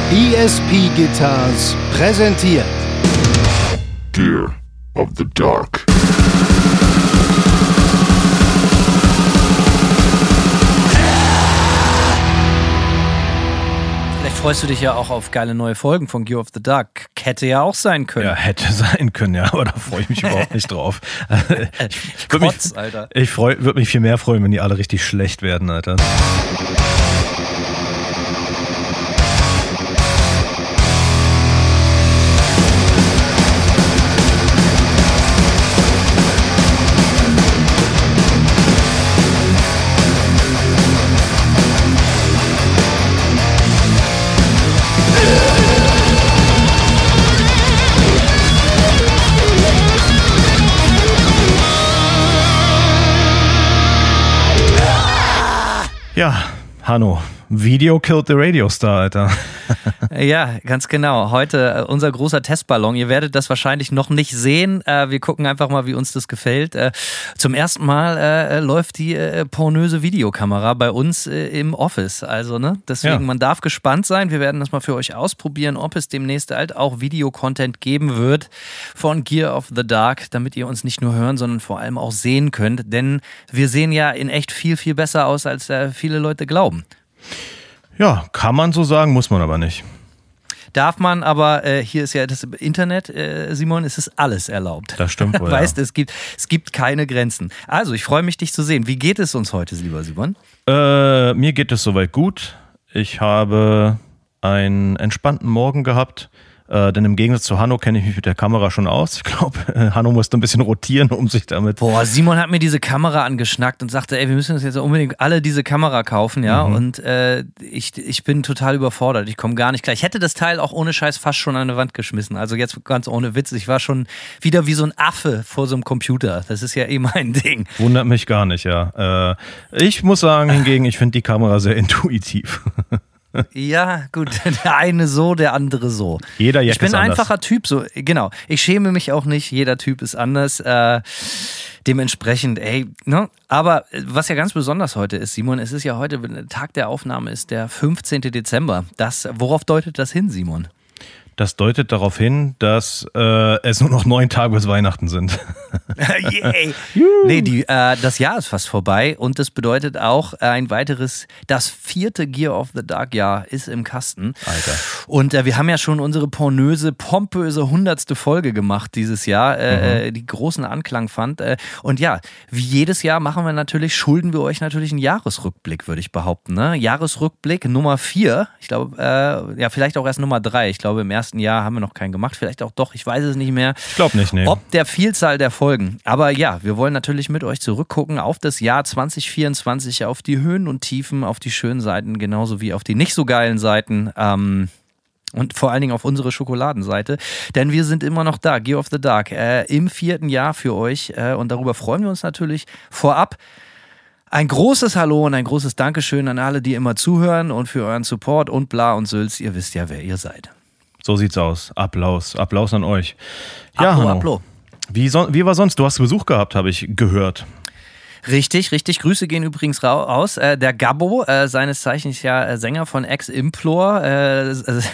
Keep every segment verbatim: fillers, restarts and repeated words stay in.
E S P Guitars präsentiert Gear of the Dark. Vielleicht freust du dich ja auch auf geile neue Folgen von Gear of the Dark. Hätte ja auch sein können. Ja, hätte sein können, ja, aber da freue ich mich überhaupt nicht drauf. Ich würde Kotz, mich, Alter. Ich würde mich viel mehr freuen, wenn die alle richtig schlecht werden, Alter. Ja, Hanno, Video killed the Radio Star, Alter. Ja, ganz genau. Heute äh, unser großer Testballon. Ihr werdet das wahrscheinlich noch nicht sehen. Äh, wir gucken einfach mal, wie uns das gefällt. Äh, zum ersten Mal äh, läuft die äh, pornöse Videokamera bei uns äh, im Office. Also, ne? Deswegen, ja. Man darf gespannt sein. Wir werden das mal für euch ausprobieren, ob es demnächst halt auch Videocontent geben wird von Gear of the Dark, damit ihr uns nicht nur hören, sondern vor allem auch sehen könnt. Denn wir sehen ja in echt viel, viel besser aus, als äh, viele Leute glauben. Ja, kann man so sagen, muss man aber nicht. Darf man, aber äh, hier ist ja das Internet, äh, Simon, es ist alles erlaubt. Das stimmt wohl, Weißt, ja. es gibt, es gibt keine Grenzen. Also, ich freue mich, dich zu sehen. Wie geht es uns heute, lieber Simon? Äh, mir geht es soweit gut. Ich habe einen entspannten Morgen gehabt. Äh, denn im Gegensatz zu Hanno kenne ich mich mit der Kamera schon aus. Ich glaube, äh, Hanno musste ein bisschen rotieren, um sich damit... Boah, Simon hat mir diese Kamera angeschnackt und sagte, ey, wir müssen uns jetzt unbedingt alle diese Kamera kaufen, ja. Mhm. Und äh, ich, ich bin total überfordert. Ich komme gar nicht klar. Ich hätte das Teil auch ohne Scheiß fast schon an eine Wand geschmissen. Also jetzt ganz ohne Witz. Ich war schon wieder wie so ein Affe vor so einem Computer. Das ist ja eh mein Ding. Wundert mich gar nicht, ja. Äh, ich muss sagen hingegen, ich finde die Kamera sehr intuitiv. Ja, gut, der eine so, der andere so. Jeder Jack Ich bin ist ein anders. einfacher Typ, so, genau. Ich schäme mich auch nicht, jeder Typ ist anders. Äh, dementsprechend, ey, ne? Aber was ja ganz besonders heute ist, Simon, es ist ja heute, Tag der Aufnahme ist der fünfzehnten Dezember. Das, worauf deutet das hin, Simon? Das deutet darauf hin, dass äh, es nur noch neun Tage bis Weihnachten sind. Yay! Nee, die, äh, das Jahr ist fast vorbei und das bedeutet auch ein weiteres, das vierte Gear of the Dark Jahr ist im Kasten. Alter. Und äh, wir haben ja schon unsere pornöse, pompöse hundertste Folge gemacht dieses Jahr, äh, mhm. die großen Anklang fand. Äh, und ja, wie jedes Jahr machen wir natürlich, schulden wir euch natürlich einen Jahresrückblick, würde ich behaupten. Ne? Jahresrückblick Nummer vier, ich glaube, äh, ja, vielleicht auch erst Nummer drei. Ich glaube, im ersten Jahr haben wir noch keinen gemacht, vielleicht auch doch, ich weiß es nicht mehr. Ich glaube nicht, nee. Ob der Vielzahl der Folgen. Aber ja, wir wollen natürlich mit euch zurückgucken auf das Jahr zwanzig vierundzwanzig, auf die Höhen und Tiefen, auf die schönen Seiten, genauso wie auf die nicht so geilen Seiten. Ähm, und vor allen Dingen auf unsere Schokoladenseite. Denn wir sind immer noch da, Gear of the Dark, äh, im vierten Jahr für euch. Äh, und darüber freuen wir uns natürlich vorab. Ein großes Hallo und ein großes Dankeschön an alle, die immer zuhören und für euren Support und bla und Sülz. Ihr wisst ja, wer ihr seid. So sieht's aus. Applaus. Applaus an euch. Ja, Applaus, Hanno. Applaus. Wie, so, wie war sonst? Du hast Besuch gehabt, habe ich gehört. Richtig, richtig. Grüße gehen übrigens raus. Äh, der Gabbo, äh, seines Zeichens ja äh, Sänger von Ex-Implor, äh,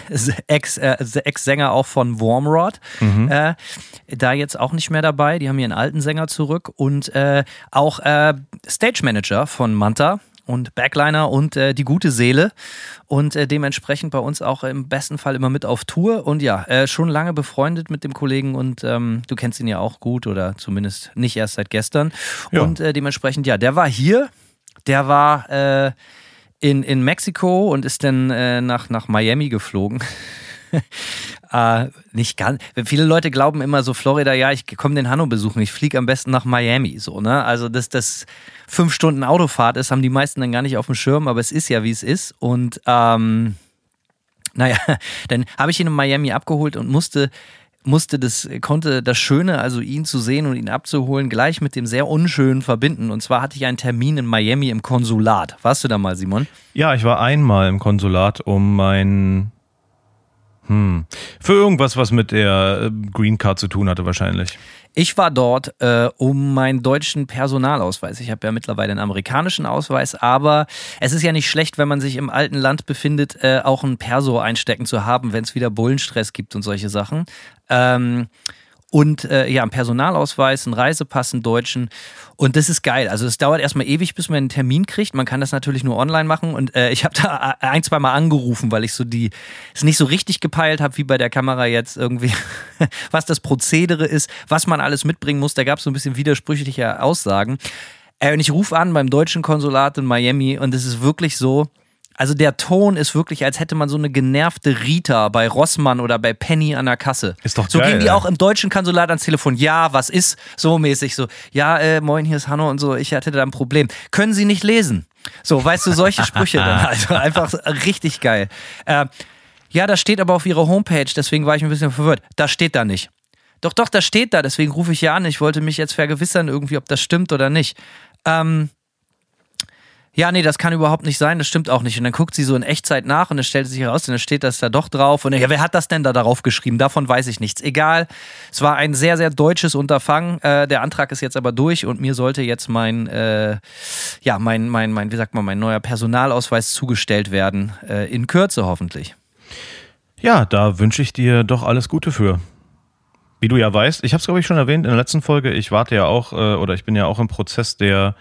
Ex, äh, Ex-Sänger auch von Wormrod, mhm. äh, da jetzt auch nicht mehr dabei. Die haben ihren alten Sänger zurück und äh, auch äh, Stage Manager von Manta und Backliner und äh, die gute Seele und äh, dementsprechend bei uns auch im besten Fall immer mit auf Tour und ja, äh, schon lange befreundet mit dem Kollegen und ähm, du kennst ihn ja auch gut oder zumindest nicht erst seit gestern ja. Und äh, dementsprechend, ja, der war hier, der war äh, in, in Mexiko und ist dann äh, nach, nach Miami geflogen. Äh, nicht ganz. Viele Leute glauben immer so, Florida, ja, ich komme den Hanno besuchen, ich fliege am besten nach Miami, so, ne? Also, dass das fünf Stunden Autofahrt ist, haben die meisten dann gar nicht auf dem Schirm, aber es ist ja, wie es ist. Und, ähm, naja, dann habe ich ihn in Miami abgeholt und musste, musste das, konnte das Schöne, also ihn zu sehen und ihn abzuholen, gleich mit dem sehr Unschönen verbinden. Und zwar hatte ich einen Termin in Miami im Konsulat. Warst du da mal, Simon? Ja, ich war einmal im Konsulat, um mein Hm. Für irgendwas, was mit der Green Card zu tun hatte wahrscheinlich. Ich war dort äh, um meinen deutschen Personalausweis. Ich habe ja mittlerweile einen amerikanischen Ausweis, aber es ist ja nicht schlecht, wenn man sich im alten Land befindet, äh, auch ein Perso einstecken zu haben, wenn es wieder Bullenstress gibt und solche Sachen. Ähm, und äh, ja, einen Personalausweis, einen Reisepass, einen deutschen. Und das ist geil. Also es dauert erstmal ewig, bis man einen Termin kriegt. Man kann das natürlich nur online machen. Und äh, ich habe da ein, zwei Mal angerufen, weil ich so die es nicht so richtig gepeilt habe, wie bei der Kamera jetzt irgendwie, was das Prozedere ist, was man alles mitbringen muss. Da gab es so ein bisschen widersprüchliche Aussagen. Äh, und ich rufe an beim deutschen Konsulat in Miami und es ist wirklich so, also der Ton ist wirklich, als hätte man so eine genervte Rita bei Rossmann oder bei Penny an der Kasse. Ist doch so geil. gehen die ey. auch im deutschen Konsulat ans Telefon. Ja, was ist? So mäßig so. Ja, äh, moin, hier ist Hanno und so. Ich hatte da ein Problem. Können Sie nicht lesen? So, weißt du, solche Sprüche dann. Also einfach richtig geil. Äh, ja, das steht aber auf Ihrer Homepage, deswegen war ich ein bisschen verwirrt. Das steht da nicht. Doch, doch, das steht da, deswegen rufe ich ja an. Ich wollte mich jetzt vergewissern irgendwie, ob das stimmt oder nicht. Ähm... Ja, nee, das kann überhaupt nicht sein, das stimmt auch nicht. Und dann guckt sie so in Echtzeit nach und es stellt sich heraus, und dann steht das da doch drauf. Und ja, wer hat das denn da darauf geschrieben? Davon weiß ich nichts. Egal, es war ein sehr, sehr deutsches Unterfangen. Äh, der Antrag ist jetzt aber durch und mir sollte jetzt mein, äh, ja, mein, mein, mein, wie sagt man, mein neuer Personalausweis zugestellt werden. Äh, in Kürze hoffentlich. Ja, da wünsche ich dir doch alles Gute für. Wie du ja weißt, ich habe es glaube ich schon erwähnt in der letzten Folge, ich warte ja auch, äh, oder ich bin ja auch im Prozess der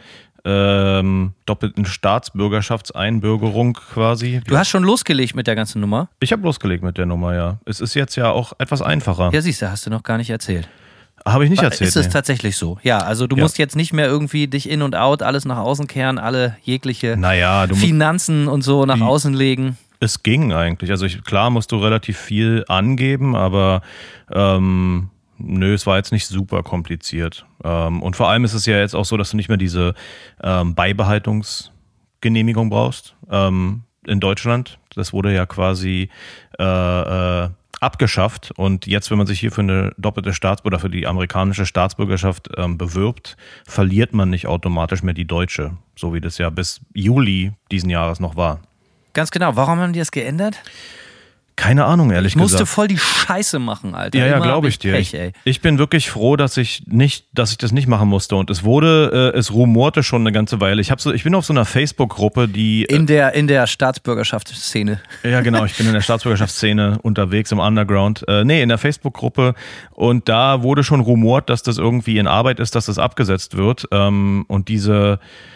Ähm, doppelten Staatsbürgerschaftseinbürgerung quasi. Du hast schon losgelegt mit der ganzen Nummer? Ich habe losgelegt mit der Nummer, ja. Es ist jetzt ja auch etwas einfacher. Ja, siehst du, hast du noch gar nicht erzählt. Habe ich nicht erzählt. Ist es nee. tatsächlich so? Ja, also du Ja. musst jetzt nicht mehr irgendwie dich in und out, alles nach außen kehren, alle jegliche Naja, du musst, Finanzen und so nach Die- außen legen. es ging eigentlich. Also ich, klar musst du relativ viel angeben, aber ähm, nö, es war jetzt nicht super kompliziert. Ähm, und vor allem ist es ja jetzt auch so, dass du nicht mehr diese ähm, Beibehaltungsgenehmigung brauchst ähm, in Deutschland. Das wurde ja quasi äh, äh, abgeschafft. Und jetzt, wenn man sich hier für eine doppelte Staatsbürgerschaft, für die amerikanische Staatsbürgerschaft ähm, bewirbt, verliert man nicht automatisch mehr die deutsche. So wie das ja bis Juli diesen Jahres noch war. Ganz genau. Warum haben die das geändert? Keine Ahnung, ehrlich Ich musste gesagt. voll die Scheiße machen, Alter. Ja, ja, Immer glaube hab ich dir. Pech, Ich, ey. ich bin wirklich froh, dass ich nicht, dass ich das nicht machen musste. Und es wurde, äh, es rumorte schon eine ganze Weile. Ich habe so, ich bin auf so einer Facebook-Gruppe, die In der, in der Staatsbürgerschaftsszene. äh, ja genau, ich bin in der Staatsbürgerschaftsszene unterwegs im Underground. Äh, nee, in der Facebook-Gruppe. Und da wurde schon rumort, dass das irgendwie in Arbeit ist, dass das abgesetzt wird. Ähm, und diese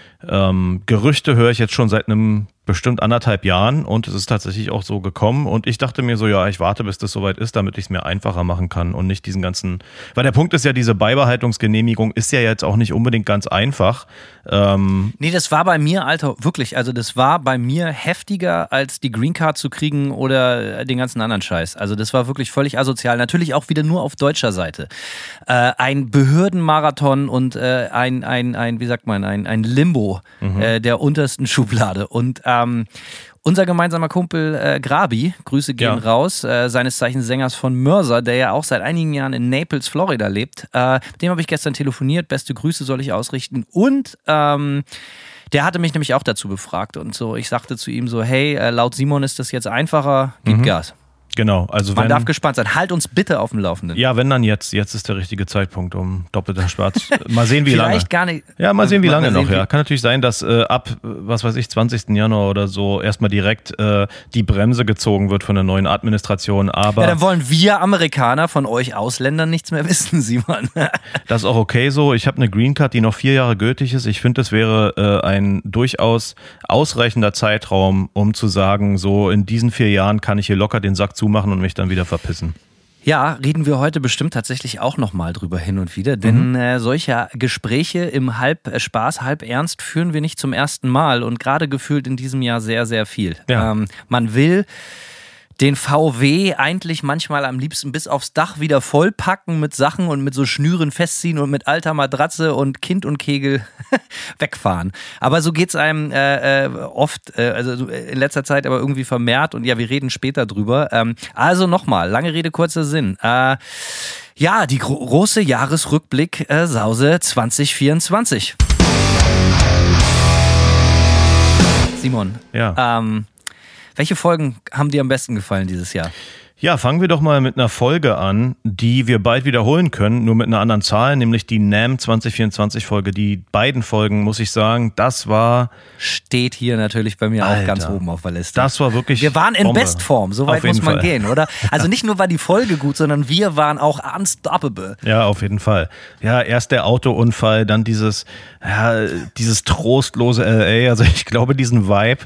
ähm, Gerüchte höre ich jetzt schon seit einem bestimmt anderthalb Jahren und es ist tatsächlich auch so gekommen und ich dachte mir so, ja, ich warte, bis das soweit ist, damit ich es mir einfacher machen kann und nicht diesen ganzen, weil der Punkt ist ja, diese Beibehaltungsgenehmigung ist ja jetzt auch nicht unbedingt ganz einfach. Ähm, Nee, das war bei mir, Alter, wirklich, also das war bei mir heftiger, als die Green Card zu kriegen oder den ganzen anderen Scheiß. Also das war wirklich völlig asozial. Natürlich auch wieder nur auf deutscher Seite. Äh, ein Behördenmarathon und äh, ein, ein, ein, wie sagt man, ein, ein Limbo Mhm. äh, der untersten Schublade. Und ähm, unser gemeinsamer Kumpel äh, Grabi, Grüße gehen Ja. raus, äh, seines Zeichens Sängers von Mörser, der ja auch seit einigen Jahren in Naples, Florida lebt. Äh, mit dem habe ich gestern telefoniert, beste Grüße soll ich ausrichten. Und ähm, der hatte mich nämlich auch dazu befragt und so, ich sagte zu ihm so, hey, äh, laut Simon ist das jetzt einfacher, gib Mhm. Gas. genau, also Man wenn, darf gespannt sein. Halt uns bitte auf dem Laufenden. ja, wenn dann jetzt, jetzt ist der richtige Zeitpunkt, um doppelter Spaß. Mal sehen, wie lange. Vielleicht gar nicht. Ja, mal sehen, wie lange sehen, noch, ja. Kann natürlich sein, dass äh, ab, äh, was weiß ich, zwanzigsten Januar oder so erstmal direkt äh, die Bremse gezogen wird von der neuen Administration, aber Ja, dann wollen wir Amerikaner von euch Ausländern nichts mehr wissen, Simon. das ist auch okay so. Ich habe eine Green Card, die noch vier Jahre gültig ist. Ich finde, das wäre äh, ein durchaus ausreichender Zeitraum, um zu sagen, so in diesen vier Jahren kann ich hier locker den Sack zumachen und mich dann wieder verpissen. Ja, reden wir heute bestimmt tatsächlich auch nochmal drüber hin und wieder, denn Mhm. äh, solche Gespräche im halb äh, Spaß, halb Ernst führen wir nicht zum ersten Mal und gerade gefühlt in diesem Jahr sehr, sehr viel. Ja. Ähm, man will den V W eigentlich manchmal am liebsten bis aufs Dach wieder vollpacken mit Sachen und mit so Schnüren festziehen und mit alter Matratze und Kind und Kegel wegfahren. Aber so geht's einem äh, äh, oft, äh, also in letzter Zeit aber irgendwie vermehrt und ja, wir reden später drüber. Ähm, also nochmal, lange Rede, kurzer Sinn. Äh, ja, die gro- große Jahresrückblick äh, Sause zwanzig vierundzwanzig. Simon, Ja. ähm, welche Folgen haben dir am besten gefallen dieses Jahr? Ja, fangen wir doch mal mit einer Folge an, die wir bald wiederholen können, nur mit einer anderen Zahl, nämlich die NAMM zwanzig vierundzwanzig Folge. Die beiden Folgen, muss ich sagen, das war... Steht hier natürlich bei mir Alter, auch ganz oben auf der Liste. Das war wirklich Wir waren in Bombe. Bestform, so weit muss man Fall. gehen, oder? Also nicht nur war die Folge gut, sondern wir waren auch unstoppable. Ja, auf jeden Fall. Ja, erst der Autounfall, dann dieses, ja, dieses trostlose L A. Also ich glaube, diesen Vibe,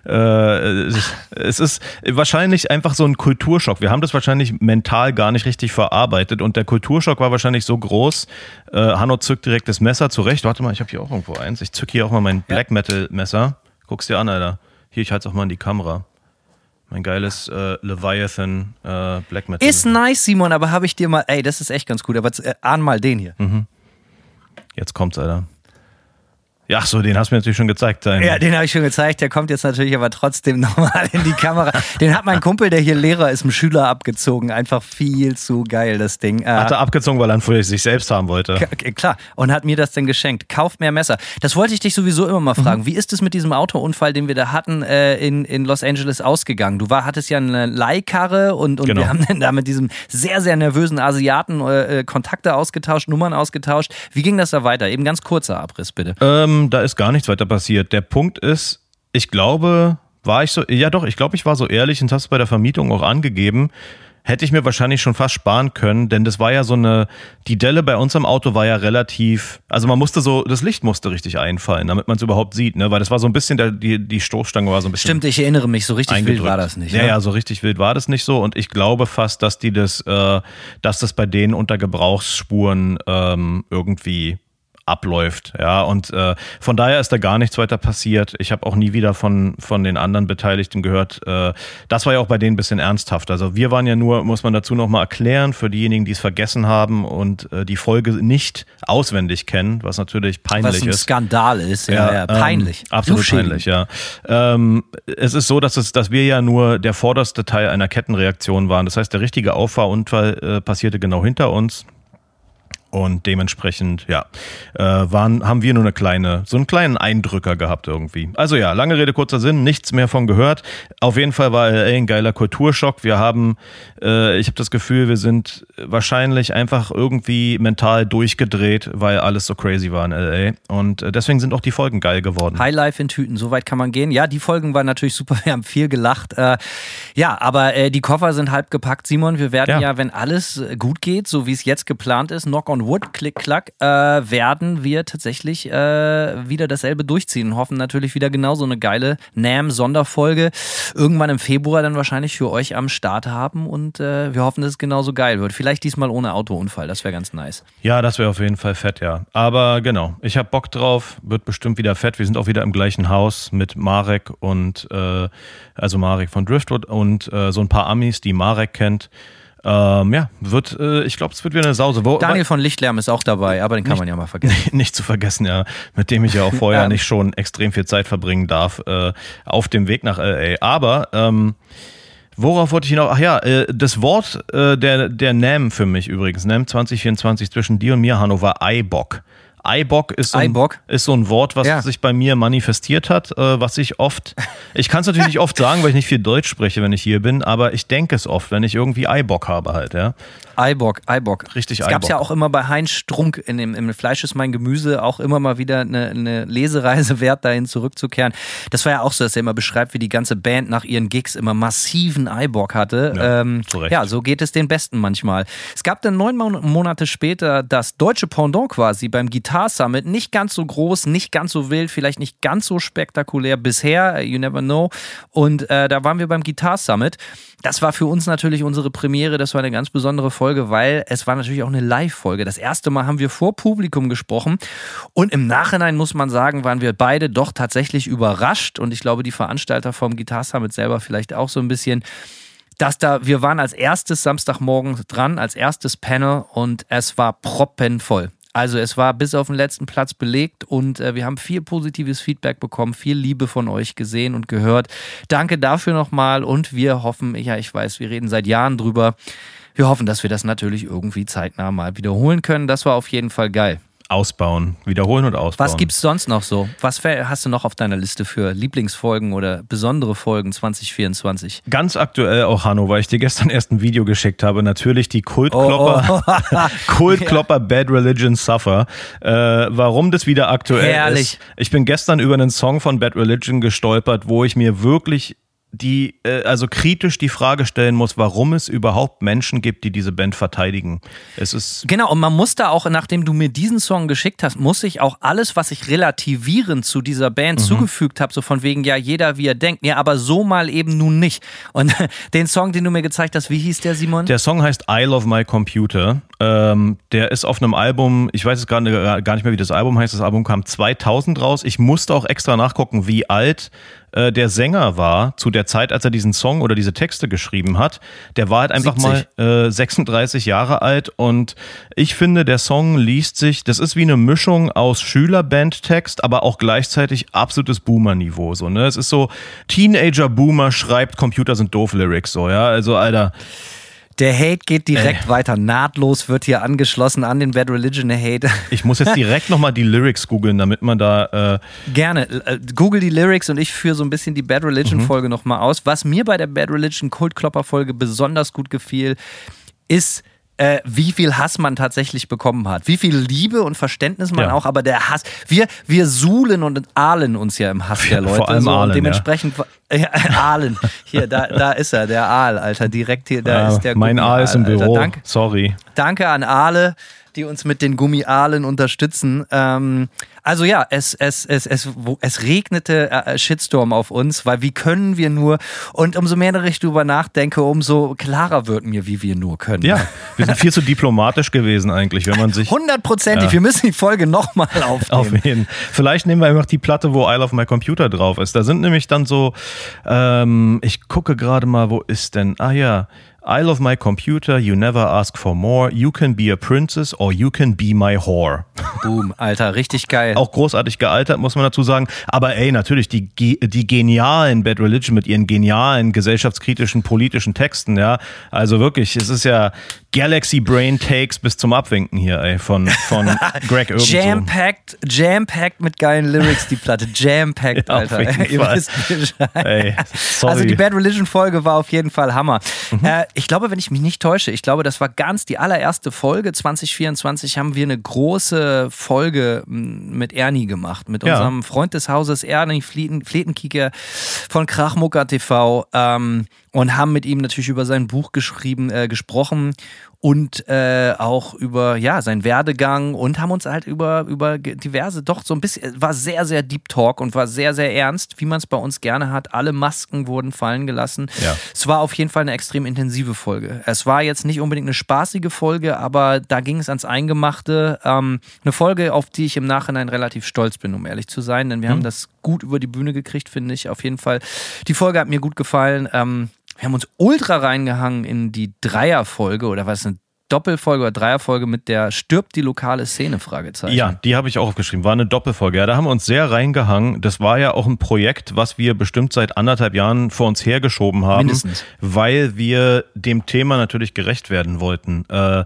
äh, es ist wahrscheinlich einfach so ein Kulturschock. Wir haben das wahrscheinlich mental gar nicht richtig verarbeitet und der Kulturschock war wahrscheinlich so groß. Äh, Hanno zückt direkt das Messer zurecht. Warte mal, ich habe hier auch irgendwo eins. Ich zücke hier auch mal mein Black Metal Messer. Guck's dir an, Alter. Hier, ich halte es auch mal in die Kamera. Mein geiles äh, Leviathan äh, Black Metal. Ist nice, Simon, aber habe ich dir mal, ey, das ist echt ganz gut, aber äh, ahn mal den hier. Mhm. Jetzt kommt's, Alter. Ja, ach so, den hast du mir natürlich schon gezeigt. Dein Ja, den habe ich schon gezeigt. Der kommt jetzt natürlich aber trotzdem nochmal in die Kamera. Den hat mein Kumpel, der hier Lehrer ist, einem Schüler abgezogen. Einfach viel zu geil, das Ding. Äh, Hat er abgezogen, weil er für sich selbst haben wollte. K- klar, und hat mir das dann geschenkt. Kauft mehr Messer. Das wollte ich dich sowieso immer mal fragen. Mhm. Wie ist es mit diesem Autounfall, den wir da hatten, äh, in, in Los Angeles ausgegangen? Du war, hattest ja eine Leihkarre und, und Genau. wir haben dann da mit diesem sehr, sehr nervösen Asiaten äh, Kontakte ausgetauscht, Nummern ausgetauscht. Wie ging das da weiter? Eben ganz kurzer Abriss, bitte. Ähm, da ist gar nichts weiter passiert. Der Punkt ist, ich glaube, war ich so, ja doch, ich glaube, ich war so ehrlich und habe es bei der Vermietung auch angegeben. Hätte ich mir wahrscheinlich schon fast sparen können, denn das war ja so eine, die Delle bei uns am Auto war ja relativ, also man musste so, das Licht musste richtig einfallen, damit man es überhaupt sieht, ne, weil das war so ein bisschen, der, die, die Stoßstange war so ein bisschen. Stimmt, ich erinnere mich, so richtig wild war das nicht. Ja, ne? ja, so richtig wild war das nicht so und ich glaube fast, dass die das, äh, dass das bei denen unter Gebrauchsspuren ähm, irgendwie abläuft, ja, und äh, von daher ist da gar nichts weiter passiert. Ich habe auch nie wieder von von den anderen Beteiligten gehört. Äh, das war ja auch bei denen ein bisschen ernsthaft. Also wir waren ja nur, muss man dazu nochmal erklären, für diejenigen, die es vergessen haben und äh, die Folge nicht auswendig kennen, was natürlich peinlich ist. Was ein ist. Skandal ist, ja, ja, peinlich. Ähm, absolut Rufschädigend. peinlich, ja. Ähm, es ist so, dass, es, dass wir ja nur der vorderste Teil einer Kettenreaktion waren. Das heißt, der richtige Auffahrunfall äh, passierte genau hinter uns. Und dementsprechend, ja, äh, waren, haben wir nur eine kleine, so einen kleinen Eindrücker gehabt irgendwie. Also ja, lange Rede, kurzer Sinn, nichts mehr von gehört. Auf jeden Fall war L A ein geiler Kulturschock. Wir haben, äh, ich habe das Gefühl, wir sind wahrscheinlich einfach irgendwie mental durchgedreht, weil alles so crazy war in L A. Und äh, deswegen sind auch die Folgen geil geworden. Highlife in Tüten, so weit kann man gehen. Ja, die Folgen waren natürlich super, wir haben viel gelacht. Äh, ja, aber äh, die Koffer sind halb gepackt, Simon. Wir werden ja, Ja wenn alles gut geht, so wie es jetzt geplant ist, knock on wood, klick, klack, äh, werden wir tatsächlich äh, wieder dasselbe durchziehen und hoffen natürlich wieder genauso eine geile NAMM-Sonderfolge irgendwann im Februar dann wahrscheinlich für euch am Start haben und äh, wir hoffen, dass es genauso geil wird. Vielleicht diesmal ohne Autounfall, das wäre ganz nice. Ja, das wäre auf jeden Fall fett, ja. Aber genau, ich habe Bock drauf, wird bestimmt wieder fett. Wir sind auch wieder im gleichen Haus mit Marek und, äh, also Marek von Driftwood und äh, so ein paar Amis, die Marek kennt. Ähm, ja, wird, äh, ich glaube, es wird wieder eine Sause. Wo, Daniel von Lichtlärm ist auch dabei, aber den kann nicht, man ja mal vergessen. Nicht zu vergessen, ja, mit dem ich ja auch vorher ja. nicht schon extrem viel Zeit verbringen darf äh, auf dem Weg nach L A. Aber ähm, worauf wollte ich hinaus? Ach ja, äh, das Wort äh, der, der NAMM für mich übrigens, NAMM zwanzig vierundzwanzig zwischen dir und mir, Hanno, war Eibock. Eibock ist so, ein, ist so ein Wort, was ja. sich bei mir manifestiert hat, äh, was ich oft, ich kann es natürlich nicht oft sagen, weil ich nicht viel Deutsch spreche, wenn ich hier bin, aber ich denke es oft, wenn ich irgendwie Eibock habe halt, ja. Eibock, Eibock. Richtig Eibock. Es gab es ja auch immer bei Heinz Strunk in dem im Fleisch ist mein Gemüse auch immer mal wieder eine, eine Lesereise wert, dahin zurückzukehren. Das war ja auch so, dass er immer beschreibt, wie die ganze Band nach ihren Gigs immer massiven Eibock hatte. Ja, ähm, ja, so geht es den Besten manchmal. Es gab dann neun Monate später das deutsche Pendant quasi beim Guitar Summit. Nicht ganz so groß, nicht ganz so wild, vielleicht nicht ganz so spektakulär bisher, you never know. Und äh, da waren wir beim Guitar Summit. Das war für uns natürlich unsere Premiere, das war eine ganz besondere Folge, weil es war natürlich auch eine Live-Folge. Das erste Mal haben wir vor Publikum gesprochen und im Nachhinein muss man sagen, waren wir beide doch tatsächlich überrascht und ich glaube, die Veranstalter vom Guitar Summit selber vielleicht auch so ein bisschen, dass da, wir waren als erstes Samstagmorgen dran, als erstes Panel und es war proppenvoll. Also es war bis auf den letzten Platz belegt und äh, wir haben viel positives Feedback bekommen, viel Liebe von euch gesehen und gehört. Danke dafür nochmal und wir hoffen, ja ich weiß, wir reden seit Jahren drüber, wir hoffen, dass wir das natürlich irgendwie zeitnah mal wiederholen können. Das war auf jeden Fall geil. ausbauen. Wiederholen und ausbauen. Was gibt's sonst noch so? Was hast du noch auf deiner Liste für Lieblingsfolgen oder besondere Folgen zwanzig vierundzwanzig? Ganz aktuell auch, Hanno, weil ich dir gestern erst ein Video geschickt habe. Natürlich die Kultklopper, oh, oh. Kultklopper ja. Bad Religion Suffer. Äh, warum das wieder aktuell Herrlich. ist. Ich bin gestern über einen Song von Bad Religion gestolpert, wo ich mir wirklich die, äh, also kritisch die Frage stellen muss, warum es überhaupt Menschen gibt, die diese Band verteidigen. Es ist genau, und man muss da auch, nachdem du mir diesen Song geschickt hast, muss ich auch alles, was ich relativierend zu dieser Band mhm. zugefügt habe, so von wegen, ja, jeder wie er denkt, ja, aber so mal eben nun nicht. Und den Song, den du mir gezeigt hast, wie hieß der, Simon? Der Song heißt I Love My Computer. Ähm, der ist auf einem Album, ich weiß es gar nicht, gar nicht mehr, wie das Album heißt. Das Album kam zweitausend raus. Ich musste auch extra nachgucken, wie alt äh, der Sänger war zu der Zeit, als er diesen Song oder diese Texte geschrieben hat. Der war halt einfach siebzig. Mal äh, sechsunddreißig Jahre alt und ich finde, der Song liest sich, das ist wie eine Mischung aus Schülerbandtext, aber auch gleichzeitig absolutes Boomer-Niveau. So, ne? Es ist so, Teenager-Boomer schreibt, Computer sind doof Lyrics, so, ja, also, Alter. Der Hate geht direkt Ey. weiter. Nahtlos wird hier angeschlossen an den Bad Religion Hate. Ich muss jetzt direkt nochmal die Lyrics googeln, damit man da... Äh Gerne. Google die Lyrics und ich führe so ein bisschen die Bad Religion mhm. Folge nochmal aus. Was mir bei der Bad Religion Kultklopper Folge besonders gut gefiel, ist... Äh, wie viel Hass man tatsächlich bekommen hat. Wie viel Liebe und Verständnis man ja. auch, aber der Hass, wir, wir suhlen und ahlen uns ja im Hass der Leute. Vor allem so, Ahlen, und dementsprechend, ja. Ja, Ahlen, hier, da, da ist er, der Aal, Alter, direkt hier, da ja, ist der Mein Aal ist im Alter. Büro, Danke, sorry. Danke an Aale, die uns mit den Gummiaalen unterstützen. Ähm, also ja, es, es, es, es, es regnete äh, Shitstorm auf uns, weil wie können wir nur, und umso mehr ich drüber nachdenke, umso klarer wird mir, wie wir nur können. Ja, wir sind viel zu diplomatisch gewesen eigentlich, wenn man sich... Hundertprozentig, ja. wir müssen die Folge nochmal aufnehmen. Auf jeden. Vielleicht nehmen wir einfach die Platte, wo I Love My Computer drauf ist. Da sind nämlich dann so, ähm, ich gucke gerade mal, wo ist denn, ah ja, I love my computer, you never ask for more, you can be a princess or you can be my whore. Boom, Alter, richtig geil. Auch großartig gealtert, muss man dazu sagen. Aber ey, natürlich, die, die genialen Bad Religion mit ihren genialen gesellschaftskritischen, politischen Texten, ja. Also wirklich, es ist ja Galaxy Brain Takes bis zum Abwinken hier, ey, von, von Greg irgendwo. Jam-packed, jam-packed mit geilen Lyrics, die Platte. Jam-packed, Alter. Auf jeden Ihr Fall. wisst Bescheid. Ey, sorry. Also die Bad Religion Folge war auf jeden Fall Hammer. Mhm. Äh, ich glaube, wenn ich mich nicht täusche, ich glaube, das war ganz die allererste Folge zwanzig vierundzwanzig, haben wir eine große Folge mit Ernie gemacht, mit ja. unserem Freund des Hauses Ernie Fleten, Fletenkieker von Krachmucker T V ähm, und haben mit ihm natürlich über sein Buch geschrieben, äh, gesprochen und äh, auch über ja seinen Werdegang und haben uns halt über, über diverse, doch so ein bisschen, war sehr, sehr Deep Talk und war sehr, sehr ernst, wie man es bei uns gerne hat. Alle Masken wurden fallen gelassen. Ja. Es war auf jeden Fall eine extrem intensive Folge. Es war jetzt nicht unbedingt eine spaßige Folge, aber da ging es ans Eingemachte. Ähm, eine Folge, auf die ich im Nachhinein relativ stolz bin, um ehrlich zu sein, denn wir mhm. haben das gut über die Bühne gekriegt, finde ich, auf jeden Fall. Die Folge hat mir gut gefallen. Ähm, wir haben uns ultra reingehangen in die Dreierfolge oder was, eine Doppelfolge oder Dreierfolge mit der Stirbt die lokale Szene, Fragezeichen. Ja, die habe ich auch aufgeschrieben, war eine Doppelfolge. Ja, da haben wir uns sehr reingehangen. Das war ja auch ein Projekt, was wir bestimmt seit anderthalb Jahren vor uns hergeschoben haben. Mindestens. Weil wir dem Thema natürlich gerecht werden wollten. Äh,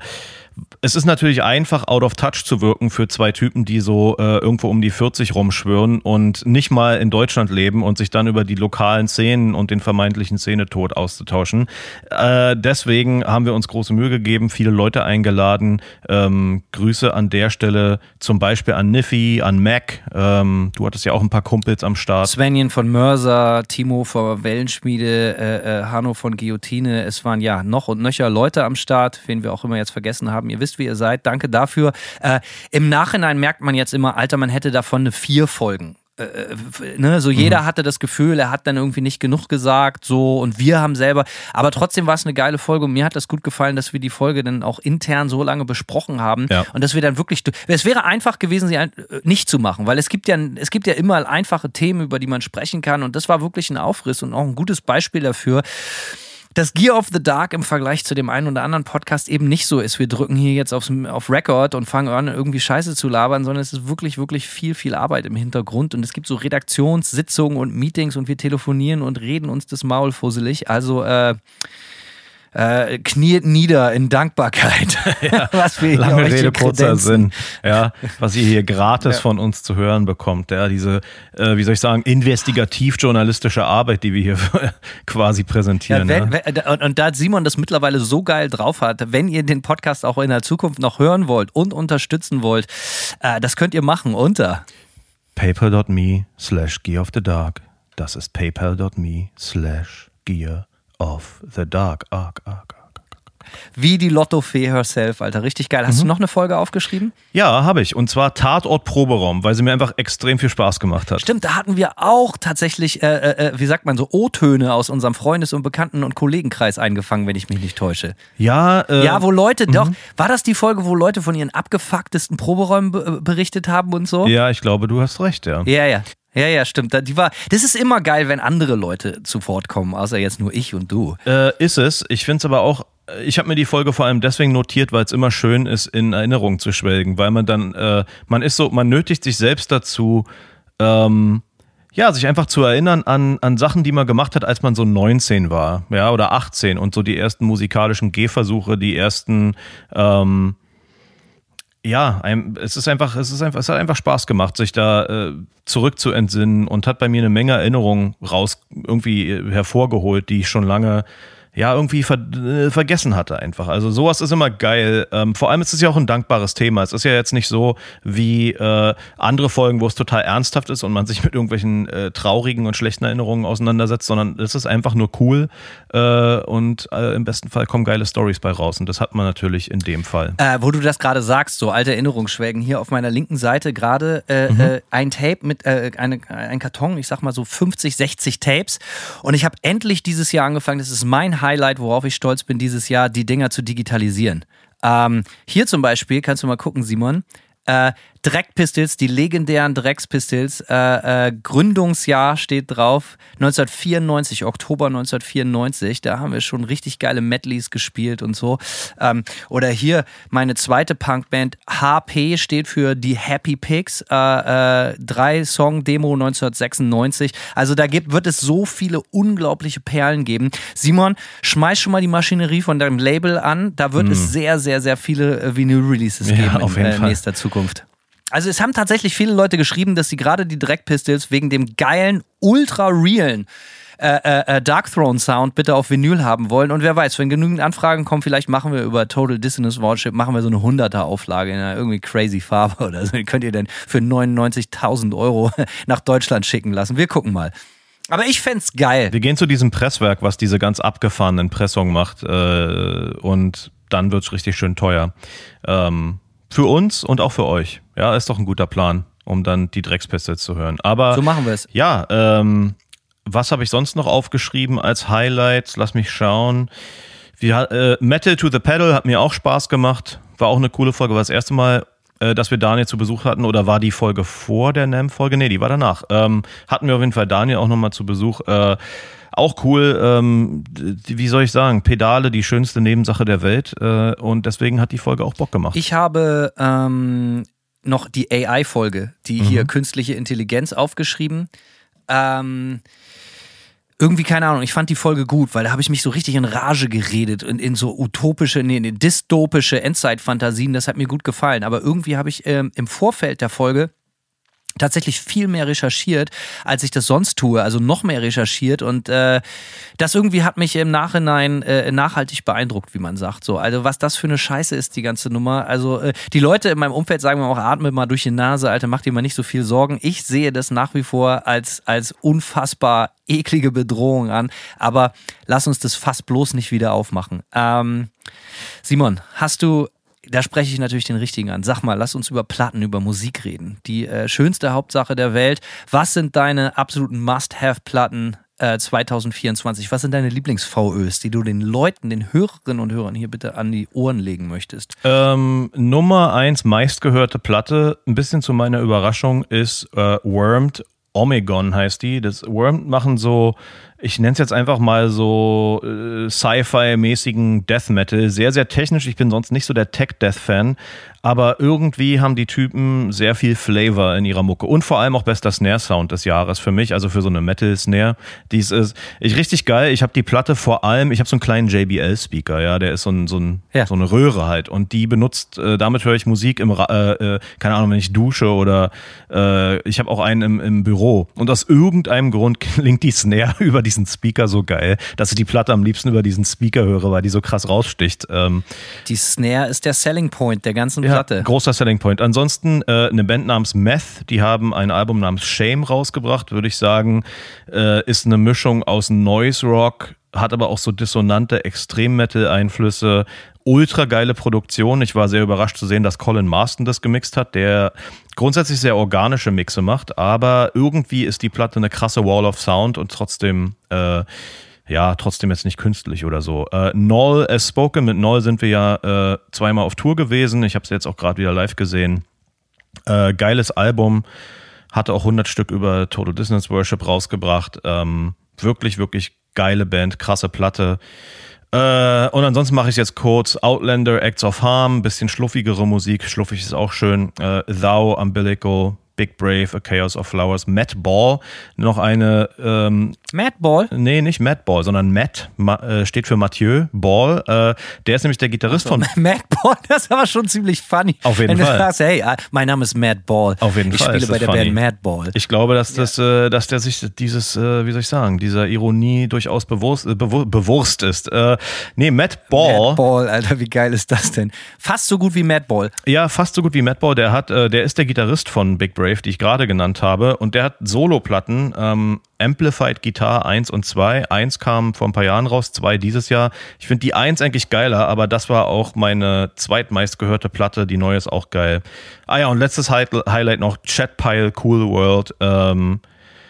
Es ist natürlich einfach, out of touch zu wirken für zwei Typen, die so äh, irgendwo um die vierzig rumschwören und nicht mal in Deutschland leben und sich dann über die lokalen Szenen und den vermeintlichen Szenetod auszutauschen. Äh, deswegen haben wir uns große Mühe gegeben, viele Leute eingeladen. Ähm, Grüße an der Stelle zum Beispiel an Niffy, an Mac. Ähm, du hattest ja auch ein paar Kumpels am Start. Svenjen von Mörser, Timo von Wellenschmiede, äh, äh, Hanno von Guillotine. Es waren ja noch und nöcher Leute am Start, wen wir auch immer jetzt vergessen haben. Ihr wisst, wie ihr seid. Danke dafür. Äh, Im Nachhinein merkt man jetzt immer, Alter, man hätte davon eine vier Folgen. Äh, ne, so jeder mhm. hatte das Gefühl, er hat dann irgendwie nicht genug gesagt, so, und wir haben selber, aber trotzdem war es eine geile Folge und mir hat das gut gefallen, dass wir die Folge dann auch intern so lange besprochen haben ja. und dass wir dann wirklich, es wäre einfach gewesen, sie nicht zu machen, weil es gibt ja, es gibt ja immer einfache Themen, über die man sprechen kann, und das war wirklich ein Aufriss und auch ein gutes Beispiel dafür, dass Gear of the Dark im Vergleich zu dem einen oder anderen Podcast eben nicht so ist, wir drücken hier jetzt aufs, auf Record und fangen an, irgendwie Scheiße zu labern, sondern es ist wirklich, wirklich viel, viel Arbeit im Hintergrund und es gibt so Redaktionssitzungen und Meetings und wir telefonieren und reden uns das Maul fusselig. Also, äh, Äh, kniet nieder in Dankbarkeit. Ja, was wir lange hier Rede, kurzer Sinn. kredenzen. Ja, was ihr hier gratis Ja. von uns zu hören bekommt. Ja, diese, äh, wie soll ich sagen, investigativ-journalistische Arbeit, die wir hier quasi Ja, präsentieren. wenn, ja. wenn, und, und da Simon das mittlerweile so geil drauf hat, wenn ihr den Podcast auch in der Zukunft noch hören wollt und unterstützen wollt, äh, das könnt ihr machen unter paypal.me slash gear of the dark. Das ist paypal.me slash gear of the dark. Arg, arg, arg. wie die Lottofee herself, Alter. Richtig geil. Hast Mhm. du noch eine Folge aufgeschrieben? Ja, habe ich. Und zwar Tatort Proberaum, weil sie mir einfach extrem viel Spaß gemacht hat. Stimmt, da hatten wir auch tatsächlich, äh, äh, wie sagt man so, O-Töne aus unserem Freundes- und Bekannten- und Kollegenkreis eingefangen, wenn ich mich nicht täusche. Ja, äh, Ja, wo Leute, doch, war das die Folge, wo Leute von ihren abgefucktesten Proberäumen be berichtet haben und so? ja, ich glaube, du hast recht, ja. Ja, ja. Ja, ja, stimmt. Da- Die war, das ist immer geil, wenn andere Leute zu Wort kommen, außer jetzt nur ich und du. Äh, ist es. Ich finde es aber auch, ich habe mir die Folge vor allem deswegen notiert, weil es immer schön ist, in Erinnerung zu schwelgen, weil man dann, äh, man ist so, man nötigt sich selbst dazu, ähm, ja, sich einfach zu erinnern an, an Sachen, die man gemacht hat, als man so neunzehn war, ja, oder achtzehn und so die ersten musikalischen Gehversuche, die ersten, ähm, ja, ein, es ist einfach, es ist einfach, es hat einfach Spaß gemacht, sich da äh, zurück zu entsinnen und hat bei mir eine Menge Erinnerungen raus irgendwie äh, hervorgeholt, die ich schon lange ja irgendwie ver äh, vergessen hatte einfach. Also sowas ist immer geil. Ähm, vor allem ist es ja auch ein dankbares Thema. Es ist ja jetzt nicht so wie äh, andere Folgen, wo es total ernsthaft ist und man sich mit irgendwelchen äh, traurigen und schlechten Erinnerungen auseinandersetzt, sondern es ist einfach nur cool äh, und äh, im besten Fall kommen geile Storys bei raus und das hat man natürlich in dem Fall. Äh, wo du das gerade sagst, so alte Erinnerungsschwelgen, hier auf meiner linken Seite gerade äh, Mhm. äh, ein Tape mit, äh, eine, ein Karton, ich sag mal so fünfzig, sechzig Tapes und ich habe endlich dieses Jahr angefangen, das ist mein Highlight, worauf ich stolz bin, dieses Jahr die Dinger zu digitalisieren. Ähm, hier zum Beispiel, kannst du mal gucken, Simon, äh, Dreckpistols, die legendären Dreckspistols, äh, äh, Gründungsjahr steht drauf, neunzehnhundertvierundneunzig, Oktober neunzehnhundertvierundneunzig, da haben wir schon richtig geile Medleys gespielt und so. Ähm, oder hier meine zweite Punkband, H P steht für die Happy Pigs, äh, äh, drei Song-Demo neunzehnhundertsechsundneunzig, also da gibt, wird es so viele unglaubliche Perlen geben. Simon, schmeiß schon mal die Maschinerie von deinem Label an, da wird es sehr, sehr, sehr viele äh, Vinyl-Releases Ja, geben auf in jeden äh, Fall. nächster Zukunft. Also es haben tatsächlich viele Leute geschrieben, dass sie gerade die Dreckpistols wegen dem geilen, ultra-realen äh, äh, Dark Throne Sound bitte auf Vinyl haben wollen. Und wer weiß, wenn genügend Anfragen kommen, vielleicht machen wir über Total Dissonance Worship, machen wir so eine hunderter Auflage in einer irgendwie crazy Farbe oder so. Die könnt ihr dann für neunundneunzigtausend Euro nach Deutschland schicken lassen. Wir gucken mal. Aber ich fänd's geil. Wir gehen zu diesem Presswerk, was diese ganz abgefahrenen Pressungen macht äh, und dann wird's richtig schön teuer. Ähm, für uns und auch für euch. Ja, ist doch ein guter Plan, um dann die Dreckspistols zu hören. Aber So machen wir es. ja, ähm, was habe ich sonst noch aufgeschrieben als Highlights? Lass mich schauen. Wir, äh, Metal to the Pedal hat mir auch Spaß gemacht. War auch eine coole Folge. War das erste Mal, äh, dass wir Daniel zu Besuch hatten. Oder war die Folge vor der N A M-Folge? Nee, die war danach. Ähm, hatten wir auf jeden Fall Daniel auch nochmal zu Besuch. Äh, auch cool, ähm, die, wie soll ich sagen, Pedale, die schönste Nebensache der Welt. Äh, und deswegen hat die Folge auch Bock gemacht. Ich habe ähm, noch die A I-Folge, die hier künstliche Intelligenz aufgeschrieben. Ähm, irgendwie, keine Ahnung, ich fand die Folge gut, weil da habe ich mich so richtig in Rage geredet und in so utopische, nee, nee dystopische Endzeit-Fantasien, das hat mir gut gefallen. Aber irgendwie habe ich ähm, im Vorfeld der Folge tatsächlich viel mehr recherchiert, als ich das sonst tue, also noch mehr recherchiert und äh, das irgendwie hat mich im Nachhinein äh, nachhaltig beeindruckt, wie man sagt. So, also was das für eine Scheiße ist, die ganze Nummer. Also äh, die Leute in meinem Umfeld sagen mir auch, atme mal durch die Nase, Alter, mach dir mal nicht so viel Sorgen. Ich sehe das nach wie vor als, als unfassbar eklige Bedrohung an, aber lass uns das Fass bloß nicht wieder aufmachen. Ähm, Simon, hast du Da spreche ich natürlich den Richtigen an. Sag mal, lass uns über Platten, über Musik reden. Die äh, schönste Hauptsache der Welt. Was sind deine absoluten Must-Have-Platten äh, zwanzig vierundzwanzig? Was sind deine Lieblings-V Ös, die du den Leuten, den Hörerinnen und Hörern hier bitte an die Ohren legen möchtest? Ähm, Nummer eins meistgehörte Platte, ein bisschen zu meiner Überraschung, ist äh, Wormed. Omegon heißt die. Das Wormed machen so ich nenne es jetzt einfach mal so äh, Sci-Fi-mäßigen Death Metal. Sehr, sehr technisch. Ich bin sonst nicht so der Tech-Death-Fan. Aber irgendwie haben die Typen sehr viel Flavor in ihrer Mucke. Und vor allem auch bester Snare-Sound des Jahres für mich. Also für so eine Metal-Snare. Dies ist ich, richtig geil. Ich habe die Platte vor allem, ich habe so einen kleinen J B L-Speaker. Ja, der ist so, ein, so, ein, ja. so eine Röhre halt. Und die benutzt, äh, damit höre ich Musik im, äh, äh, keine Ahnung, wenn ich dusche oder äh, ich habe auch einen im, im Büro. Und aus irgendeinem Grund klingt die Snare über diesen Speaker so geil, dass ich die Platte am liebsten über diesen Speaker höre, weil die so krass raussticht. Ähm, die Snare ist der Selling Point der ganzen ja, Platte. Großer Selling Point. Ansonsten äh, eine Band namens Meth, die haben ein Album namens Shame rausgebracht, würde ich sagen, äh, ist eine Mischung aus Noise Rock, hat aber auch so dissonante Extrem-Metal-Einflüsse, ultra geile Produktion. Ich war sehr überrascht zu sehen, dass Colin Marston das gemixt hat, der grundsätzlich sehr organische Mixe macht, aber irgendwie ist die Platte eine krasse Wall of Sound und trotzdem äh, ja, trotzdem jetzt nicht künstlich oder so. Äh, Null as Spoken, mit Null sind wir ja äh, zweimal auf Tour gewesen. Ich habe es jetzt auch gerade wieder live gesehen. Äh, geiles Album, hatte auch hundert Stück über Total Dissonance Worship rausgebracht. Ähm, wirklich, wirklich geile Band, krasse Platte. Äh, und ansonsten mache ich jetzt kurz Outlander, Acts of Harm, bisschen schluffigere Musik. Schluffig ist auch schön. Äh, Thou, Umbilical, Big Brave, A Chaos of Flowers, Matt Ball, noch eine ähm, Matt Ball? Nee, nicht Matt Ball, sondern Matt, ma, äh, steht für Mathieu Ball. Äh, der ist nämlich der Gitarrist also, von... Matt Ball, das ist aber schon ziemlich funny. Auf jeden Wenn Fall. du sagst, hey, mein Name ist Matt Ball. Auf jeden ich Fall. Ich spiele bei der funny. Band Matt Ball. Ich glaube, dass, das, ja. äh, dass der sich dieses, äh, wie soll ich sagen, dieser Ironie durchaus bewusst, äh, bewu- bewusst ist. Äh, nee, Matt Ball... Matt Ball, Alter, wie geil ist das denn? Fast so gut wie Matt Ball. Ja, fast so gut wie Matt Ball. Der, hat, äh, der ist der Gitarrist von Big Brave, die ich gerade genannt habe. Und der hat Soloplatten, ähm, Amplified Guitar eins und zwei. eins kam vor ein paar Jahren raus, zwei dieses Jahr. Ich finde die eins eigentlich geiler, aber das war auch meine zweitmeistgehörte Platte. Die neue ist auch geil. Ah ja, und letztes Highlight noch, Chat Pile, Cool World. Ähm,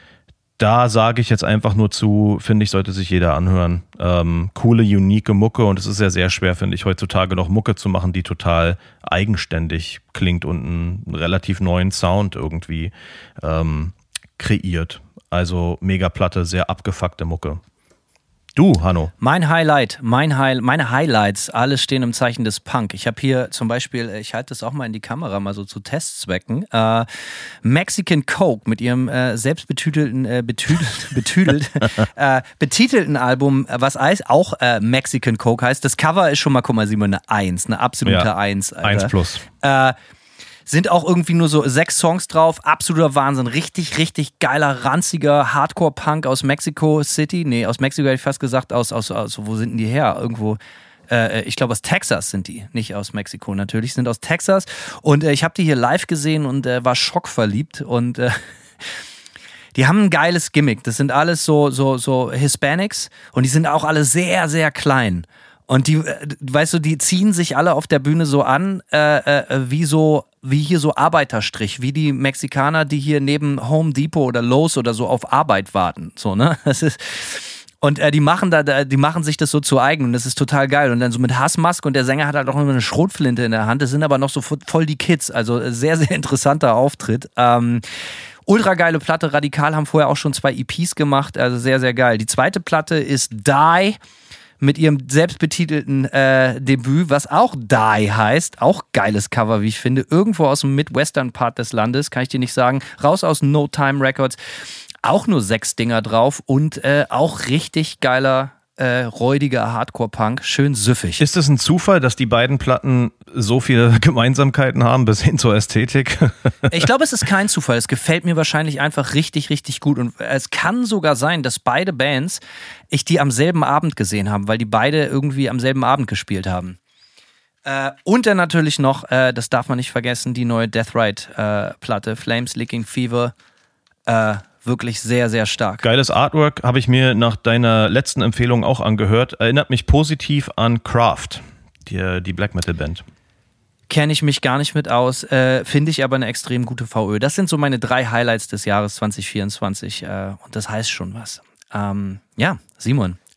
da sage ich jetzt einfach nur zu, finde ich, sollte sich jeder anhören. Ähm, coole, unique Mucke und es ist ja sehr schwer, finde ich, heutzutage noch Mucke zu machen, die total eigenständig klingt und einen relativ neuen Sound irgendwie ähm, kreiert. Also Megaplatte, sehr abgefuckte Mucke. Du, Hanno. Mein Highlight, mein High, meine Highlights, alles stehen im Zeichen des Punk. Ich habe hier zum Beispiel, ich halte das auch mal in die Kamera, mal so zu Testzwecken, äh, Mexican Coke mit ihrem äh, selbstbetütelten, äh, betüdelt, betüdelt, äh, betitelten Album, was auch äh, Mexican Coke heißt. Das Cover ist schon mal, guck mal, Simon, eine Eins, eine absolute ja, Eins. Alter. Eins plus. Äh, Sind auch irgendwie nur so sechs Songs drauf. Absoluter Wahnsinn. Richtig, richtig geiler, ranziger Hardcore-Punk aus Mexico City. Nee, aus Mexiko hätte ich fast gesagt. Aus, aus, aus wo sind denn die her? Irgendwo, äh, ich glaube aus Texas sind die. Nicht aus Mexiko natürlich, sind aus Texas. Und äh, ich habe die hier live gesehen und äh, war schockverliebt. Und äh, die haben ein geiles Gimmick. Das sind alles so, so, so Hispanics. Und die sind auch alle sehr, sehr klein. Und die, weißt du, die ziehen sich alle auf der Bühne so an, äh, äh, wie so, wie hier so Arbeiterstrich, wie die Mexikaner, die hier neben Home Depot oder Lowe's oder so auf Arbeit warten. So, ne? Das ist, und äh, die machen da, die machen sich das so zu eigen und das ist total geil. Und dann so mit Hassmaske und der Sänger hat halt auch immer eine Schrotflinte in der Hand. Das sind aber noch so voll die Kids. Also sehr, sehr interessanter Auftritt. Ähm, Ultra geile Platte. Radikal haben vorher auch schon zwei E Ps gemacht. Also sehr, sehr geil. Die zweite Platte ist Die. Mit ihrem selbstbetitelten äh, Debüt, was auch Die heißt. Auch geiles Cover, wie ich finde. Irgendwo aus dem Midwestern-Part des Landes, kann ich dir nicht sagen. Raus aus No Time Records. Auch nur sechs Dinger drauf und äh, auch richtig geiler, äh, räudiger Hardcore-Punk. Schön süffig. Ist es ein Zufall, dass die beiden Platten so viele Gemeinsamkeiten haben, bis hin zur Ästhetik? Ich glaube, es ist kein Zufall. Es gefällt mir wahrscheinlich einfach richtig, richtig gut. Und es kann sogar sein, dass beide Bands, ich die am selben Abend gesehen habe, weil die beide irgendwie am selben Abend gespielt haben. Äh, und dann natürlich noch, äh, das darf man nicht vergessen, die neue Death Ride-Platte, äh, Flames Licking Fever. Äh, wirklich sehr, sehr stark. Geiles Artwork, habe ich mir nach deiner letzten Empfehlung auch angehört. Erinnert mich positiv an Craft, die, die Black Metal Band. Kenne ich mich gar nicht mit aus, äh, finde ich aber eine extrem gute V Ö. Das sind so meine drei Highlights des Jahres zwanzig vierundzwanzig äh, und das heißt schon was. Ähm, ja, Simon,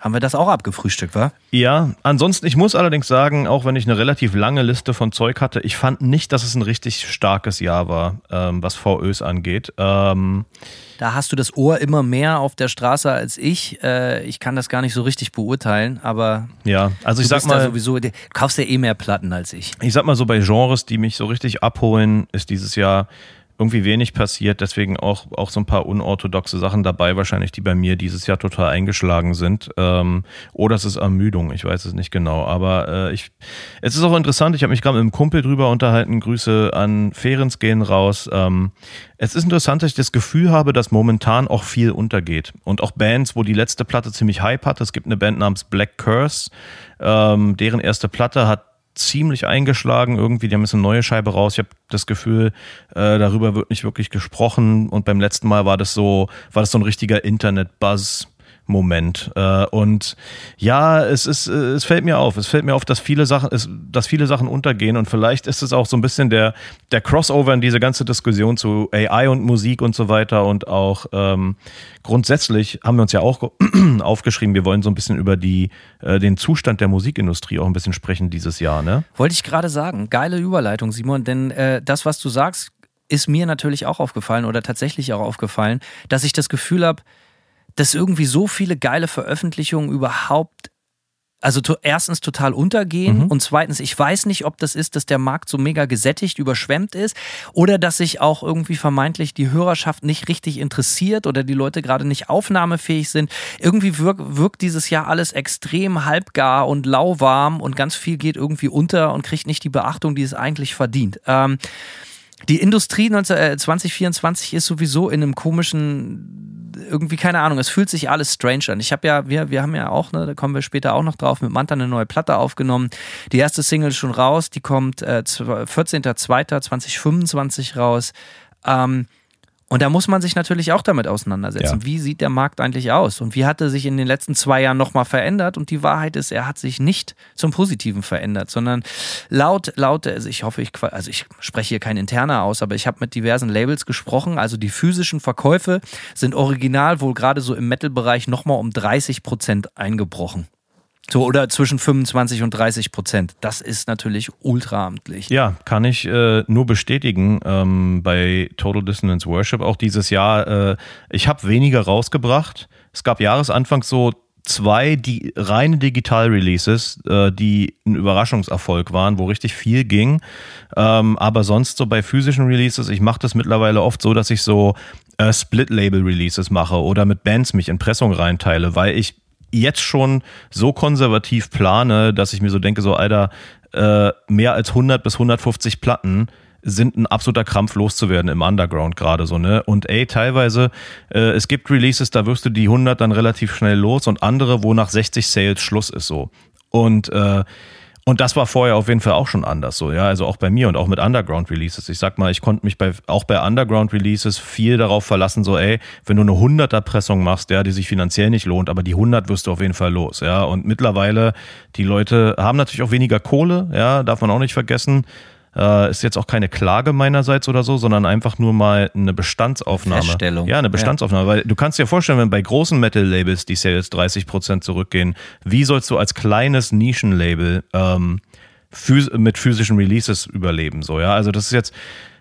haben wir das auch abgefrühstückt, wa? Ja, ansonsten, ich muss allerdings sagen, auch wenn ich eine relativ lange Liste von Zeug hatte, ich fand nicht, dass es ein richtig starkes Jahr war, ähm, was V Ös angeht. Ähm, Da hast du das Ohr immer mehr auf der Straße als ich. Äh, ich kann das gar nicht so richtig beurteilen, aber ja, also ich du sag bist da mal, sowieso, du kaufst ja eh mehr Platten als ich. ich sag mal so, bei Genres, die mich so richtig abholen, ist dieses Jahr irgendwie wenig passiert, deswegen auch, auch so ein paar unorthodoxe Sachen dabei, wahrscheinlich, die bei mir dieses Jahr total eingeschlagen sind. Ähm, oder es ist Ermüdung, ich weiß es nicht genau. Aber äh, ich, es ist auch interessant, ich habe mich gerade mit einem Kumpel drüber unterhalten, Grüße an Ferenc gehen raus. Ähm, es ist interessant, dass ich das Gefühl habe, dass momentan auch viel untergeht. Und auch Bands, wo die letzte Platte ziemlich Hype hat. Es gibt eine Band namens Black Curse, ähm, deren erste Platte hat ziemlich eingeschlagen irgendwie, die haben jetzt eine neue Scheibe raus. Ich habe das Gefühl, äh, darüber wird nicht wirklich gesprochen und beim letzten Mal war das so, war das so ein richtiger Internet-Buzz. Moment. Äh, und ja, es ist, es fällt mir auf. Es fällt mir auf, dass viele Sachen, es, dass viele Sachen untergehen und vielleicht ist es auch so ein bisschen der, der Crossover in diese ganze Diskussion zu A I und Musik und so weiter und auch ähm, grundsätzlich haben wir uns ja auch aufgeschrieben, wir wollen so ein bisschen über die, äh, den Zustand der Musikindustrie auch ein bisschen sprechen dieses Jahr, ne? Wollte ich gerade sagen. Geile Überleitung, Simon, denn äh, das, was du sagst, ist mir natürlich auch aufgefallen oder tatsächlich auch aufgefallen, dass ich das Gefühl habe, dass irgendwie so viele geile Veröffentlichungen überhaupt, also to- erstens total untergehen mhm. und zweitens, ich weiß nicht, ob das ist, dass der Markt so mega gesättigt, überschwemmt ist oder dass sich auch irgendwie vermeintlich die Hörerschaft nicht richtig interessiert oder die Leute gerade nicht aufnahmefähig sind. Irgendwie wirkt, wirkt dieses Jahr alles extrem halbgar und lauwarm und ganz viel geht irgendwie unter und kriegt nicht die Beachtung, die es eigentlich verdient. Ähm, die Industrie zwanzig vierundzwanzig ist sowieso in einem komischen, irgendwie, keine Ahnung, es fühlt sich alles strange an. Ich habe ja, wir, wir haben ja auch, ne, da kommen wir später auch noch drauf, mit Manta eine neue Platte aufgenommen. Die erste Single ist schon raus, die kommt äh, vierzehnter zweiter zweitausendfünfundzwanzig raus. Ähm, und da muss man sich natürlich auch damit auseinandersetzen. Ja. Wie sieht der Markt eigentlich aus? Und wie hat er sich in den letzten zwei Jahren nochmal verändert? Und die Wahrheit ist, er hat sich nicht zum Positiven verändert, sondern laut, laut, also ich hoffe, ich, also ich spreche hier kein Interner aus, aber ich habe mit diversen Labels gesprochen. Also die physischen Verkäufe sind original wohl gerade so im Metal-Bereich nochmal um dreißig Prozent eingebrochen. So, oder zwischen fünfundzwanzig und dreißig Prozent. Das ist natürlich ultra amtlich. Ja, kann ich äh, nur bestätigen. Ähm, bei Total Dissonance Worship auch dieses Jahr. Äh, ich habe weniger rausgebracht. Es gab Jahresanfang so zwei die reine Digital-Releases, äh, die ein Überraschungserfolg waren, wo richtig viel ging. Ähm, aber sonst so bei physischen Releases, ich mache das mittlerweile oft so, dass ich so äh, Split-Label-Releases mache oder mit Bands mich in Pressung reinteile, weil ich jetzt schon so konservativ plane, dass ich mir so denke, so Alter, äh, mehr als hundert bis hundertfünfzig Platten sind ein absoluter Krampf loszuwerden im Underground gerade so, ne? Und ey, teilweise, äh, es gibt Releases, da wirst du die hundert dann relativ schnell los und andere, wo nach sechzig Sales Schluss ist so. Und äh, Und das war vorher auf jeden Fall auch schon anders so, ja, also auch bei mir und auch mit Underground-Releases. Ich sag mal, ich konnte mich bei auch bei Underground-Releases viel darauf verlassen, so ey, wenn du eine hunderter-Pressung machst, ja, die sich finanziell nicht lohnt, aber die hundert wirst du auf jeden Fall los, ja. Und mittlerweile, die Leute haben natürlich auch weniger Kohle, ja, darf man auch nicht vergessen. Äh, ist jetzt auch keine Klage meinerseits oder so, sondern einfach nur mal eine Bestandsaufnahme. Feststellung. Ja, eine Bestandsaufnahme, ja. Weil du kannst dir vorstellen, wenn bei großen Metal-Labels die Sales dreißig Prozent zurückgehen, wie sollst du als kleines Nischenlabel ähm, phys- mit physischen Releases überleben? So, ja, also das ist jetzt,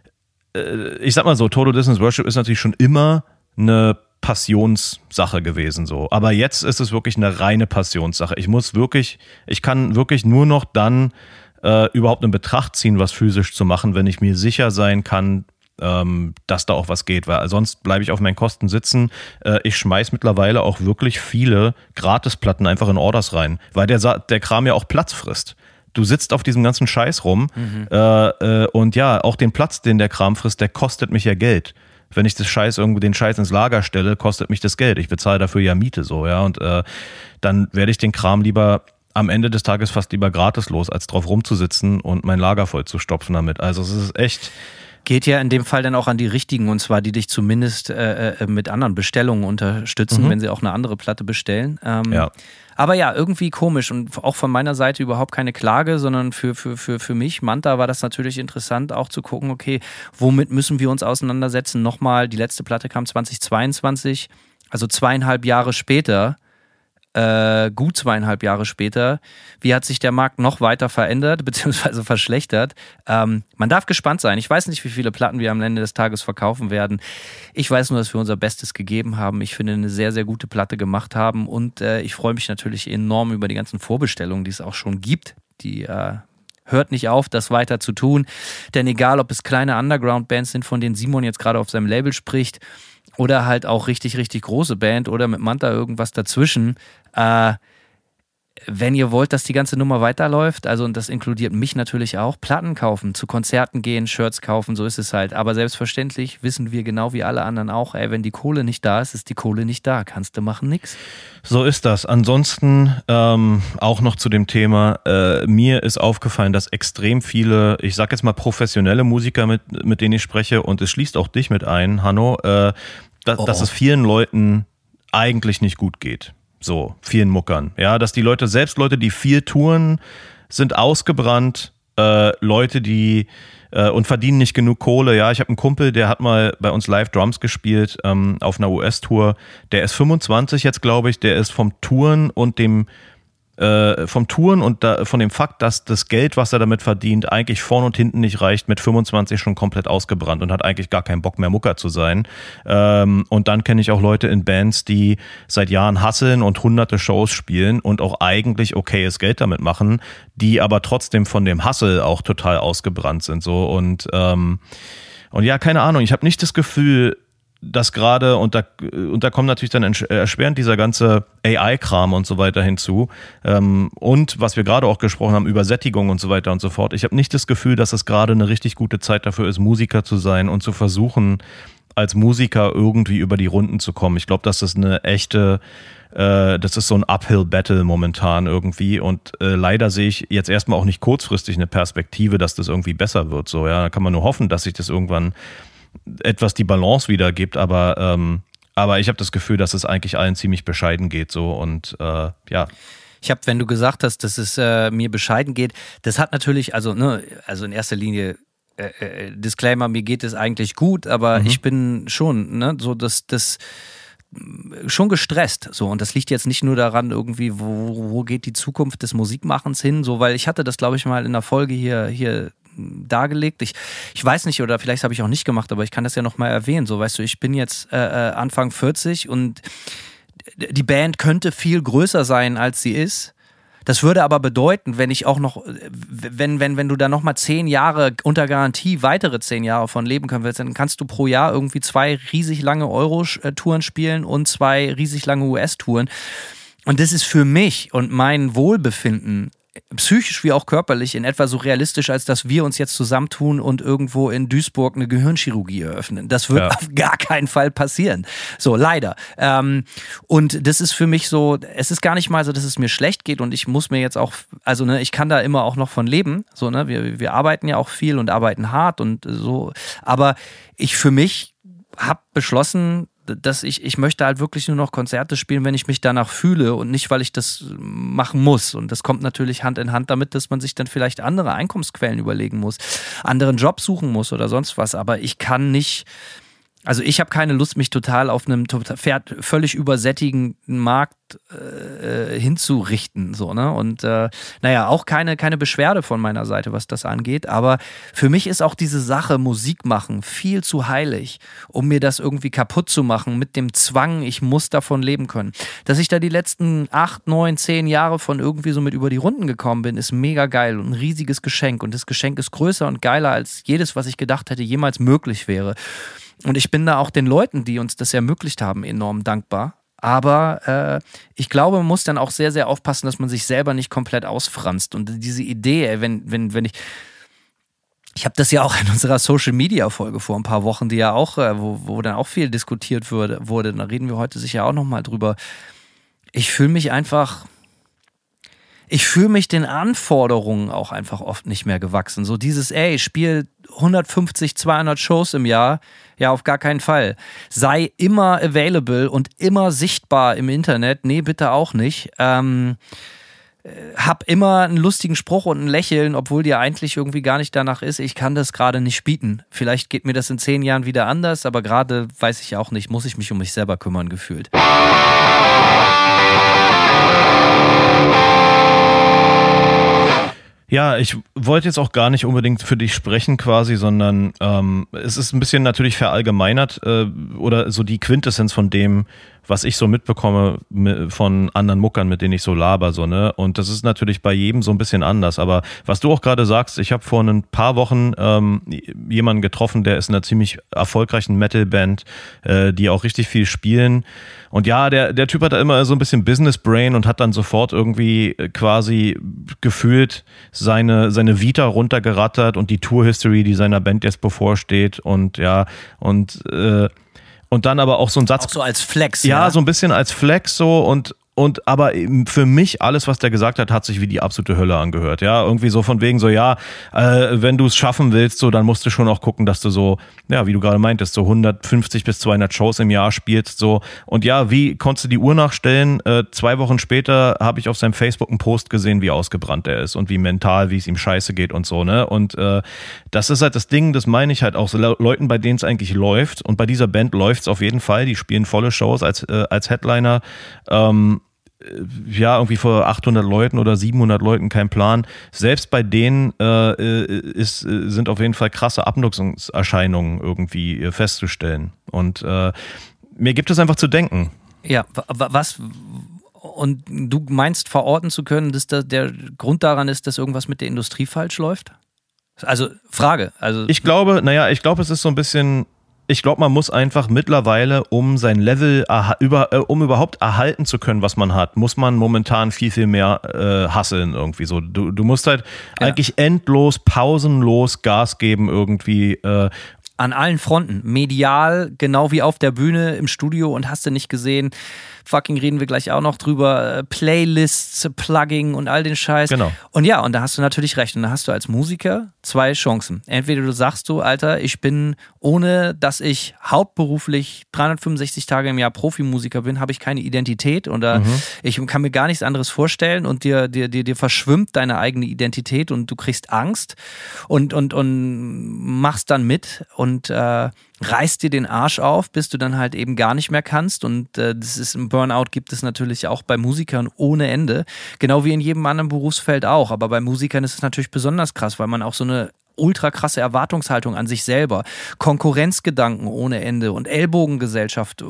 äh, ich sag mal so, Total Dissonance Worship ist natürlich schon immer eine Passionssache gewesen, so. Aber jetzt ist es wirklich eine reine Passionssache. Ich muss wirklich, ich kann wirklich nur noch dann äh, überhaupt in Betracht ziehen, was physisch zu machen, wenn ich mir sicher sein kann, ähm, dass da auch was geht, weil sonst bleibe ich auf meinen Kosten sitzen. Äh, ich schmeiß mittlerweile auch wirklich viele Gratisplatten einfach in Orders rein, weil der, der Kram ja auch Platz frisst. Du sitzt auf diesem ganzen Scheiß rum mhm. äh, äh, und ja, auch den Platz, den der Kram frisst, der kostet mich ja Geld. Wenn ich das Scheiß irgendwie den Scheiß ins Lager stelle, kostet mich das Geld. Ich bezahle dafür ja Miete so, ja. Und äh, dann werde ich den Kram lieber am Ende des Tages fast lieber gratis los, als drauf rumzusitzen und mein Lager voll zu stopfen damit. Also es ist echt. Geht ja in dem Fall dann auch an die Richtigen, und zwar die dich zumindest äh, mit anderen Bestellungen unterstützen, mhm. wenn sie auch eine andere Platte bestellen. Ähm, ja. Aber ja, irgendwie komisch und auch von meiner Seite überhaupt keine Klage, sondern für, für, für, für mich, Manta, war das natürlich interessant, auch zu gucken, okay, womit müssen wir uns auseinandersetzen? Nochmal, die letzte Platte kam zwanzig zweiundzwanzig, also zweieinhalb Jahre später. äh, gut zweieinhalb Jahre später, wie hat sich der Markt noch weiter verändert, beziehungsweise verschlechtert. Ähm, man darf gespannt sein. Ich weiß nicht, wie viele Platten wir am Ende des Tages verkaufen werden. Ich weiß nur, dass wir unser Bestes gegeben haben. Ich finde, eine sehr, sehr gute Platte gemacht haben und äh, ich freue mich natürlich enorm über die ganzen Vorbestellungen, die es auch schon gibt. Die äh, hört nicht auf, das weiter zu tun, denn egal, ob es kleine Underground-Bands sind, von denen Simon jetzt gerade auf seinem Label spricht, oder halt auch richtig, richtig große Band oder mit Manta irgendwas dazwischen. Äh, wenn ihr wollt, dass die ganze Nummer weiterläuft, also und das inkludiert mich natürlich auch, Platten kaufen, zu Konzerten gehen, Shirts kaufen, so ist es halt. Aber selbstverständlich wissen wir genau wie alle anderen auch, ey, wenn die Kohle nicht da ist, ist die Kohle nicht da. Kannst du machen, nix. So ist das. Ansonsten ähm, auch noch zu dem Thema, äh, mir ist aufgefallen, dass extrem viele, ich sag jetzt mal professionelle Musiker, mit, mit denen ich spreche, und es schließt auch dich mit ein, Hanno, äh, dass, oh. dass es vielen Leuten eigentlich nicht gut geht. So, vielen Muckern. Ja, dass die Leute, selbst Leute, die viel touren, sind ausgebrannt. Äh, Leute, die äh, und verdienen nicht genug Kohle. Ja, ich habe einen Kumpel, der hat mal bei uns live Drums gespielt ähm, auf einer U S-Tour. Der ist fünfundzwanzig jetzt, glaube ich. Der ist vom Touren und dem äh, vom Touren und da, von dem Fakt, dass das Geld, was er damit verdient, eigentlich vorn und hinten nicht reicht, mit fünfundzwanzig schon komplett ausgebrannt und hat eigentlich gar keinen Bock mehr, Mucker zu sein. Ähm, und dann kenne ich auch Leute in Bands, die seit Jahren hustlen und hunderte Shows spielen und auch eigentlich okayes Geld damit machen, die aber trotzdem von dem Hustle auch total ausgebrannt sind. So und, ähm, und ja, keine Ahnung, ich habe nicht das Gefühl, dass gerade, und da, und da kommt natürlich dann erschwerend dieser ganze A I-Kram und so weiter hinzu. Ähm, und was wir gerade auch gesprochen haben, über Sättigung und so weiter und so fort. Ich habe nicht das Gefühl, dass es gerade eine richtig gute Zeit dafür ist, Musiker zu sein und zu versuchen, als Musiker irgendwie über die Runden zu kommen. Ich glaube, das ist eine echte, äh, das ist so ein Uphill-Battle momentan irgendwie. Und äh, leider sehe ich jetzt erstmal auch nicht kurzfristig eine Perspektive, dass das irgendwie besser wird. So, ja, da kann man nur hoffen, dass sich das irgendwann etwas die Balance wieder gibt, aber, ähm, aber ich habe das Gefühl, dass es eigentlich allen ziemlich bescheiden geht so und äh, ja. Ich habe, wenn du gesagt hast, dass es äh, mir bescheiden geht, das hat natürlich, also ne, also in erster Linie äh, äh, Disclaimer, mir geht es eigentlich gut, aber mhm. ich bin schon, ne, so das, das schon gestresst, so, und das liegt jetzt nicht nur daran irgendwie, wo, wo geht die Zukunft des Musikmachens hin, so, weil ich hatte das, glaube ich, mal in der Folge hier, hier dargelegt. Ich, ich weiß nicht, oder vielleicht habe ich auch nicht gemacht, aber ich kann das ja nochmal erwähnen. So, weißt du, ich bin jetzt äh, Anfang vierzig und die Band könnte viel größer sein, als sie ist. Das würde aber bedeuten, wenn ich auch noch, wenn, wenn, wenn du da nochmal zehn Jahre unter Garantie weitere zehn Jahre von leben können willst, dann kannst du pro Jahr irgendwie zwei riesig lange Euro-Touren spielen und zwei riesig lange U S-Touren. Und das ist für mich und mein Wohlbefinden psychisch wie auch körperlich in etwa so realistisch, als dass wir uns jetzt zusammentun und irgendwo in Duisburg eine Gehirnchirurgie eröffnen. Das wird ja auf gar keinen Fall passieren. So, leider. Ähm, und das ist für mich so, es ist gar nicht mal so, dass es mir schlecht geht und ich muss mir jetzt auch, also ne, ich kann da immer auch noch von leben. So, ne, wir, wir arbeiten ja auch viel und arbeiten hart und so. Aber ich für mich habe beschlossen, dass ich, ich möchte halt wirklich nur noch Konzerte spielen, wenn ich mich danach fühle und nicht, weil ich das machen muss. Und das kommt natürlich Hand in Hand damit, dass man sich dann vielleicht andere Einkommensquellen überlegen muss, anderen Job suchen muss oder sonst was. Aber ich kann nicht, also ich habe keine Lust, mich total auf einem völlig übersättigenden Markt äh, hinzurichten. So, ne? Und äh, naja, auch keine, keine Beschwerde von meiner Seite, was das angeht. Aber für mich ist auch diese Sache Musik machen viel zu heilig, um mir das irgendwie kaputt zu machen mit dem Zwang, ich muss davon leben können. Dass ich da die letzten acht, neun, zehn Jahre von irgendwie so mit über die Runden gekommen bin, ist mega geil und ein riesiges Geschenk. Und das Geschenk ist größer und geiler als jedes, was ich gedacht hätte, jemals möglich wäre. Und ich bin da auch den Leuten, die uns das ermöglicht haben, enorm dankbar. Aber äh, ich glaube, man muss dann auch sehr, sehr aufpassen, dass man sich selber nicht komplett ausfranst. Und diese Idee, ey, wenn, wenn, wenn ich... Ich habe das ja auch in unserer Social-Media-Folge vor ein paar Wochen, die ja auch, äh, wo, wo dann auch viel diskutiert wurde, wurde. Da reden wir heute sicher auch nochmal drüber. Ich fühle mich einfach... Ich fühle mich den Anforderungen auch einfach oft nicht mehr gewachsen. So dieses, ey, spiel hundertfünfzig, zweihundert Shows im Jahr. Ja, auf gar keinen Fall. Sei immer available und immer sichtbar im Internet. Nee, bitte auch nicht. Ähm, hab immer einen lustigen Spruch und ein Lächeln, obwohl dir eigentlich irgendwie gar nicht danach ist. Ich kann das gerade nicht bieten. Vielleicht geht mir das in zehn Jahren wieder anders, aber gerade weiß ich auch nicht, muss ich mich um mich selber kümmern, gefühlt. Ja, ich wollte jetzt auch gar nicht unbedingt für dich sprechen quasi, sondern ähm, es ist ein bisschen natürlich verallgemeinert äh, oder so die Quintessenz von dem, was ich so mitbekomme von anderen Muckern, mit denen ich so laber, so, ne? Und das ist natürlich bei jedem so ein bisschen anders. Aber was du auch gerade sagst, ich habe vor ein paar Wochen ähm, jemanden getroffen, der ist in einer ziemlich erfolgreichen Metal-Band, äh, die auch richtig viel spielen. Und ja, der, der Typ hat da immer so ein bisschen Business-Brain und hat dann sofort irgendwie quasi gefühlt seine, seine Vita runtergerattert und die Tour-History, die seiner Band jetzt bevorsteht. Und ja, und äh, Und dann aber auch so ein Satz. Auch so als Flex. Ja, ja, so ein bisschen als Flex so und Und aber für mich, alles, was der gesagt hat, hat sich wie die absolute Hölle angehört. Ja, irgendwie so von wegen so, ja, äh, wenn du es schaffen willst, so, dann musst du schon auch gucken, dass du so, ja, wie du gerade meintest, so hundertfünfzig bis zweihundert Shows im Jahr spielst, so. Und ja, wie konntest du die Uhr nachstellen? Äh, zwei Wochen später habe ich auf seinem Facebook einen Post gesehen, wie ausgebrannt er ist und wie mental, wie es ihm scheiße geht und so, ne? Und äh, das ist halt das Ding, das meine ich halt auch so Leuten, bei denen es eigentlich läuft. Und bei dieser Band läuft es auf jeden Fall. Die spielen volle Shows als, äh, als Headliner. Ähm, ja, irgendwie vor achthundert Leuten oder siebenhundert Leuten, kein Plan. Selbst bei denen äh, ist, sind auf jeden Fall krasse Abnutzungserscheinungen irgendwie festzustellen. Und äh, mir gibt es einfach zu denken. Ja, was, und du meinst verorten zu können, dass da der Grund daran ist, dass irgendwas mit der Industrie falsch läuft? Also, Frage. Also ich glaube, naja, ich glaube, es ist so ein bisschen... Ich glaube, man muss einfach mittlerweile, um sein Level, über, äh, um überhaupt erhalten zu können, was man hat, muss man momentan viel, viel mehr äh, hustlen irgendwie so. Du, du musst halt ja. eigentlich endlos, pausenlos Gas geben irgendwie. Äh, An allen Fronten. Medial, genau wie auf der Bühne, im Studio und hast du nicht gesehen. Fucking reden wir gleich auch noch drüber. Playlists, Plugging und all den Scheiß. Genau. Und ja, und da hast du natürlich recht. Und da hast du als Musiker zwei Chancen. Entweder du sagst du, Alter, ich bin, ohne dass ich hauptberuflich dreihundertfünfundsechzig Tage im Jahr Profimusiker bin, habe ich keine Identität oder mhm. ich kann mir gar nichts anderes vorstellen und dir, dir, dir, dir verschwimmt deine eigene Identität und du kriegst Angst und, und, und machst dann mit und äh, reißt dir den Arsch auf, bis du dann halt eben gar nicht mehr kannst und äh, das ist im Burnout gibt es natürlich auch bei Musikern ohne Ende, genau wie in jedem anderen Berufsfeld auch, aber bei Musikern ist es natürlich besonders krass, weil man auch so eine ultra krasse Erwartungshaltung an sich selber, Konkurrenzgedanken ohne Ende und Ellbogengesellschaft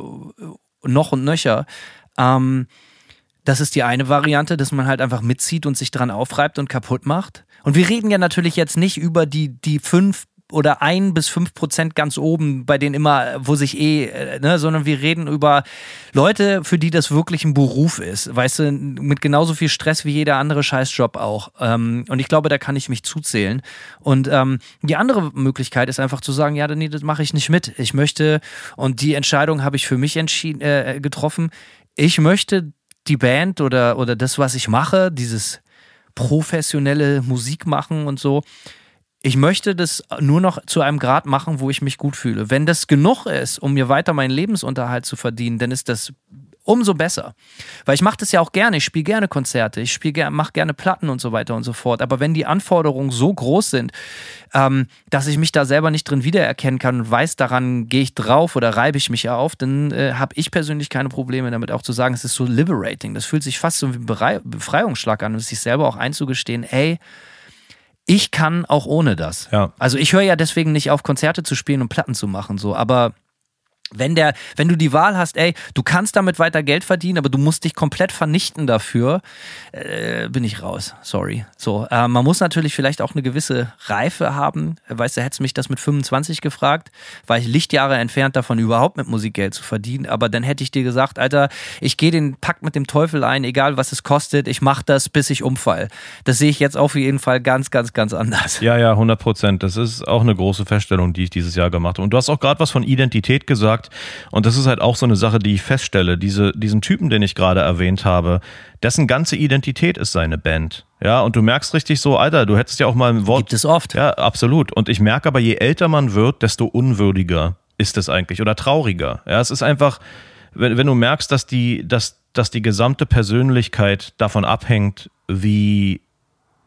noch und nöcher, ähm, das ist die eine Variante, dass man halt einfach mitzieht und sich dran aufreibt und kaputt macht. Und wir reden ja natürlich jetzt nicht über die, die fünf oder ein bis fünf Prozent ganz oben, bei denen immer, wo sich eh, ne, sondern wir reden über Leute, für die das wirklich ein Beruf ist, weißt du, mit genauso viel Stress wie jeder andere Scheißjob auch. Ähm, und ich glaube, da kann ich mich zuzählen. Und ähm, die andere Möglichkeit ist einfach zu sagen, ja, nee, das mache ich nicht mit. Ich möchte, und die Entscheidung habe ich für mich entschieden, äh, getroffen, ich möchte die Band oder, oder das, was ich mache, dieses professionelle Musik machen und so, ich möchte das nur noch zu einem Grad machen, wo ich mich gut fühle. Wenn das genug ist, um mir weiter meinen Lebensunterhalt zu verdienen, dann ist das umso besser. Weil ich mache das ja auch gerne, ich spiele gerne Konzerte, ich spiele, mache gerne Platten und so weiter und so fort. Aber wenn die Anforderungen so groß sind, ähm, dass ich mich da selber nicht drin wiedererkennen kann und weiß, daran gehe ich drauf oder reibe ich mich auf, dann äh, habe ich persönlich keine Probleme damit auch zu sagen, es ist so liberating. Das fühlt sich fast so wie ein Berei- Befreiungsschlag an und sich selber auch einzugestehen, ey, ich kann auch ohne das. Ja. Also ich höre ja deswegen nicht auf, Konzerte zu spielen und Platten zu machen, so, aber wenn der, wenn du die Wahl hast, ey, du kannst damit weiter Geld verdienen, aber du musst dich komplett vernichten dafür, äh, bin ich raus. Sorry. So, äh, man muss natürlich vielleicht auch eine gewisse Reife haben. Weißt du, hättest mich das mit fünfundzwanzig gefragt, war ich Lichtjahre entfernt davon, überhaupt mit Musik Geld zu verdienen. Aber dann hätte ich dir gesagt, Alter, ich gehe den Pakt mit dem Teufel ein, egal was es kostet, ich mache das, bis ich umfall. Das sehe ich jetzt auf jeden Fall ganz, ganz, ganz anders. Ja, ja, hundert Prozent. Das ist auch eine große Feststellung, die ich dieses Jahr gemacht habe. Und du hast auch gerade was von Identität gesagt. Und das ist halt auch so eine Sache, die ich feststelle. Diese, diesen Typen, den ich gerade erwähnt habe, dessen ganze Identität ist seine Band. Ja, und du merkst richtig so, Alter, du hättest ja auch mal ein Wort. Gibt es oft. Ja, absolut. Und ich merke aber, je älter man wird, desto unwürdiger ist es eigentlich oder trauriger. Ja, es ist einfach, wenn, wenn du merkst, dass die, dass, dass die gesamte Persönlichkeit davon abhängt, wie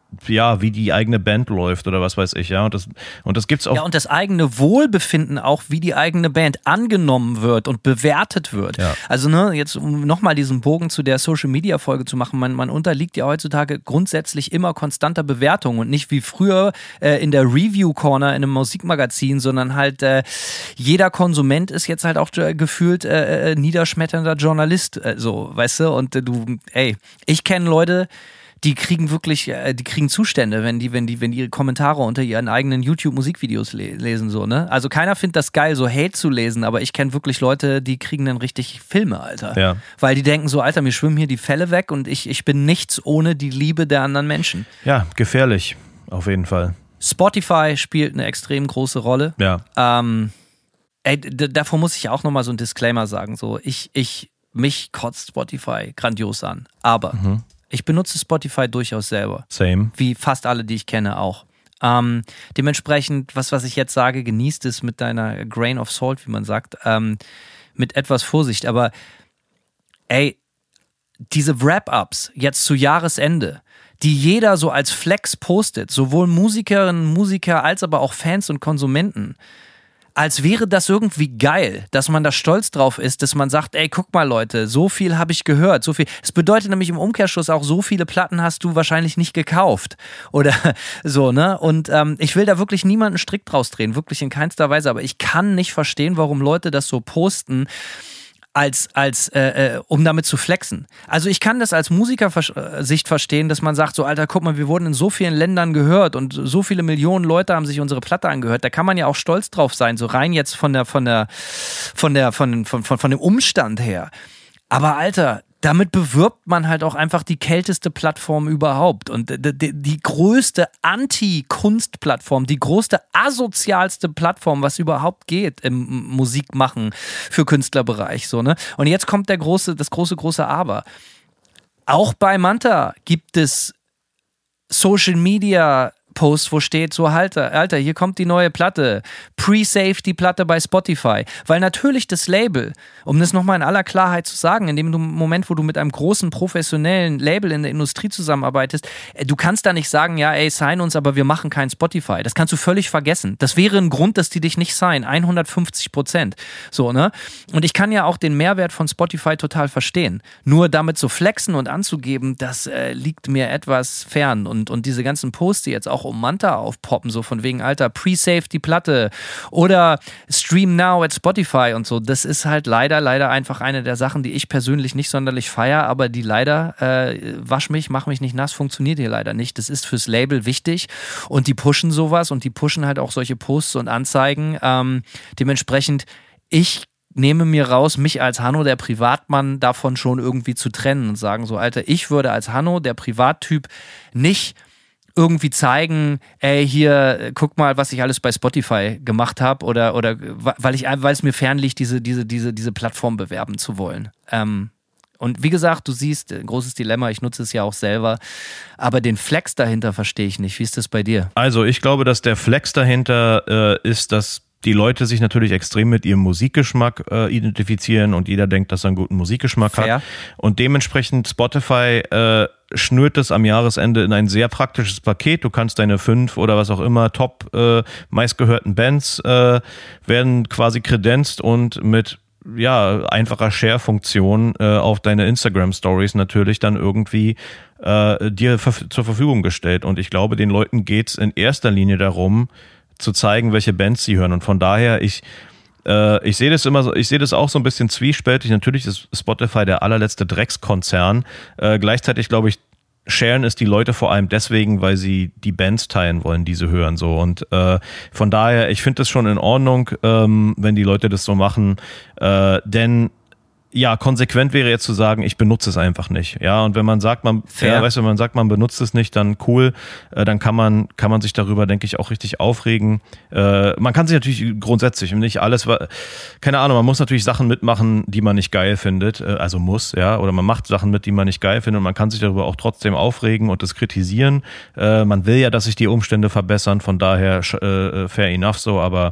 ja, wie die eigene Band läuft oder was weiß ich, ja. Und das, und das gibt's auch. Ja, und das eigene Wohlbefinden auch, wie die eigene Band angenommen wird und bewertet wird. Ja. Also, ne, jetzt um nochmal diesen Bogen zu der Social-Media-Folge zu machen, man, man unterliegt ja heutzutage grundsätzlich immer konstanter Bewertung und nicht wie früher äh, in der Review-Corner in einem Musikmagazin, sondern halt äh, jeder Konsument ist jetzt halt auch äh, gefühlt äh, äh, niederschmetternder Journalist, äh, so, weißt du, und äh, du, ey, ich kenne Leute, die kriegen wirklich, die kriegen Zustände, wenn die, wenn die, wenn die ihre Kommentare unter ihren eigenen YouTube-Musikvideos le- lesen, so, ne? Also keiner findet das geil, so Hate zu lesen, aber ich kenne wirklich Leute, die kriegen dann richtig Filme, Alter. Ja. Weil die denken so, Alter, mir schwimmen hier die Fälle weg und ich, ich bin nichts ohne die Liebe der anderen Menschen. Ja, gefährlich, auf jeden Fall. Spotify spielt eine extrem große Rolle. Ja. Ähm, ey, d- davor muss ich auch nochmal so einen Disclaimer sagen, so, ich, ich, mich kotzt Spotify grandios an, aber mhm. ich benutze Spotify durchaus selber. Same. Wie fast alle, die ich kenne, auch. Ähm, dementsprechend, was, was ich jetzt sage, genießt es mit deiner Grain of Salt, wie man sagt, ähm, mit etwas Vorsicht. Aber ey, diese Wrap-Ups jetzt zu Jahresende, die jeder so als Flex postet, sowohl Musikerinnen, Musiker als aber auch Fans und Konsumenten, als wäre das irgendwie geil, dass man da stolz drauf ist, dass man sagt, ey, guck mal Leute, so viel habe ich gehört, so viel. Es bedeutet nämlich im Umkehrschluss auch, so viele Platten hast du wahrscheinlich nicht gekauft oder so, ne? Und ähm, ich will da wirklich niemanden strikt draus drehen, wirklich in keinster Weise, aber ich kann nicht verstehen, warum Leute das so posten, als, als äh, um damit zu flexen. Also ich kann das als Musikersicht verstehen, dass man sagt, so Alter, guck mal, wir wurden in so vielen Ländern gehört und so viele Millionen Leute haben sich unsere Platte angehört. Da kann man ja auch stolz drauf sein, so rein jetzt von der, von der, von der, von, von, von, von dem Umstand her. Aber Alter, damit bewirbt man halt auch einfach die kälteste Plattform überhaupt und die, die größte Anti-Kunst-Plattform, die größte asozialste Plattform, was überhaupt geht im Musikmachen für Künstlerbereich, so, ne? Und jetzt kommt der große, das große, große Aber. Auch bei Manta gibt es Social Media Post, wo steht so, Alter, Alter, hier kommt die neue Platte, pre-save die Platte bei Spotify, weil natürlich das Label, um das nochmal in aller Klarheit zu sagen, in dem du, Moment, wo du mit einem großen professionellen Label in der Industrie zusammenarbeitest, du kannst da nicht sagen, ja, ey, sign uns, aber wir machen kein Spotify. Das kannst du völlig vergessen. Das wäre ein Grund, dass die dich nicht signen, hundertfünfzig Prozent. So, ne? Und ich kann ja auch den Mehrwert von Spotify total verstehen. Nur damit zu flexen und anzugeben, das äh, liegt mir etwas fern. Und, und diese ganzen Posts, die jetzt auch um Manta aufpoppen, so von wegen, Alter, pre-save die Platte oder stream now at Spotify und so, das ist halt leider, leider einfach eine der Sachen, die ich persönlich nicht sonderlich feiere, aber die leider, äh, wasch mich, mach mich nicht nass, funktioniert hier leider nicht. Das ist fürs Label wichtig und die pushen sowas und die pushen halt auch solche Posts und Anzeigen. Ähm, dementsprechend, ich nehme mir raus, mich als Hanno, der Privatmann, davon schon irgendwie zu trennen und sagen so, Alter, ich würde als Hanno, der Privattyp, nicht irgendwie zeigen, ey, hier, guck mal, was ich alles bei Spotify gemacht habe oder, oder weil ich, weil es mir fern liegt, diese, diese, diese, diese Plattform bewerben zu wollen. Ähm, und wie gesagt, du siehst, ein großes Dilemma, ich nutze es ja auch selber, aber den Flex dahinter verstehe ich nicht. Wie ist das bei dir? Also ich glaube, dass der Flex dahinter äh, ist, dass die Leute sich natürlich extrem mit ihrem Musikgeschmack äh, identifizieren und jeder denkt, dass er einen guten Musikgeschmack Fair. hat. Und dementsprechend Spotify äh, schnürt es am Jahresende in ein sehr praktisches Paket. Du kannst deine fünf oder was auch immer top äh, meistgehörten Bands äh, werden quasi kredenzt und mit ja, einfacher Share-Funktion äh, auf deine Instagram-Stories natürlich dann irgendwie äh, dir ver- zur Verfügung gestellt. Und ich glaube, den Leuten geht's in erster Linie darum, zu zeigen, welche Bands sie hören. Und von daher, ich, äh, ich sehe das immer so, ich sehe das auch so ein bisschen zwiespältig. Natürlich ist Spotify der allerletzte Dreckskonzern. Äh, gleichzeitig glaube ich, sharen es die Leute vor allem deswegen, weil sie die Bands teilen wollen, die sie hören. So. Und äh, von daher, ich finde das schon in Ordnung, ähm, wenn die Leute das so machen. Äh, denn ja, konsequent wäre jetzt zu sagen, ich benutze es einfach nicht. Ja, und wenn man sagt, man, ja, weißt du, wenn man sagt, man benutzt es nicht, dann cool, äh, dann kann man, kann man sich darüber, denke ich, auch richtig aufregen. Äh, man kann sich natürlich grundsätzlich nicht alles, keine Ahnung, man muss natürlich Sachen mitmachen, die man nicht geil findet, äh, also muss, ja, oder man macht Sachen mit, die man nicht geil findet und man kann sich darüber auch trotzdem aufregen und das kritisieren. Äh, man will ja, dass sich die Umstände verbessern, von daher äh, fair enough so, aber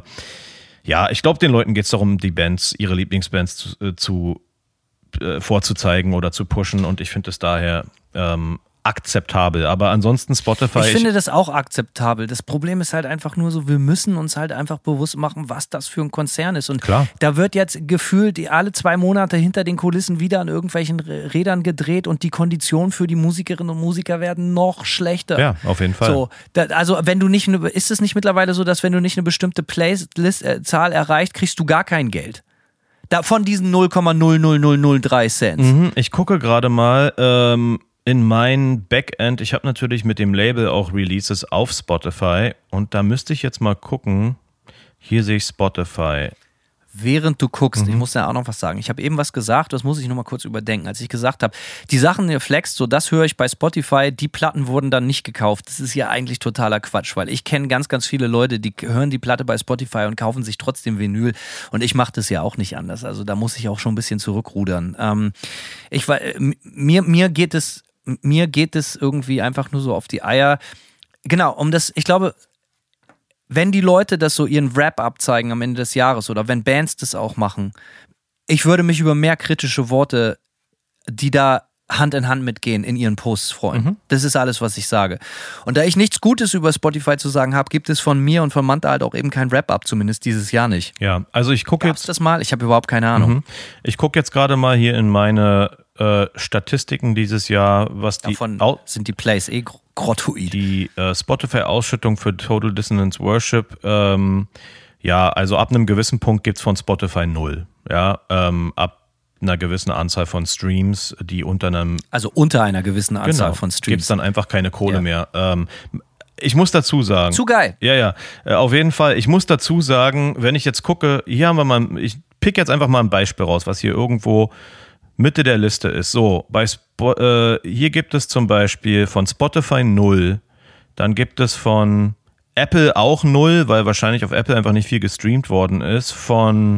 ja, ich glaube, den Leuten geht es darum, die Bands, ihre Lieblingsbands zu, äh, zu vorzuzeigen oder zu pushen und ich finde es daher ähm, akzeptabel. Aber ansonsten Spotify. Ich finde das auch akzeptabel. Das Problem ist halt einfach nur so, wir müssen uns halt einfach bewusst machen, was das für ein Konzern ist. Und Klar. Da wird jetzt gefühlt alle zwei Monate hinter den Kulissen wieder an irgendwelchen Rädern gedreht und die Konditionen für die Musikerinnen und Musiker werden noch schlechter. Ja, auf jeden Fall. So, da, also wenn du nicht, ist es nicht mittlerweile so, dass wenn du nicht eine bestimmte Playlist-Zahl erreicht, kriegst du gar kein Geld? Da, von diesen null Komma null null null null drei Cent. Mhm, ich gucke gerade mal ähm, in mein Backend. Ich habe natürlich mit dem Label auch Releases auf Spotify und da müsste ich jetzt mal gucken. Hier sehe ich Spotify. Während du guckst, Mhm. ich muss ja auch noch was sagen. Ich habe eben was gesagt, das muss ich noch mal kurz überdenken. Als ich gesagt habe, die Sachen, die ihr flext, so das höre ich bei Spotify, die Platten wurden dann nicht gekauft. Das ist ja eigentlich totaler Quatsch, weil ich kenne ganz, ganz viele Leute, die hören die Platte bei Spotify und kaufen sich trotzdem Vinyl und ich mache das ja auch nicht anders. Also da muss ich auch schon ein bisschen zurückrudern. Ähm, ich, mir, mir geht es, mir geht es irgendwie einfach nur so auf die Eier. Genau, um das, ich glaube, wenn die Leute das so ihren Wrap-up zeigen am Ende des Jahres oder wenn Bands das auch machen, ich würde mich über mehr kritische Worte, die da Hand in Hand mitgehen, in ihren Posts freuen. Mhm. Das ist alles, was ich sage. Und da ich nichts Gutes über Spotify zu sagen habe, gibt es von mir und von Manta halt auch eben kein Wrap-up, zumindest dieses Jahr nicht. Ja, also ich gucke jetzt das mal, ich habe überhaupt keine Ahnung. Mhm. Ich gucke jetzt gerade mal hier in meine äh, Statistiken dieses Jahr, was die Davon Au- sind die Plays eh gr- grottoid. die äh, Spotify-Ausschüttung für Total Dissonance Worship, ähm, ja, also ab einem gewissen Punkt gibt es von Spotify null. Ja, ähm, ab einer gewissen Anzahl von Streams, die unter einem Also unter einer gewissen Anzahl genau, von gibt es Streams. dann einfach keine Kohle Ja. mehr. Ähm, ich muss dazu sagen. Zu geil. Ja, ja, äh, auf jeden Fall. Ich muss dazu sagen, wenn ich jetzt gucke, hier haben wir mal, ich pick jetzt einfach mal ein Beispiel raus, was hier irgendwo Mitte der Liste ist. So, bei Spo- äh, hier gibt es zum Beispiel von Spotify null, dann gibt es von Apple auch null, weil wahrscheinlich auf Apple einfach nicht viel gestreamt worden ist, von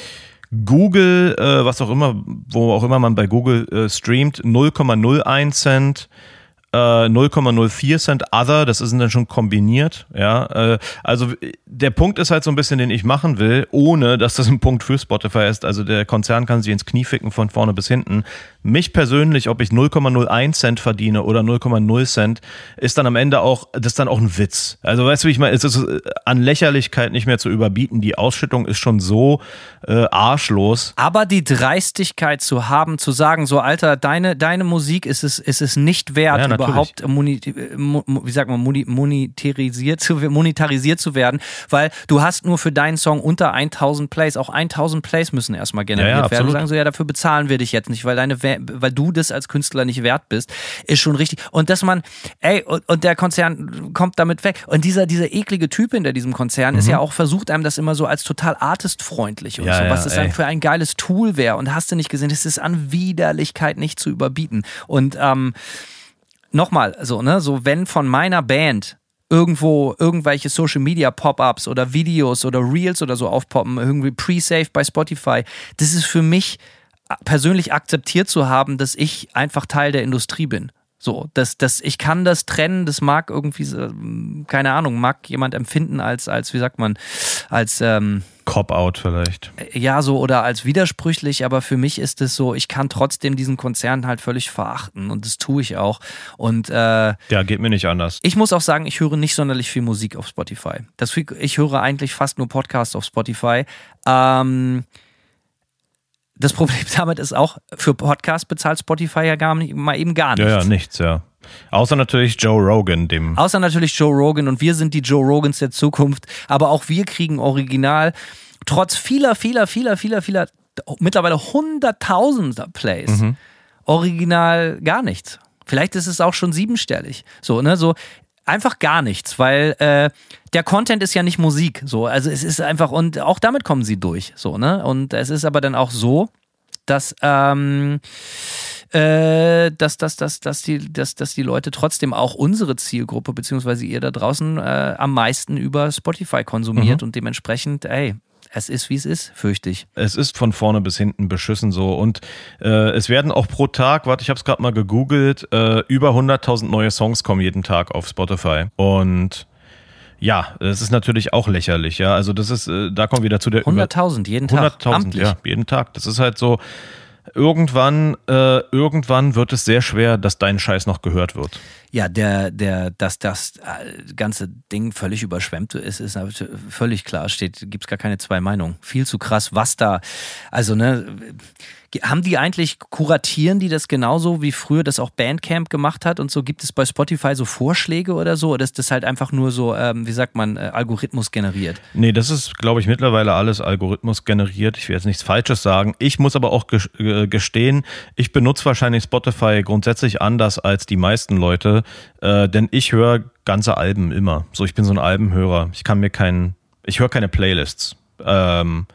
Google, äh, was auch immer, wo auch immer man bei Google äh, streamt, null Komma null eins Cent, äh, null Komma null vier Cent Other, das ist dann schon kombiniert, ja, äh, also der Punkt ist halt so ein bisschen, den ich machen will, ohne dass das ein Punkt für Spotify ist, also der Konzern kann sich ins Knie ficken von vorne bis hinten. Mich persönlich, ob ich null Komma null eins Cent verdiene oder null Komma null Cent, ist dann am Ende auch, das ist dann auch ein Witz. Also weißt du, wie ich meine, es ist an Lächerlichkeit nicht mehr zu überbieten. Die Ausschüttung ist schon so äh, arschlos. Aber die Dreistigkeit zu haben, zu sagen, so Alter, deine, deine Musik ist es, ist es nicht wert, Ja, natürlich. überhaupt moni, mo, wie sagt man, moni, monetarisiert, zu, monetarisiert zu werden, weil du hast nur für deinen Song unter tausend Plays, auch tausend Plays müssen erstmal generiert Ja, ja, werden. Und absolut. sagen so, ja, dafür bezahlen wir dich jetzt nicht, weil deine, weil du das als Künstler nicht wert bist, ist schon richtig. Und dass man, ey, und, und der Konzern kommt damit weg. Und dieser, dieser eklige Typ hinter diesem Konzern Mhm. ist ja auch versucht, einem das immer so als total artistfreundlich und Ja, so, ja, was es ey. dann für ein geiles Tool wäre. Und hast du nicht gesehen, es ist an Widerlichkeit nicht zu überbieten. Und ähm, nochmal, so, ne, so wenn von meiner Band irgendwo irgendwelche Social Media Pop-ups oder Videos oder Reels oder so aufpoppen, irgendwie pre-save bei Spotify, das ist für mich persönlich akzeptiert zu haben, dass ich einfach Teil der Industrie bin. So, dass, dass ich kann das trennen, das mag irgendwie, keine Ahnung, mag jemand empfinden als, als wie sagt man, als ähm, Cop-out vielleicht. ja, so oder als widersprüchlich, aber für mich ist es so, ich kann trotzdem diesen Konzern halt völlig verachten und das tue ich auch. Und äh, Ja, geht mir nicht anders. ich muss auch sagen, ich höre nicht sonderlich viel Musik auf Spotify. Das, ich höre eigentlich fast nur Podcasts auf Spotify. Ähm, das Problem damit ist auch, für Podcasts bezahlt Spotify ja gar nicht, mal eben gar nichts. Ja, ja, nichts, ja. Außer natürlich Joe Rogan, dem. Außer natürlich Joe Rogan und wir sind die Joe Rogans der Zukunft, aber auch wir kriegen original, trotz vieler, vieler, vieler, vieler, vieler, mittlerweile hunderttausender Plays, Mhm. original gar nichts. Vielleicht ist es auch schon siebenstellig. So, ne, so einfach gar nichts, weil äh, der Content ist ja nicht Musik, so, also es ist einfach, und auch damit kommen sie durch, so, ne, und es ist aber dann auch so, dass, ähm, äh, dass, dass, dass, dass, die, dass, dass die Leute trotzdem auch unsere Zielgruppe, beziehungsweise ihr da draußen äh, am meisten über Spotify konsumiert Mhm. und dementsprechend, ey, es ist, wie es ist, fürchte ich. Es ist von vorne bis hinten beschissen so und äh, es werden auch pro Tag, warte, ich habe es gerade mal gegoogelt, äh, über hunderttausend neue Songs kommen jeden Tag auf Spotify und ja, das ist natürlich auch lächerlich, ja, also das ist, äh, da kommen wir wieder zu der hunderttausend jeden Tag, hunderttausend, amtlich. ja, jeden Tag, das ist halt so, irgendwann, äh, irgendwann wird es sehr schwer, dass dein Scheiß noch gehört wird. Ja, der, der, dass das ganze Ding völlig überschwemmt ist, ist völlig klar. Steht, gibt's gar keine zwei Meinungen. Viel zu krass, was da, also ne, haben die eigentlich, kuratieren die das genauso, wie früher das auch Bandcamp gemacht hat und so? Gibt es bei Spotify so Vorschläge oder so? Oder ist das halt einfach nur so, ähm, wie sagt man, äh, Algorithmus generiert? Nee, das ist, glaube ich, mittlerweile alles Algorithmus generiert. Ich will jetzt nichts Falsches sagen. Ich muss aber auch gestehen, ich benutze wahrscheinlich Spotify grundsätzlich anders als die meisten Leute, äh, denn ich höre ganze Alben immer. So, ich bin so ein Albenhörer. Ich kann mir keinen, ich höre keine Playlists. Ähm,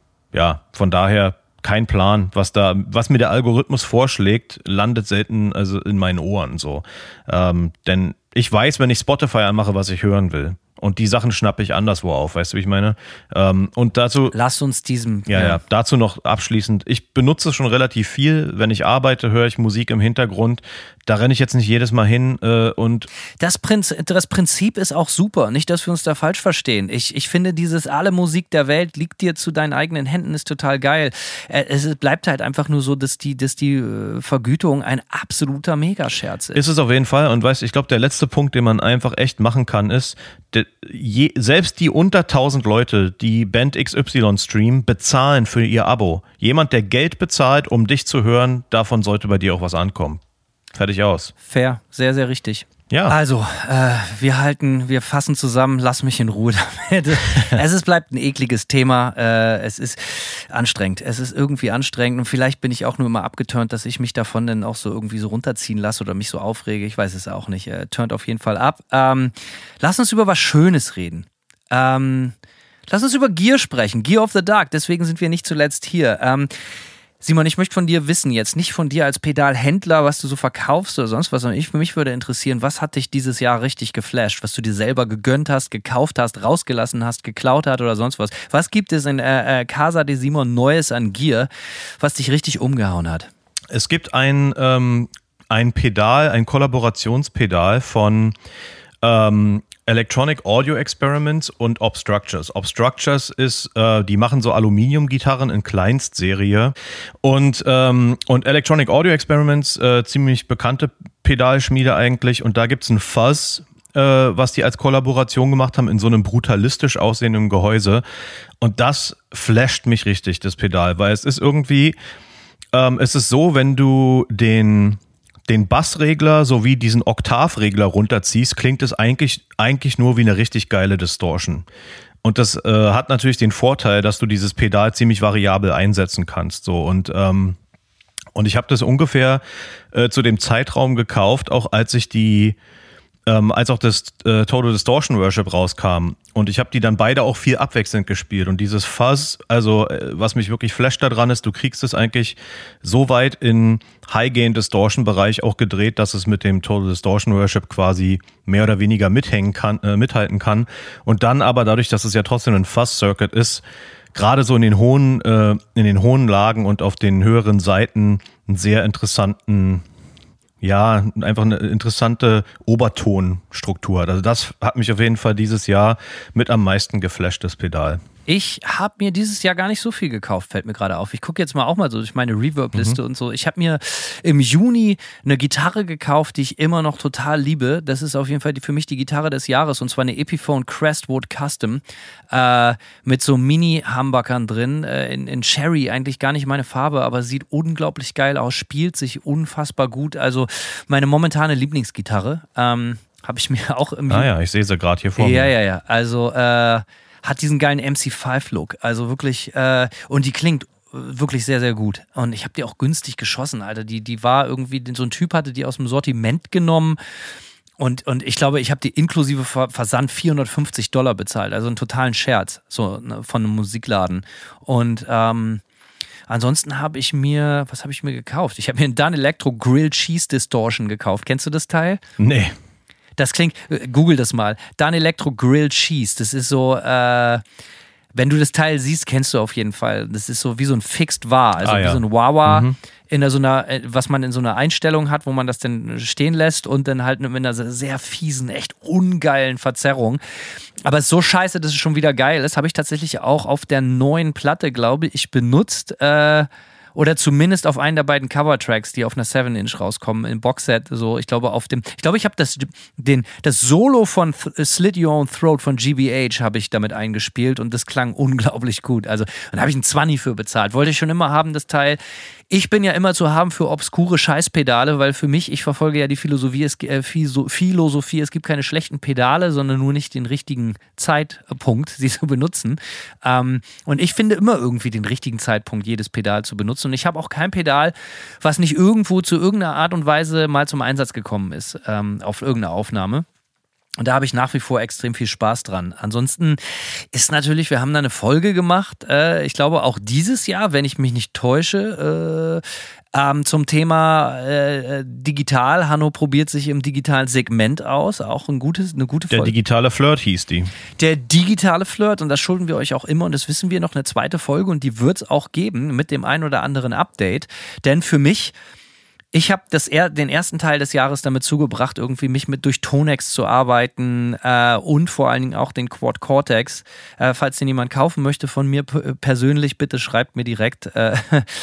ja, von daher kein Plan, was da, was mir der Algorithmus vorschlägt, landet selten also in meinen Ohren so. Ähm, denn ich weiß, wenn ich Spotify anmache, was ich hören will. Und die Sachen schnappe ich anderswo auf, weißt du, wie ich meine? Ähm, und dazu. Lass uns diesem. Ja, ja, ja, dazu noch abschließend. Ich benutze es schon relativ viel. Wenn ich arbeite, höre ich Musik im Hintergrund. Da renne ich jetzt nicht jedes Mal hin äh, und. Das, Prinz, das Prinzip ist auch super. Nicht, dass wir uns da falsch verstehen. Ich, ich finde, dieses alle Musik der Welt liegt dir zu deinen eigenen Händen, ist total geil. Es bleibt halt einfach nur so, dass die, dass die Vergütung ein absoluter Megascherz ist. Ist es auf jeden Fall. Und weißt du, ich glaube, der letzte Punkt, den man einfach echt machen kann, ist, der, je, selbst die unter tausend Leute, die Band X Y streamen, bezahlen für ihr Abo. Jemand, der Geld bezahlt, um dich zu hören, davon sollte bei dir auch was ankommen. Fertig aus. Fair, sehr, sehr richtig. Ja. Also, äh, wir halten, wir fassen zusammen, lass mich in Ruhe damit. Es ist, bleibt ein ekliges Thema, äh, es ist anstrengend, es ist irgendwie anstrengend und vielleicht bin ich auch nur immer abgeturnt, dass ich mich davon dann auch so irgendwie so runterziehen lasse oder mich so aufrege, ich weiß es auch nicht, äh, turnt auf jeden Fall ab. Ähm, lass uns über was Schönes reden. Ähm, lass uns über Gear sprechen, Gear of the Dark, deswegen sind wir nicht zuletzt hier. Ähm, Simon, ich möchte von dir wissen, jetzt nicht von dir als Pedalhändler, was du so verkaufst oder sonst was, sondern ich, für mich würde interessieren, was hat dich dieses Jahr richtig geflasht, was du dir selber gegönnt hast, gekauft hast, rausgelassen hast, geklaut hat oder sonst was. Was gibt es in äh, äh, Casa de Simon Neues an Gear, was dich richtig umgehauen hat? Es gibt ein, ähm, ein Pedal, ein Kollaborationspedal von ähm, Electronic Audio Experiments und Obstructures. Obstructures ist, äh, die machen so Aluminiumgitarren in Kleinstserie und, ähm, und Electronic Audio Experiments, äh, ziemlich bekannte Pedalschmiede eigentlich, und da gibt's ein Fuzz, äh, was die als Kollaboration gemacht haben in so einem brutalistisch aussehenden Gehäuse, und das flasht mich richtig, das Pedal, weil es ist irgendwie, ähm, es ist so, wenn du den den Bassregler sowie diesen Oktavregler runterziehst, klingt es eigentlich, eigentlich nur wie eine richtig geile Distortion. Und das äh, hat natürlich den Vorteil, dass du dieses Pedal ziemlich variabel einsetzen kannst. So. Und, ähm, und ich habe das ungefähr äh, zu dem Zeitraum gekauft, auch als ich die, ähm, als auch das äh, Total Distortion Worship rauskam. Und ich habe die dann beide auch viel abwechselnd gespielt. Und dieses Fuzz, also äh, was mich wirklich flasht da dran ist, du kriegst es eigentlich so weit in High-Gain-Distortion-Bereich auch gedreht, dass es mit dem Total Distortion Worship quasi mehr oder weniger mithängen kann, äh, mithalten kann. Und dann aber dadurch, dass es ja trotzdem ein Fuzz-Circuit ist, gerade so in den hohen, äh, in den hohen Lagen und auf den höheren Seiten einen sehr interessanten, ja, einfach eine interessante Obertonstruktur. Also das hat mich auf jeden Fall dieses Jahr mit am meisten geflasht, das Pedal. Ich habe mir dieses Jahr gar nicht so viel gekauft, fällt mir gerade auf. Ich gucke jetzt mal auch mal so durch meine Reverb-Liste mhm. und so. Ich habe mir im Juni eine Gitarre gekauft, die ich immer noch total liebe. Das ist auf jeden Fall die, für mich die Gitarre des Jahres, und zwar eine Epiphone Crestwood Custom äh, mit so Mini-Humbuckern drin, äh, in, in Cherry, eigentlich gar nicht meine Farbe, aber sieht unglaublich geil aus, spielt sich unfassbar gut. Also meine momentane Lieblingsgitarre ähm, habe ich mir auch im Ah ja, ich sehe sie gerade hier vor mir. Ja, ja, ja. Also äh, hat diesen geilen M C fünf Look, also wirklich, äh, und die klingt wirklich sehr, sehr gut. Und ich habe die auch günstig geschossen, Alter. Die, die war irgendwie, so ein Typ hatte die aus dem Sortiment genommen, und, und ich glaube, ich habe die inklusive Versand vierhundertfünfzig Dollar bezahlt, also einen totalen Scherz, so ne, von einem Musikladen. Und ähm, ansonsten habe ich mir, was habe ich mir gekauft? Ich habe mir einen Dun Electro Grilled Cheese Distortion gekauft. Kennst du das Teil? Nee. Das klingt, google das mal, Dun Electro Grilled Cheese, das ist so, äh, wenn du das Teil siehst, kennst du auf jeden Fall, das ist so wie so ein Fixed Wah, also ah, wie ja. so ein Wah-Wah, mhm. in so einer, was man in so einer Einstellung hat, wo man das dann stehen lässt und dann halt mit einer sehr fiesen, echt ungeilen Verzerrung. Aber es ist so scheiße, dass es schon wieder geil ist, habe ich tatsächlich auch auf der neuen Platte, glaube ich, benutzt, äh, Oder zumindest auf einen der beiden Cover-Tracks, die auf einer seven Inch rauskommen, im Boxset. So, ich glaube, auf dem, ich glaube, ich habe das, den, das Solo von Th- Slit Your Own Throat von G B H habe ich damit eingespielt und das klang unglaublich gut. Also, da habe ich einen Zwanni für bezahlt. Wollte ich schon immer haben, das Teil. Ich bin ja immer zu haben für obskure Scheißpedale, weil für mich, ich verfolge ja die Philosophie, es, äh, Philosophie, es gibt keine schlechten Pedale, sondern nur nicht den richtigen Zeitpunkt, sie zu benutzen. Ähm, und ich finde immer irgendwie den richtigen Zeitpunkt, jedes Pedal zu benutzen. Und ich habe auch kein Pedal, was nicht irgendwo zu irgendeiner Art und Weise mal zum Einsatz gekommen ist, ähm, auf irgendeiner Aufnahme. Und da habe ich nach wie vor extrem viel Spaß dran. Ansonsten ist natürlich, wir haben da eine Folge gemacht, äh, ich glaube auch dieses Jahr, wenn ich mich nicht täusche, äh, ähm, zum Thema äh, digital. Hanno probiert sich im digitalen Segment aus, auch ein gutes, eine gute Folge. Der digitale Flirt hieß die. Der digitale Flirt, und das schulden wir euch auch immer, und das wissen wir, noch eine zweite Folge, und die wird es auch geben mit dem ein oder anderen Update. Denn für mich, ich habe das er, den ersten Teil des Jahres damit zugebracht, irgendwie mich mit durch Tonex zu arbeiten äh, und vor allen Dingen auch den Quad Cortex. Äh, falls den jemand kaufen möchte von mir p- persönlich, bitte schreibt mir direkt. Äh,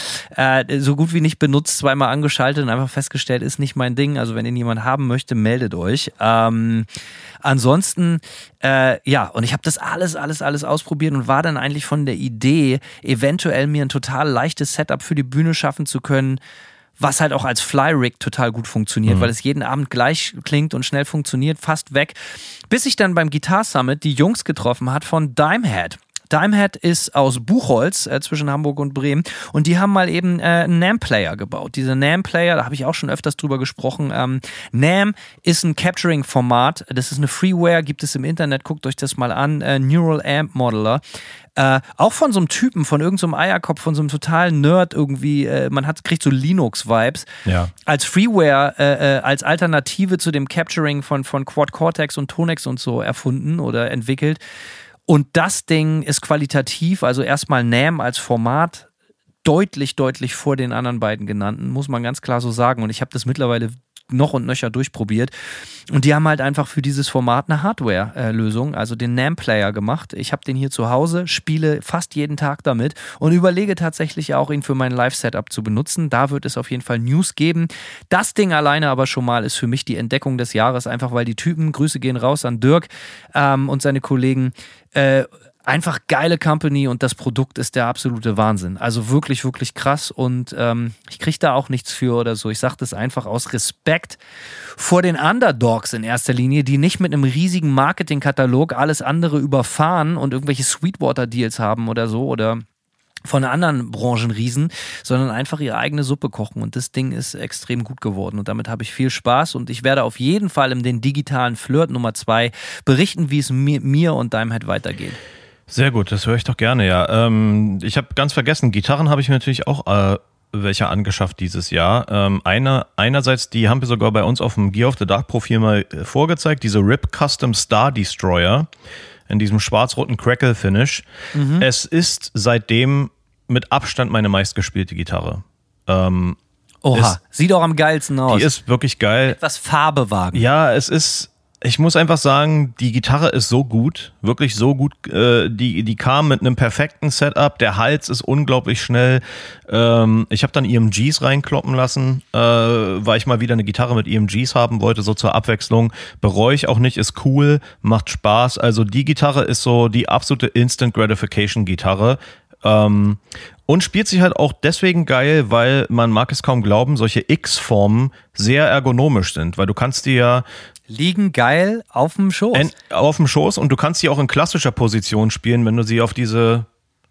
äh, so gut wie nicht benutzt, zweimal angeschaltet und einfach festgestellt, ist nicht mein Ding. Also wenn ihn jemand haben möchte, meldet euch. Ähm, ansonsten, äh, ja, und ich habe das alles, alles, alles ausprobiert und war dann eigentlich von der Idee, eventuell mir ein total leichtes Setup für die Bühne schaffen zu können, was halt auch als Fly-Rig total gut funktioniert, mhm. weil es jeden Abend gleich klingt und schnell funktioniert, fast weg. Bis ich dann beim Guitar Summit die Jungs getroffen hat von Dimehead. Dimehead ist aus Buchholz äh, zwischen Hamburg und Bremen und die haben mal eben äh, einen NAMM-Player gebaut. Diese NAMM-Player, da habe ich auch schon öfters drüber gesprochen. Ähm, NAMM ist ein Capturing-Format, das ist eine Freeware, gibt es im Internet, guckt euch das mal an, äh, Neural Amp Modeler. Äh, auch von so einem Typen, von irgendeinem so Eierkopf, von so einem totalen Nerd irgendwie, äh, man hat, kriegt so Linux-Vibes. Ja. Als Freeware, äh, äh, als Alternative zu dem Capturing von, von Quad Cortex und Tonex und so erfunden oder entwickelt. Und das Ding ist qualitativ, also erstmal NAMM als Format deutlich, deutlich vor den anderen beiden genannten, muss man ganz klar so sagen. Und ich habe das mittlerweile noch und nöcher durchprobiert. Und die haben halt einfach für dieses Format eine Hardware-Lösung, also den NAMM-Player gemacht. Ich habe den hier zu Hause, spiele fast jeden Tag damit und überlege tatsächlich auch, ihn für mein Live-Setup zu benutzen. Da wird es auf jeden Fall News geben. Das Ding alleine aber schon mal ist für mich die Entdeckung des Jahres, einfach weil die Typen, Grüße gehen raus an Dirk ähm, und seine Kollegen, äh, einfach geile Company und das Produkt ist der absolute Wahnsinn. Also wirklich, wirklich krass und ähm, ich kriege da auch nichts für oder so. Ich sage das einfach aus Respekt vor den Underdogs in erster Linie, die nicht mit einem riesigen Marketingkatalog alles andere überfahren und irgendwelche Sweetwater-Deals haben oder so oder von anderen Branchenriesen, sondern einfach ihre eigene Suppe kochen und das Ding ist extrem gut geworden und damit habe ich viel Spaß und ich werde auf jeden Fall in den digitalen Flirt Nummer zwei berichten, wie es mir, mir und Dimehead weitergeht. Sehr gut, das höre ich doch gerne, ja. Ähm, ich habe ganz vergessen, Gitarren habe ich mir natürlich auch äh, welche angeschafft dieses Jahr. Ähm, eine, einerseits, die haben wir sogar bei uns auf dem Gear of the Dark Profil mal äh, vorgezeigt, diese R I P Custom Star Destroyer in diesem schwarz-roten Crackle-Finish. Mhm. Es ist seitdem mit Abstand meine meistgespielte Gitarre. Ähm, Oha, ist, sieht auch am geilsten aus. Die ist wirklich geil. Etwas Farbe wagen. Ja, es ist... Ich muss einfach sagen, die Gitarre ist so gut, wirklich so gut. Äh, die, die kam mit einem perfekten Setup. Der Hals ist unglaublich schnell. Ähm, ich habe dann E M Gs reinkloppen lassen, äh, weil ich mal wieder eine Gitarre mit E M Gs haben wollte, so zur Abwechslung. Bereue ich auch nicht, ist cool, macht Spaß. Also die Gitarre ist so die absolute Instant Gratification Gitarre. Ähm, und spielt sich halt auch deswegen geil, weil man mag es kaum glauben, solche X-Formen sehr ergonomisch sind, weil du kannst die ja liegen geil auf dem Schoß. En, auf dem Schoß und du kannst sie auch in klassischer Position spielen, wenn du sie auf diese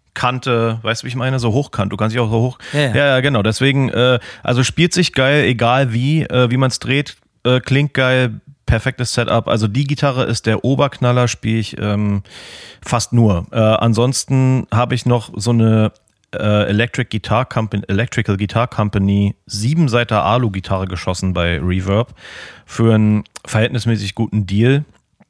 Kante, weißt du, wie ich meine, so hochkant. Du kannst sie auch so hoch. Ja, ja, ja genau. Deswegen, äh, also spielt sich geil, egal wie, äh, wie man es dreht, äh, klingt geil, perfektes Setup. Also die Gitarre ist der Oberknaller, spiele ich ähm, fast nur. Äh, ansonsten habe ich noch so eine äh, Electric Guitar Company, Electrical Guitar Company Siebenseiter Alu-Gitarre geschossen bei Reverb für einen verhältnismäßig guten Deal.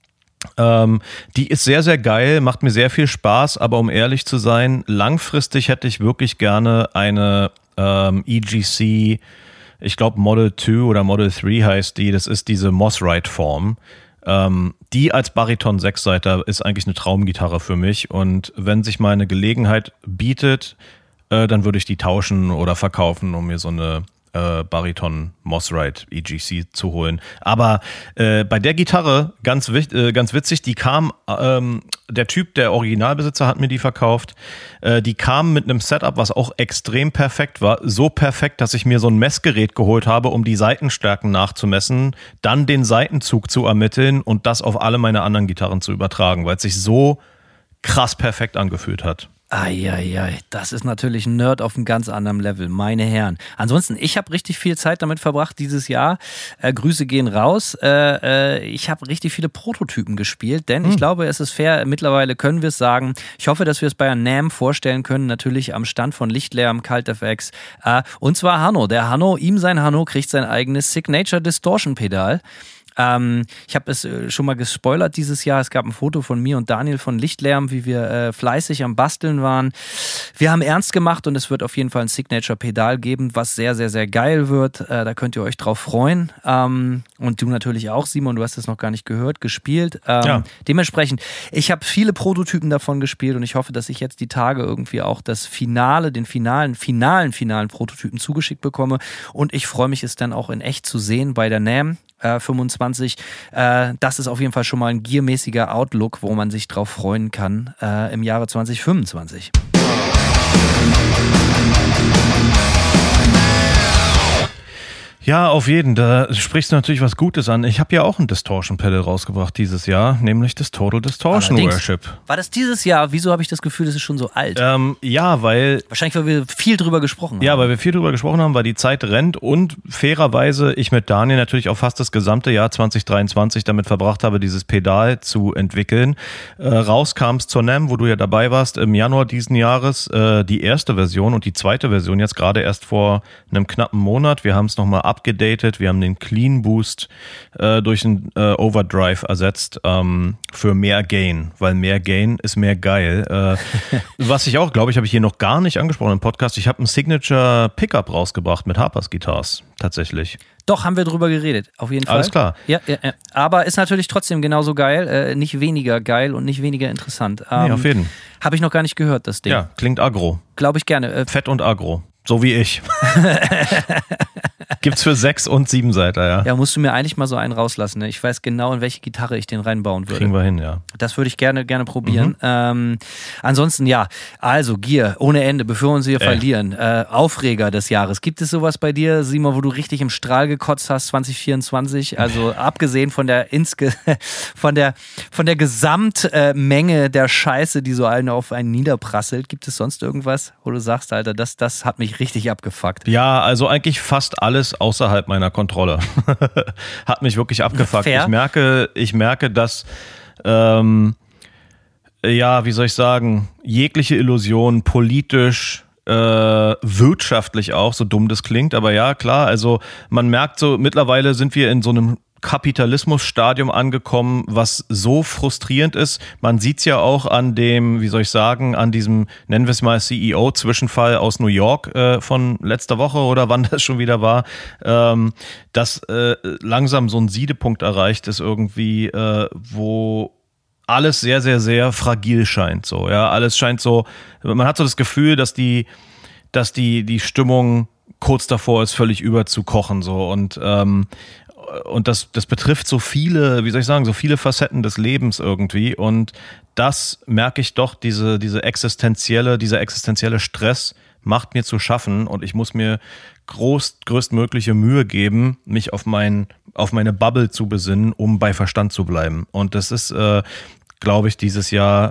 Ähm, die ist sehr, sehr geil, macht mir sehr viel Spaß, aber um ehrlich zu sein, langfristig hätte ich wirklich gerne eine ähm, E G C, ich glaube Model zwei oder Model drei heißt die, das ist diese Moss-Rite-Form. Ähm, die als Bariton Sechsseiter ist eigentlich eine Traumgitarre für mich und wenn sich mal eine Gelegenheit bietet, äh, dann würde ich die tauschen oder verkaufen, um mir so eine äh, Bariton Moss-Rite E G C zu holen. Aber äh, bei der Gitarre, ganz, äh, ganz witzig, die kam, ähm, der Typ, der Originalbesitzer hat mir die verkauft, äh, die kam mit einem Setup, was auch extrem perfekt war. So perfekt, dass ich mir so ein Messgerät geholt habe, um die Seitenstärken nachzumessen, dann den Seitenzug zu ermitteln und das auf alle meine anderen Gitarren zu übertragen, weil es sich so krass perfekt angefühlt hat. Eieiei, das ist natürlich ein Nerd auf einem ganz anderen Level, meine Herren. Ansonsten, ich habe richtig viel Zeit damit verbracht dieses Jahr. Äh, Grüße gehen raus. Äh, äh, ich habe richtig viele Prototypen gespielt, denn hm. ich glaube, es ist fair, mittlerweile können wir es sagen. Ich hoffe, dass wir es bei NAMM vorstellen können, natürlich am Stand von Lichtlärm, CultFX. Äh, und zwar Hanno. Der Hanno, ihm sein Hanno, kriegt sein eigenes Signature Distortion Pedal. Ähm, ich habe es äh, schon mal gespoilert dieses Jahr. Es gab ein Foto von mir und Daniel von Lichtlärm, wie wir äh, fleißig am Basteln waren. Wir haben ernst gemacht und es wird auf jeden Fall ein Signature-Pedal geben, was sehr, sehr, sehr geil wird. Äh, da könnt ihr euch drauf freuen. Ähm, und du natürlich auch, Simon, du hast es noch gar nicht gehört, gespielt. Ähm, ja. Dementsprechend, ich habe viele Prototypen davon gespielt und ich hoffe, dass ich jetzt die Tage irgendwie auch das Finale, den finalen, finalen, finalen Prototypen zugeschickt bekomme. Und ich freue mich, es dann auch in echt zu sehen bei der NAMM. Äh, fünfundzwanzig. Äh, das ist auf jeden Fall schon mal ein giermäßiger Outlook, wo man sich drauf freuen kann äh, im Jahre zwanzig fünfundzwanzig. Ja, auf jeden. Da sprichst du natürlich was Gutes an. Ich habe ja auch ein Distortion-Pedal rausgebracht dieses Jahr, nämlich das Total Distortion Allerdings. Worship. War das dieses Jahr? Wieso habe ich das Gefühl, das ist schon so alt? Ähm, ja, weil... Wahrscheinlich, weil wir viel drüber gesprochen haben. Ja, weil wir viel drüber gesprochen haben, weil die Zeit rennt und fairerweise ich mit Daniel natürlich auch fast das gesamte Jahr zwanzig dreiundzwanzig damit verbracht habe, dieses Pedal zu entwickeln. Äh, raus kam es zur NAMM, wo du ja dabei warst, im Januar diesen Jahres, äh, die erste Version und die zweite Version jetzt gerade erst vor einem knappen Monat. Wir haben es nochmal abgedatet, wir haben den Clean Boost äh, durch einen äh, Overdrive ersetzt ähm, für mehr Gain, weil mehr Gain ist mehr geil. Äh, was ich auch, glaube ich, habe ich hier noch gar nicht angesprochen im Podcast, ich habe einen Signature Pickup rausgebracht mit Harpers Guitars, tatsächlich. Doch, haben wir drüber geredet, auf jeden Fall. Alles klar. Ja, ja, ja. Aber ist natürlich trotzdem genauso geil, äh, nicht weniger geil und nicht weniger interessant. Ähm, nee, auf jeden. Habe ich noch gar nicht gehört, das Ding. Ja, klingt aggro. Glaube ich gerne. Äh, Fett und aggro. So wie ich. Gibt's für sechs und sieben Seiter, ja. Ja, musst du mir eigentlich mal so einen rauslassen. Ne? Ich weiß genau, in welche Gitarre ich den reinbauen würde. Kriegen wir hin, ja. Das würde ich gerne, gerne probieren. Mhm. Ähm, ansonsten, ja, also Gier ohne Ende, bevor wir uns hier Ey. verlieren. Äh, Aufreger des Jahres. Gibt es sowas bei dir, Simon, wo du richtig im Strahl gekotzt hast, zwanzig vierundzwanzig? Also abgesehen von der Insge von der, von der Gesamtmenge der Scheiße, die so allen auf einen niederprasselt. Gibt es sonst irgendwas, wo du sagst, Alter, das, das hat mich richtig abgefuckt? Ja, also eigentlich fast alles außerhalb meiner Kontrolle. Hat mich wirklich abgefuckt. Fair. Ich merke, ich merke, dass ähm, ja, wie soll ich sagen, jegliche Illusion politisch, äh, wirtschaftlich auch, so dumm das klingt, aber ja, klar, also man merkt so, mittlerweile sind wir in so einem Kapitalismusstadium angekommen, was so frustrierend ist. Man sieht es ja auch an dem, wie soll ich sagen, an diesem, nennen wir es mal C E O-Zwischenfall aus New York äh, von letzter Woche oder wann das schon wieder war, ähm, dass äh, langsam so ein Siedepunkt erreicht ist irgendwie, äh, wo alles sehr, sehr, sehr fragil scheint. So, ja, alles scheint so, man hat so das Gefühl, dass die, dass die, die Stimmung kurz davor ist, völlig überzukochen. So und ähm, Und das, das betrifft so viele, wie soll ich sagen, so viele Facetten des Lebens irgendwie. Und das merke ich doch, diese, diese existenzielle, dieser existenzielle Stress macht mir zu schaffen und ich muss mir groß, größtmögliche Mühe geben, mich auf mein, auf meine Bubble zu besinnen, um bei Verstand zu bleiben. Und das ist, äh, glaube ich, dieses Jahr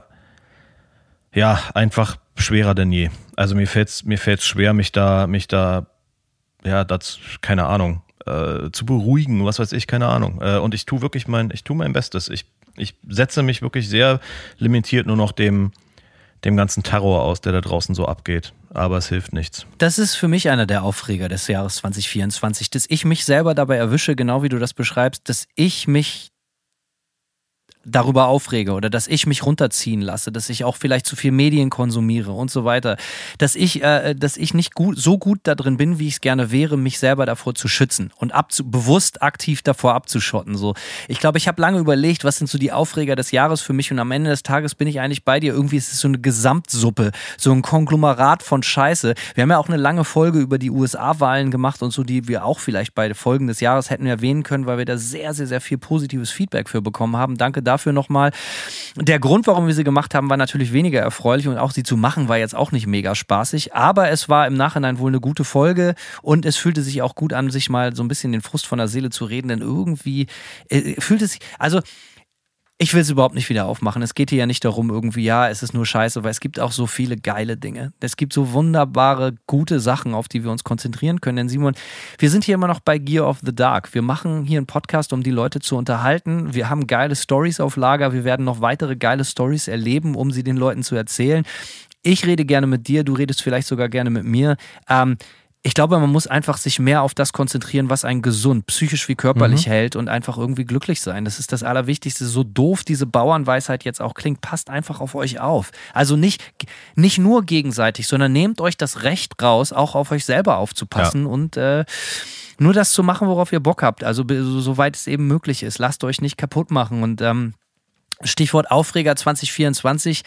ja einfach schwerer denn je. Also mir fällt's, mir fällt's schwer, mich da, mich da, ja, das, keine Ahnung, zu beruhigen, was weiß ich, keine Ahnung. Und ich tue wirklich mein, ich tue mein Bestes. Ich, ich setze mich wirklich sehr limitiert nur noch dem, dem ganzen Terror aus, der da draußen so abgeht. Aber es hilft nichts. Das ist für mich einer der Aufreger des Jahres zwanzig vierundzwanzig, dass ich mich selber dabei erwische, genau wie du das beschreibst, dass ich mich darüber aufrege oder dass ich mich runterziehen lasse, dass ich auch vielleicht zu viel Medien konsumiere und so weiter, dass ich, äh, dass ich nicht gut, so gut da drin bin, wie ich es gerne wäre, mich selber davor zu schützen und abzu- bewusst aktiv davor abzuschotten. So. Ich glaube, ich habe lange überlegt, was sind so die Aufreger des Jahres für mich und am Ende des Tages bin ich eigentlich bei dir. Irgendwie ist es so eine Gesamtsuppe, so ein Konglomerat von Scheiße. Wir haben ja auch eine lange Folge über die U S A-Wahlen gemacht und so, die wir auch vielleicht bei Folgen des Jahres hätten erwähnen können, weil wir da sehr, sehr, sehr viel positives Feedback für bekommen haben. Danke dafür. Dafür nochmal. Der Grund, warum wir sie gemacht haben, war natürlich weniger erfreulich und auch sie zu machen war jetzt auch nicht mega spaßig, aber es war im Nachhinein wohl eine gute Folge und es fühlte sich auch gut an, sich mal so ein bisschen den Frust von der Seele zu reden, denn irgendwie äh, fühlt es sich, also ich will es überhaupt nicht wieder aufmachen. Es geht hier ja nicht darum, irgendwie, ja, es ist nur scheiße, weil es gibt auch so viele geile Dinge. Es gibt so wunderbare, gute Sachen, auf die wir uns konzentrieren können. Denn Simon, wir sind hier immer noch bei Gear of the Dark. Wir machen hier einen Podcast, um die Leute zu unterhalten. Wir haben geile Storys auf Lager. Wir werden noch weitere geile Storys erleben, um sie den Leuten zu erzählen. Ich rede gerne mit dir, du redest vielleicht sogar gerne mit mir. Ähm, Ich glaube, man muss einfach sich mehr auf das konzentrieren, was einen gesund, psychisch wie körperlich mhm. hält und einfach irgendwie glücklich sein. Das ist das Allerwichtigste. So doof diese Bauernweisheit jetzt auch klingt, passt einfach auf euch auf. Also nicht, nicht nur gegenseitig, sondern nehmt euch das Recht raus, auch auf euch selber aufzupassen ja. und äh, nur das zu machen, worauf ihr Bock habt. Also soweit es eben möglich ist. Lasst euch nicht kaputt machen. Und ähm, Stichwort Aufreger zwanzig vierundzwanzig,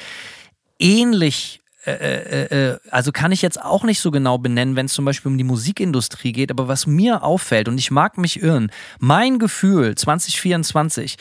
ähnlich Äh, äh, also kann ich jetzt auch nicht so genau benennen, wenn es zum Beispiel um die Musikindustrie geht, aber was mir auffällt, und ich mag mich irren, mein Gefühl zwanzig vierundzwanzig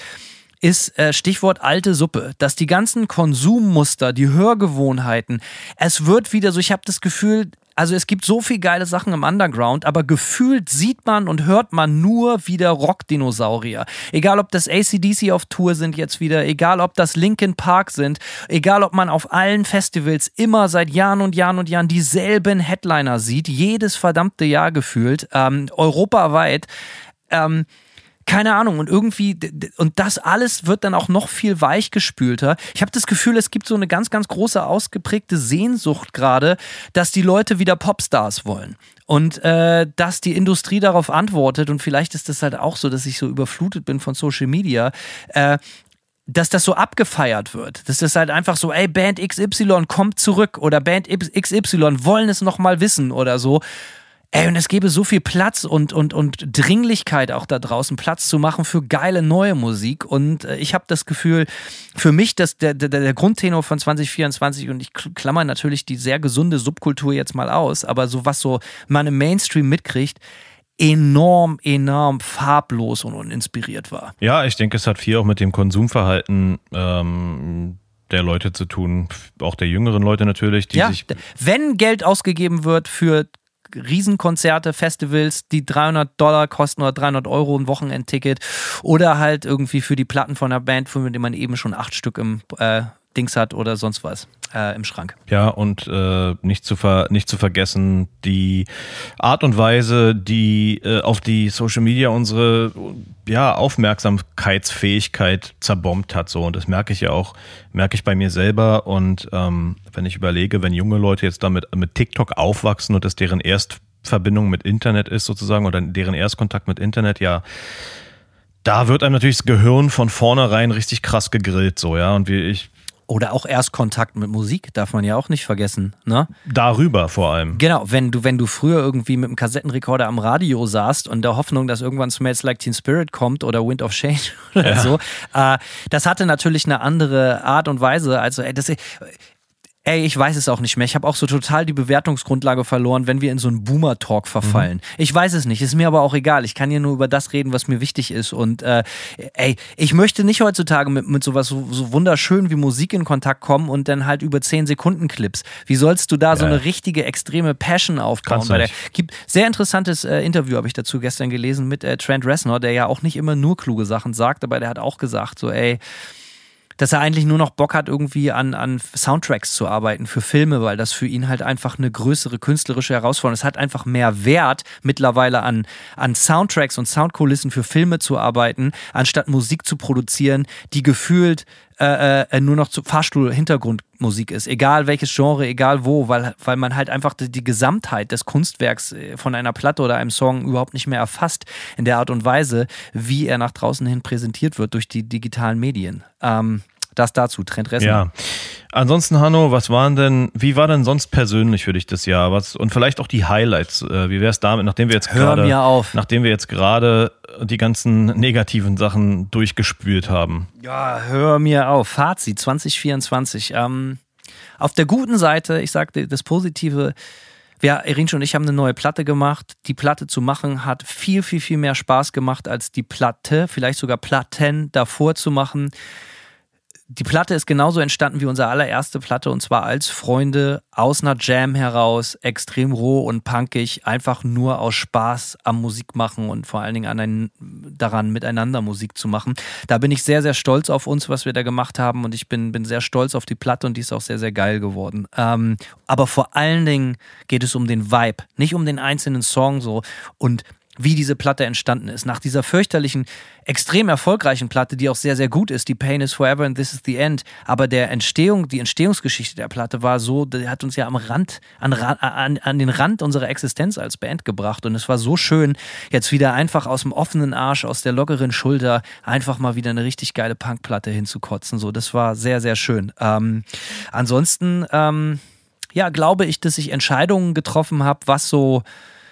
ist äh, Stichwort alte Suppe, dass die ganzen Konsummuster, die Hörgewohnheiten, es wird wieder so, ich habe das Gefühl, also es gibt so viel geile Sachen im Underground, aber gefühlt sieht man und hört man nur wieder Rockdinosaurier. Egal, ob das A C D C auf Tour sind jetzt wieder, egal, ob das Linkin Park sind, egal, ob man auf allen Festivals immer seit Jahren und Jahren und Jahren dieselben Headliner sieht, jedes verdammte Jahr gefühlt, ähm, europaweit, ähm, keine Ahnung, und irgendwie, und das alles wird dann auch noch viel weichgespülter. Ich habe das Gefühl, es gibt so eine ganz, ganz große, ausgeprägte Sehnsucht gerade, dass die Leute wieder Popstars wollen. Und äh, dass die Industrie darauf antwortet, und vielleicht ist das halt auch so, dass ich so überflutet bin von Social Media, äh, dass das so abgefeiert wird. Das ist halt einfach so, ey, Band X Y kommt zurück oder Band X Y wollen es nochmal wissen oder so. Ey, und es gäbe so viel Platz und, und, und Dringlichkeit auch da draußen, Platz zu machen für geile neue Musik. Und äh, ich habe das Gefühl, für mich, dass der, der, der Grundtenor von zwanzig vierundzwanzig, und ich klammer natürlich die sehr gesunde Subkultur jetzt mal aus, aber so was so man im Mainstream mitkriegt, enorm, enorm farblos und uninspiriert war. Ja, ich denke, es hat viel auch mit dem Konsumverhalten ähm, der Leute zu tun, auch der jüngeren Leute natürlich, die ja, sich... Wenn Geld ausgegeben wird für Riesenkonzerte, Festivals, die dreihundert Dollar kosten oder dreihundert Euro ein Wochenendticket oder halt irgendwie für die Platten von einer Band, von denen man eben schon acht Stück im äh, Dings hat oder sonst was äh, im Schrank. Ja, und äh, nicht zu ver- nicht zu vergessen, die Art und Weise, die äh, auf die Social Media unsere ja, Aufmerksamkeitsfähigkeit zerbombt hat. So. Und das merke ich ja auch, merke ich bei mir selber. Und ähm, wenn ich überlege, wenn junge Leute jetzt damit mit TikTok aufwachsen und das deren Erstverbindung mit Internet ist sozusagen oder deren Erstkontakt mit Internet, ja, da wird einem natürlich das Gehirn von vornherein richtig krass gegrillt, so, ja. Und wie ich Oder auch Erstkontakt mit Musik, darf man ja auch nicht vergessen, ne? Darüber vor allem. Genau, wenn du, wenn du früher irgendwie mit einem Kassettenrekorder am Radio saßt und der Hoffnung, dass irgendwann Smells Like Teen Spirit kommt oder Wind of Change oder ja. so, äh, das hatte natürlich eine andere Art und Weise. Also, ey, das, ey, ich weiß es auch nicht mehr. Ich habe auch so total die Bewertungsgrundlage verloren, wenn wir in so einen Boomer-Talk verfallen. Mhm. Ich weiß es nicht, ist mir aber auch egal. Ich kann hier nur über das reden, was mir wichtig ist. Und äh, ey, ich möchte nicht heutzutage mit, mit sowas so, so wunderschön wie Musik in Kontakt kommen und dann halt über zehn Sekunden Clips. Wie sollst du da ja. so eine richtige, extreme Passion aufbauen? Weil der gibt sehr interessantes äh, Interview, habe ich dazu gestern gelesen, mit äh, Trent Reznor, der ja auch nicht immer nur kluge Sachen sagt, aber der hat auch gesagt, so ey, dass er eigentlich nur noch Bock hat, irgendwie an, an Soundtracks zu arbeiten für Filme, weil das für ihn halt einfach eine größere künstlerische Herausforderung ist. Es hat einfach mehr Wert, mittlerweile an, an Soundtracks und Soundkulissen für Filme zu arbeiten, anstatt Musik zu produzieren, die gefühlt äh, äh, nur noch zu Fahrstuhl-Hintergrund Musik ist, egal welches Genre, egal wo, weil, weil man halt einfach die, die Gesamtheit des Kunstwerks von einer Platte oder einem Song überhaupt nicht mehr erfasst in der Art und Weise, wie er nach draußen hin präsentiert wird durch die digitalen Medien. Ähm, das dazu, Trent Reznor. Ja. Ansonsten, Hanno, was waren denn, wie war denn sonst persönlich für dich das Jahr? Was, und vielleicht auch die Highlights. Wie wäre es damit, nachdem wir jetzt Hör gerade, mir auf. nachdem wir jetzt gerade die ganzen negativen Sachen durchgespült haben? Ja, hör mir auf. Fazit zwanzig vierundzwanzig. Ähm, auf der guten Seite, ich sagte das Positive, wir, Irinsch und ich haben eine neue Platte gemacht. Die Platte zu machen hat viel, viel, viel mehr Spaß gemacht, als die Platte, vielleicht sogar Platten davor zu machen. Die Platte ist genauso entstanden wie unsere allererste Platte, und zwar als Freunde aus einer Jam heraus, extrem roh und punkig, einfach nur aus Spaß am Musik machen und vor allen Dingen an ein, daran, miteinander Musik zu machen. Da bin ich sehr, sehr stolz auf uns, was wir da gemacht haben, und ich bin, bin sehr stolz auf die Platte, und die ist auch sehr, sehr geil geworden. Ähm, aber vor allen Dingen geht es um den Vibe, nicht um den einzelnen Song so, und wie diese Platte entstanden ist. Nach dieser fürchterlichen, extrem erfolgreichen Platte, die auch sehr, sehr gut ist, die Pain is Forever and This is the End, aber der Entstehung, die Entstehungsgeschichte der Platte war so, die hat uns ja am Rand, an, an, an den Rand unserer Existenz als Band gebracht, und es war so schön, jetzt wieder einfach aus dem offenen Arsch, aus der lockeren Schulter, einfach mal wieder eine richtig geile Punkplatte hinzukotzen. So, das war sehr, sehr schön. Ähm, ansonsten, ähm, ja, glaube ich, dass ich Entscheidungen getroffen habe, was so,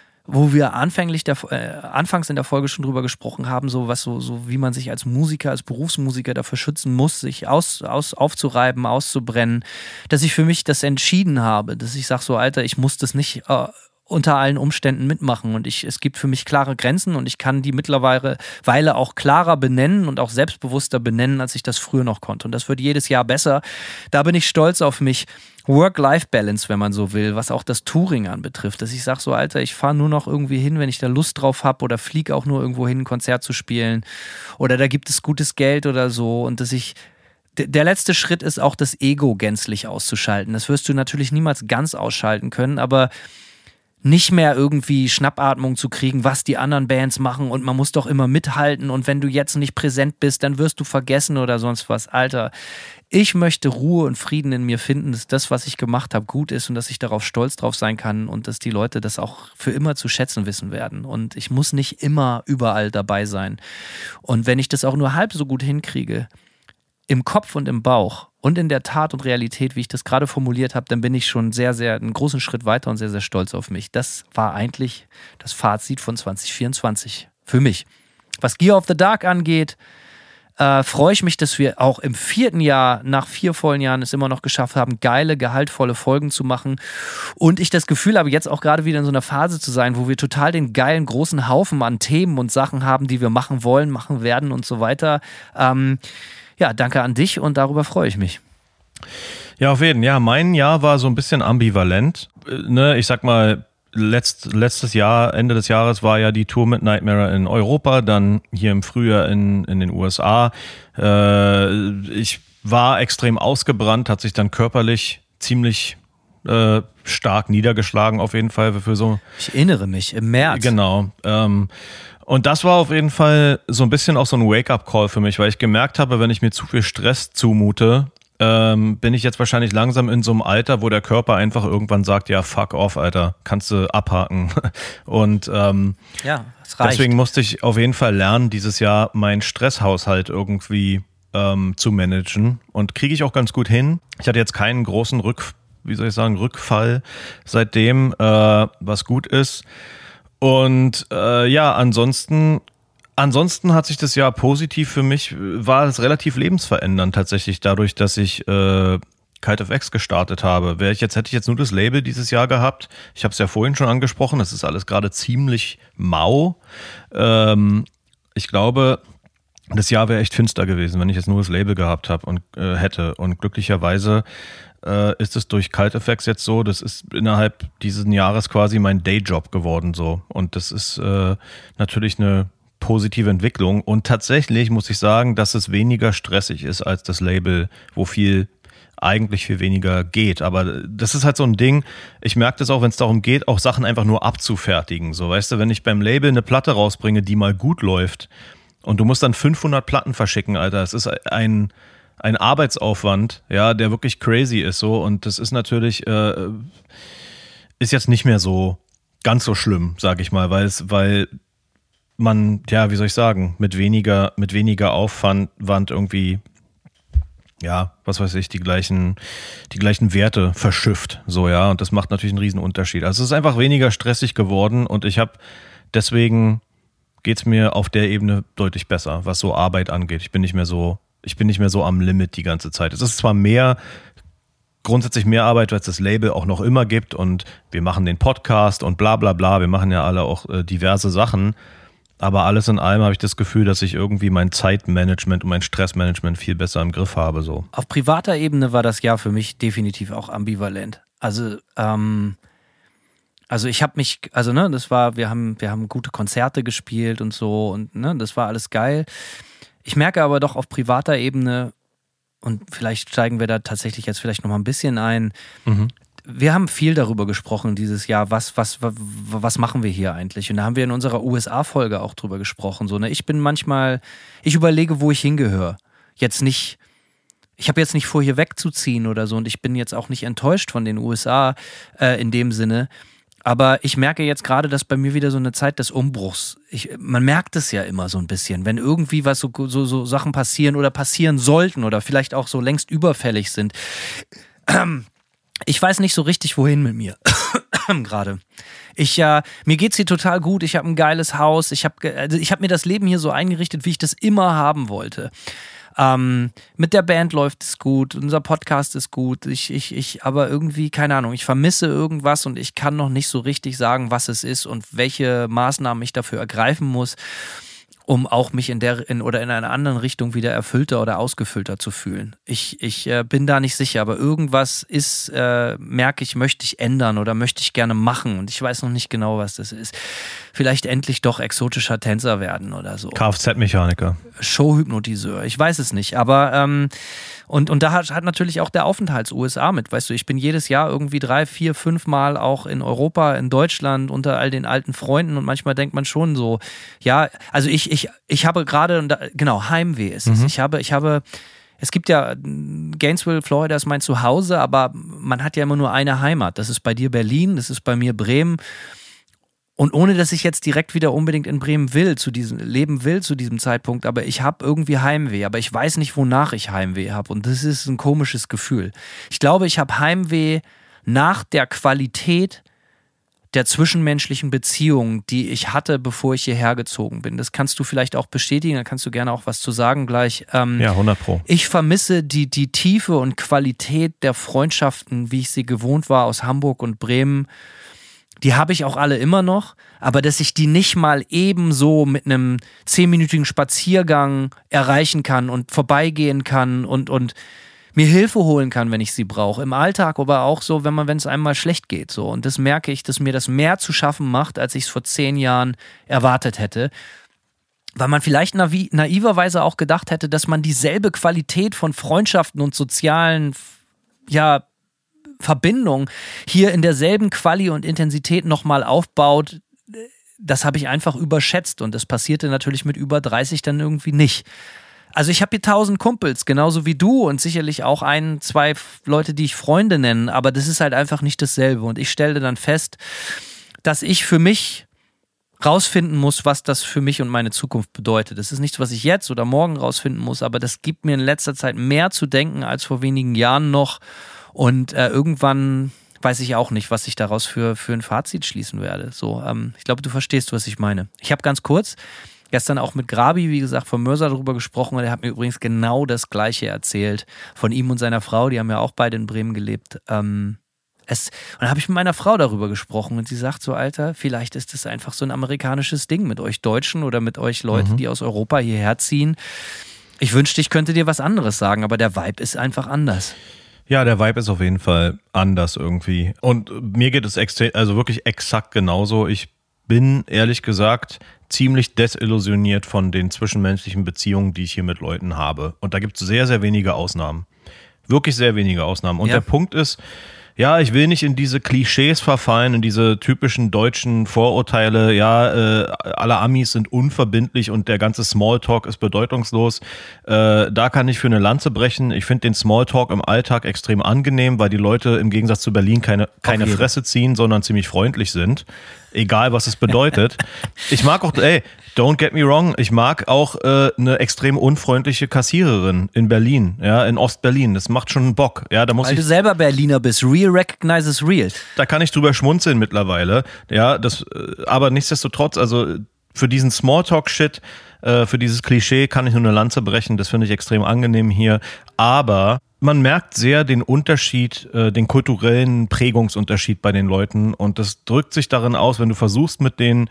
wo wir anfänglich der, äh, anfangs in der Folge schon drüber gesprochen haben, so was so, so wie man sich als Musiker, als Berufsmusiker dafür schützen muss, sich aus, aus, aufzureiben, auszubrennen, dass ich für mich das entschieden habe, dass ich sage so, Alter, ich muss das nicht äh, unter allen Umständen mitmachen, und ich, es gibt für mich klare Grenzen, und ich kann die mittlerweile Weile auch klarer benennen und auch selbstbewusster benennen, als ich das früher noch konnte, und das wird jedes Jahr besser. Da bin ich stolz auf mich. Work-Life-Balance, wenn man so will, was auch das Touring anbetrifft, dass ich sage so, Alter, ich fahre nur noch irgendwie hin, wenn ich da Lust drauf habe, oder fliege auch nur irgendwo hin, ein Konzert zu spielen, oder da gibt es gutes Geld oder so, und dass ich, der letzte Schritt ist auch, das Ego gänzlich auszuschalten. Das wirst du natürlich niemals ganz ausschalten können, aber nicht mehr irgendwie Schnappatmung zu kriegen, was die anderen Bands machen, und man muss doch immer mithalten, und wenn du jetzt nicht präsent bist, dann wirst du vergessen oder sonst was. Alter, ich möchte Ruhe und Frieden in mir finden, dass das, was ich gemacht habe, gut ist, und dass ich darauf stolz drauf sein kann, und dass die Leute das auch für immer zu schätzen wissen werden, und ich muss nicht immer überall dabei sein, und wenn ich das auch nur halb so gut hinkriege, im Kopf und im Bauch und in der Tat und Realität, wie ich das gerade formuliert habe, dann bin ich schon sehr, sehr einen großen Schritt weiter und sehr, sehr stolz auf mich. Das war eigentlich das Fazit von zwanzig vierundzwanzig für mich. Was Gear of the Dark angeht, äh, freue ich mich, dass wir auch im vierten Jahr, nach vier vollen Jahren, es immer noch geschafft haben, geile, gehaltvolle Folgen zu machen, und ich das Gefühl habe, jetzt auch gerade wieder in so einer Phase zu sein, wo wir total den geilen, großen Haufen an Themen und Sachen haben, die wir machen wollen, machen werden und so weiter. Ähm, Ja, danke an dich, und darüber freue ich mich. Ja, auf jeden Fall. Ja, mein Jahr war so ein bisschen ambivalent. Ne, ich sag mal, letzt, letztes Jahr, Ende des Jahres war ja die Tour mit Nightmare in Europa, dann hier im Frühjahr in, in den U S A. Äh, ich war extrem ausgebrannt, hat sich dann körperlich ziemlich äh, stark niedergeschlagen, auf jeden Fall für so. Ich erinnere mich, im März. Genau. Ähm, Und das war auf jeden Fall so ein bisschen auch so ein Wake-up-Call für mich, weil ich gemerkt habe, wenn ich mir zu viel Stress zumute, ähm, bin ich jetzt wahrscheinlich langsam in so einem Alter, wo der Körper einfach irgendwann sagt, ja, fuck off, Alter, kannst du abhaken. Und ähm, ja, es reicht. Deswegen musste ich auf jeden Fall lernen, dieses Jahr meinen Stresshaushalt irgendwie ähm, zu managen, und kriege ich auch ganz gut hin. Ich hatte jetzt keinen großen Rück, wie soll ich sagen, Rückfall seitdem, äh, was gut ist. Und äh, ja, ansonsten, ansonsten hat sich das Jahr positiv für mich, war es relativ lebensverändernd tatsächlich, dadurch, dass ich äh, Cult of X gestartet habe. Wäre ich jetzt, hätte ich jetzt nur das Label dieses Jahr gehabt, ich habe es ja vorhin schon angesprochen, das ist alles gerade ziemlich mau. Ähm, ich glaube, das Jahr wäre echt finster gewesen, wenn ich jetzt nur das Label gehabt habe und äh, hätte. Und glücklicherweise äh, ist es durch Cult of X jetzt so, das ist innerhalb dieses Jahres quasi mein Dayjob geworden so. Und das ist äh, natürlich eine positive Entwicklung. Und tatsächlich muss ich sagen, dass es weniger stressig ist als das Label, wo viel eigentlich viel weniger geht. Aber das ist halt so ein Ding, ich merke das auch, wenn es darum geht, auch Sachen einfach nur abzufertigen. So, weißt du, wenn ich beim Label eine Platte rausbringe, die mal gut läuft, und du musst dann fünfhundert Platten verschicken, Alter, es ist ein ein Arbeitsaufwand, ja, der wirklich crazy ist so. Und das ist natürlich, äh, ist jetzt nicht mehr so ganz so schlimm, sag ich mal, weil es, weil man, ja, wie soll ich sagen, mit weniger, mit weniger Aufwand irgendwie, ja, was weiß ich, die gleichen, die gleichen Werte verschifft, so, ja, und das macht natürlich einen riesen Unterschied. Also es ist einfach weniger stressig geworden und ich habe deswegen geht's mir auf der Ebene deutlich besser, was so Arbeit angeht. Ich bin nicht mehr so, ich bin nicht mehr so am Limit die ganze Zeit. Es ist zwar mehr, grundsätzlich mehr Arbeit, weil es das Label auch noch immer gibt und wir machen den Podcast und bla bla bla, wir machen ja alle auch äh, diverse Sachen, aber alles in allem habe ich das Gefühl, dass ich irgendwie mein Zeitmanagement und mein Stressmanagement viel besser im Griff habe. So. Auf privater Ebene war das Jahr für mich definitiv auch ambivalent. Also, ähm, also ich habe mich, also ne, das war, wir haben, wir haben gute Konzerte gespielt und so und ne, das war alles geil. Ich merke aber doch auf privater Ebene, und vielleicht steigen wir da tatsächlich jetzt vielleicht noch mal ein bisschen ein, mhm. Wir haben viel darüber gesprochen dieses Jahr, was, was, was, was machen wir hier eigentlich? Und da haben wir in unserer U S A-Folge auch drüber gesprochen. So, ne? Ich bin manchmal, ich überlege, wo ich hingehöre. Jetzt nicht, ich habe jetzt nicht vor, hier wegzuziehen oder so und ich bin jetzt auch nicht enttäuscht von den U S A äh, in dem Sinne. Aber ich merke jetzt gerade, dass bei mir wieder so eine Zeit des Umbruchs, ich, man merkt es ja immer so ein bisschen, wenn irgendwie was so, so, so Sachen passieren oder passieren sollten oder vielleicht auch so längst überfällig sind. Ich weiß nicht so richtig, wohin mit mir gerade. Ich, äh, mir geht's hier total gut, ich habe ein geiles Haus, ich habe also ich hab mir das Leben hier so eingerichtet, wie ich das immer haben wollte. Ähm, mit der Band läuft es gut, unser Podcast ist gut, ich, ich, ich, aber irgendwie, keine Ahnung, ich vermisse irgendwas und ich kann noch nicht so richtig sagen, was es ist und welche Maßnahmen ich dafür ergreifen muss, um auch mich in der in, oder in einer anderen Richtung wieder erfüllter oder ausgefüllter zu fühlen. Ich, ich äh, bin da nicht sicher, aber irgendwas ist, äh, merke ich, möchte ich ändern oder möchte ich gerne machen und ich weiß noch nicht genau, was das ist. Vielleicht endlich doch exotischer Tänzer werden oder so. Kfz-Mechaniker. Showhypnotiseur, ich weiß es nicht, aber ähm, und, und da hat, hat natürlich auch der Aufenthalts-U S A mit, weißt du, ich bin jedes Jahr irgendwie drei, vier, fünf Mal auch in Europa, in Deutschland unter all den alten Freunden und manchmal denkt man schon so, ja, also ich, ich, ich habe gerade, genau, Heimweh ist es, mhm. ich habe, ich habe Es gibt ja, Gainesville, Florida ist mein Zuhause, aber man hat ja immer nur eine Heimat. Das ist bei dir Berlin, das ist bei mir Bremen. Und ohne, dass ich jetzt direkt wieder unbedingt in Bremen will, zu diesem leben will zu diesem Zeitpunkt, aber ich habe irgendwie Heimweh, aber ich weiß nicht, wonach ich Heimweh habe. Und das ist ein komisches Gefühl. Ich glaube, ich habe Heimweh nach der Qualität der zwischenmenschlichen Beziehungen, die ich hatte, bevor ich hierher gezogen bin. Das kannst du vielleicht auch bestätigen, da kannst du gerne auch was zu sagen gleich. Ähm, ja, hundert Pro. Ich vermisse die, die Tiefe und Qualität der Freundschaften, wie ich sie gewohnt war aus Hamburg und Bremen. Die habe ich auch alle immer noch, aber dass ich die nicht mal ebenso mit einem zehnminütigen Spaziergang erreichen kann und vorbeigehen kann und, und mir Hilfe holen kann, wenn ich sie brauche. Im Alltag, aber auch so, wenn man, wenn es einem mal schlecht geht. So. Und das merke ich, dass mir das mehr zu schaffen macht, als ich es vor zehn Jahren erwartet hätte. Weil man vielleicht naiv, naiverweise auch gedacht hätte, dass man dieselbe Qualität von Freundschaften und sozialen, ja, Verbindung hier in derselben Quali und Intensität nochmal aufbaut, das habe ich einfach überschätzt und das passierte natürlich mit über dreißig dann irgendwie nicht. Also ich habe hier tausend Kumpels, genauso wie du und sicherlich auch ein, zwei Leute, die ich Freunde nenne, aber das ist halt einfach nicht dasselbe und ich stellte dann fest, dass ich für mich rausfinden muss, was das für mich und meine Zukunft bedeutet. Das ist nichts, was ich jetzt oder morgen rausfinden muss, aber das gibt mir in letzter Zeit mehr zu denken als vor wenigen Jahren noch. Und äh, irgendwann weiß ich auch nicht, was ich daraus für, für ein Fazit schließen werde. So, ähm, ich glaube, du verstehst, was ich meine. Ich habe ganz kurz gestern auch mit Grabi, wie gesagt, vom Mörser darüber gesprochen und er hat mir übrigens genau das Gleiche erzählt von ihm und seiner Frau. Die haben ja auch beide in Bremen gelebt. Ähm, es, und dann habe ich mit meiner Frau darüber gesprochen und sie sagt so, Alter, vielleicht ist das einfach so ein amerikanisches Ding mit euch Deutschen oder mit euch Leuten, mhm. die aus Europa hierher ziehen. Ich wünschte, ich könnte dir was anderes sagen, aber der Vibe ist einfach anders. Ja, der Vibe ist auf jeden Fall anders irgendwie. Und mir geht es extrem, also wirklich exakt genauso. Ich bin, ehrlich gesagt, ziemlich desillusioniert von den zwischenmenschlichen Beziehungen, die ich hier mit Leuten habe. Und da gibt es sehr, sehr wenige Ausnahmen. Wirklich sehr wenige Ausnahmen. Und ja. Der Punkt ist, ja, ich will nicht in diese Klischees verfallen, in diese typischen deutschen Vorurteile, ja, äh, alle Amis sind unverbindlich und der ganze Smalltalk ist bedeutungslos. Äh, da kann ich für eine Lanze brechen. Ich finde den Smalltalk im Alltag extrem angenehm, weil die Leute im Gegensatz zu Berlin keine, keine Fresse ziehen, sondern ziemlich freundlich sind. Egal, was es bedeutet. Ich mag auch, ey, don't get me wrong, ich mag auch äh, eine extrem unfreundliche Kassiererin in Berlin, ja, in Ostberlin. Das macht schon Bock. Ja, da muss Weil ich, du selber Berliner bist. Real recognizes real. Da kann ich drüber schmunzeln mittlerweile. Ja, das, aber nichtsdestotrotz, also für diesen Smalltalk-Shit, äh, für dieses Klischee kann ich nur eine Lanze brechen. Das finde ich extrem angenehm hier. Aber man merkt sehr den Unterschied, äh, den kulturellen Prägungsunterschied bei den Leuten. Und das drückt sich darin aus, wenn du versuchst, mit denen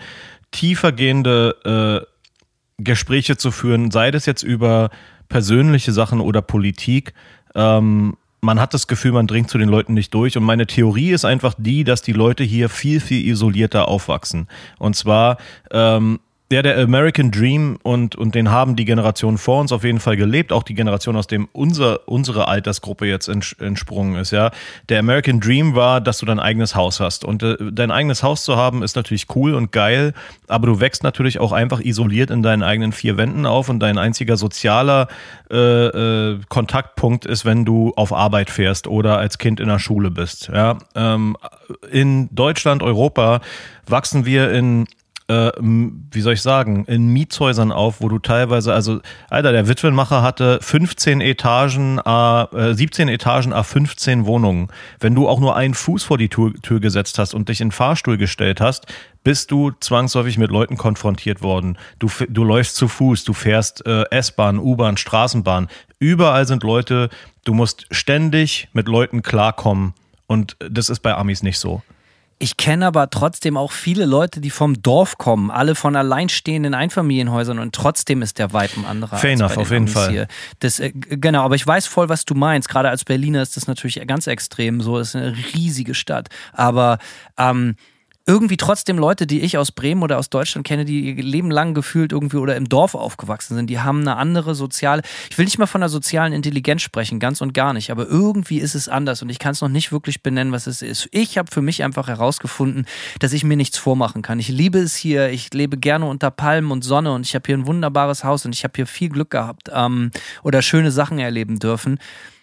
tiefergehende äh, Gespräche zu führen, sei das jetzt über persönliche Sachen oder Politik. Ähm, man hat das Gefühl, man dringt zu den Leuten nicht durch. Und meine Theorie ist einfach die, dass die Leute hier viel, viel isolierter aufwachsen. Und zwar ähm, ja, der American Dream und, und den haben die Generationen vor uns auf jeden Fall gelebt, auch die Generation, aus dem unser, unsere Altersgruppe jetzt entsprungen ist, ja. Der American Dream war, dass du dein eigenes Haus hast und äh, dein eigenes Haus zu haben ist natürlich cool und geil, aber du wächst natürlich auch einfach isoliert in deinen eigenen vier Wänden auf und dein einziger sozialer äh, äh, Kontaktpunkt ist, wenn du auf Arbeit fährst oder als Kind in der Schule bist, ja. Ähm, in Deutschland, Europa wachsen wir in Äh, wie soll ich sagen, in Mietshäusern auf, wo du teilweise, also, Alter, der Witwenmacher hatte fünfzehn Etagen, äh, siebzehn Etagen, a fünfzehn Wohnungen. Wenn du auch nur einen Fuß vor die Tür, Tür gesetzt hast und dich in den Fahrstuhl gestellt hast, bist du zwangsläufig mit Leuten konfrontiert worden. Du, du läufst zu Fuß, du fährst äh, S-Bahn, U-Bahn, Straßenbahn. Überall sind Leute, du musst ständig mit Leuten klarkommen und das ist bei Amis nicht so. Ich kenne aber trotzdem auch viele Leute, die vom Dorf kommen, alle von alleinstehenden Einfamilienhäusern und trotzdem ist der Vibe ein anderer. Fair enough, auf jeden Fall. Hier. Das, äh, genau, aber ich weiß voll, was du meinst. Gerade als Berliner ist das natürlich ganz extrem so. Das ist eine riesige Stadt. Aber ähm, irgendwie trotzdem Leute, die ich aus Bremen oder aus Deutschland kenne, die ihr Leben lang gefühlt irgendwie oder im Dorf aufgewachsen sind, die haben eine andere soziale, ich will nicht mal von der sozialen Intelligenz sprechen, ganz und gar nicht, aber irgendwie ist es anders und ich kann es noch nicht wirklich benennen, was es ist. Ich habe für mich einfach herausgefunden, dass ich mir nichts vormachen kann. Ich liebe es hier, ich lebe gerne unter Palmen und Sonne und ich habe hier ein wunderbares Haus und ich habe hier viel Glück gehabt ähm, oder schöne Sachen erleben dürfen.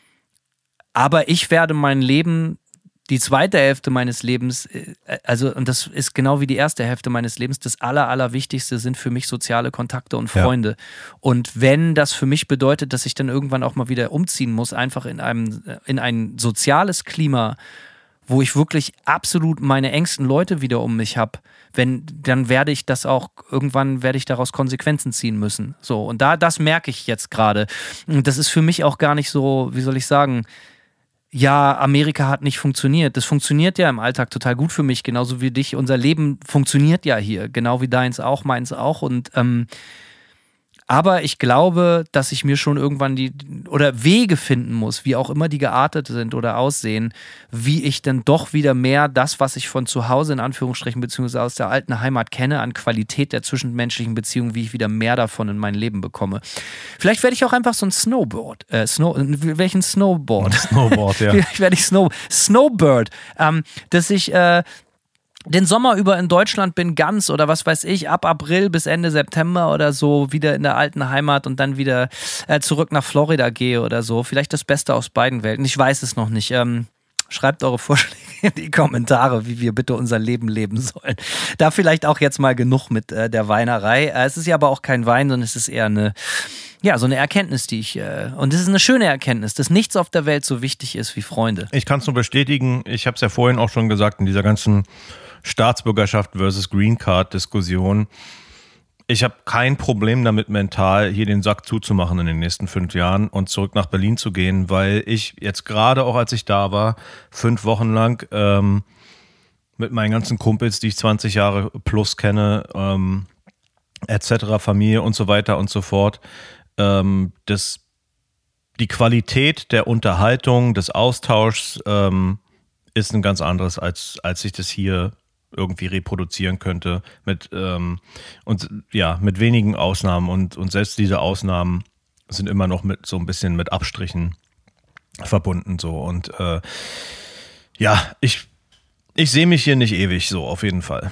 Aber ich werde mein Leben die zweite Hälfte meines Lebens, also und das ist genau wie die erste Hälfte meines Lebens, das Aller, Allerwichtigste sind für mich soziale Kontakte und Freunde. Ja. Und wenn das für mich bedeutet, dass ich dann irgendwann auch mal wieder umziehen muss, einfach in einem in ein soziales Klima, wo ich wirklich absolut meine engsten Leute wieder um mich habe, wenn, dann werde ich das auch, irgendwann werde ich daraus Konsequenzen ziehen müssen. So, und da, das merke ich jetzt gerade. Und das ist für mich auch gar nicht so, wie soll ich sagen, ja, Amerika hat nicht funktioniert. Das funktioniert ja im Alltag total gut für mich, genauso wie dich. Unser Leben funktioniert ja hier, genau wie deins auch, meins auch. Und ähm, aber ich glaube, dass ich mir schon irgendwann die oder Wege finden muss, wie auch immer die geartet sind oder aussehen, wie ich dann doch wieder mehr das, was ich von zu Hause in Anführungsstrichen beziehungsweise aus der alten Heimat kenne, an Qualität der zwischenmenschlichen Beziehungen, wie ich wieder mehr davon in mein Leben bekomme. Vielleicht werde ich auch einfach so ein Snowboard, äh, Snow, welchen Snowboard? Snowboard, ja. Vielleicht werde ich Snow, Snowbird, ähm, dass ich äh, den Sommer über in Deutschland bin, ganz oder was weiß ich, ab April bis Ende September oder so wieder in der alten Heimat und dann wieder äh, zurück nach Florida gehe oder so. Vielleicht das Beste aus beiden Welten. Ich weiß es noch nicht. Ähm, schreibt eure Vorschläge in die Kommentare, wie wir bitte unser Leben leben sollen. Da vielleicht auch jetzt mal genug mit äh, der Weinerei. Äh, es ist ja aber auch kein Wein, sondern es ist eher eine, ja, so eine Erkenntnis, die ich, äh, und es ist eine schöne Erkenntnis, dass nichts auf der Welt so wichtig ist wie Freunde. Ich kann es nur bestätigen. Ich habe es ja vorhin auch schon gesagt, in dieser ganzen Staatsbürgerschaft versus Green Card Diskussion. Ich habe kein Problem damit, mental hier den Sack zuzumachen in den nächsten fünf Jahren und zurück nach Berlin zu gehen, weil ich jetzt gerade auch, als ich da war, fünf Wochen lang ähm, mit meinen ganzen Kumpels, die ich zwanzig Jahre plus kenne, ähm, et cetera, Familie und so weiter und so fort, ähm, das, die Qualität der Unterhaltung, des Austauschs ähm, ist ein ganz anderes, als, als ich das hier irgendwie reproduzieren könnte mit ähm, und ja mit wenigen Ausnahmen und und selbst diese Ausnahmen sind immer noch mit so ein bisschen mit Abstrichen verbunden so und äh, Ja, ich, ich sehe mich hier nicht ewig so, auf jeden Fall.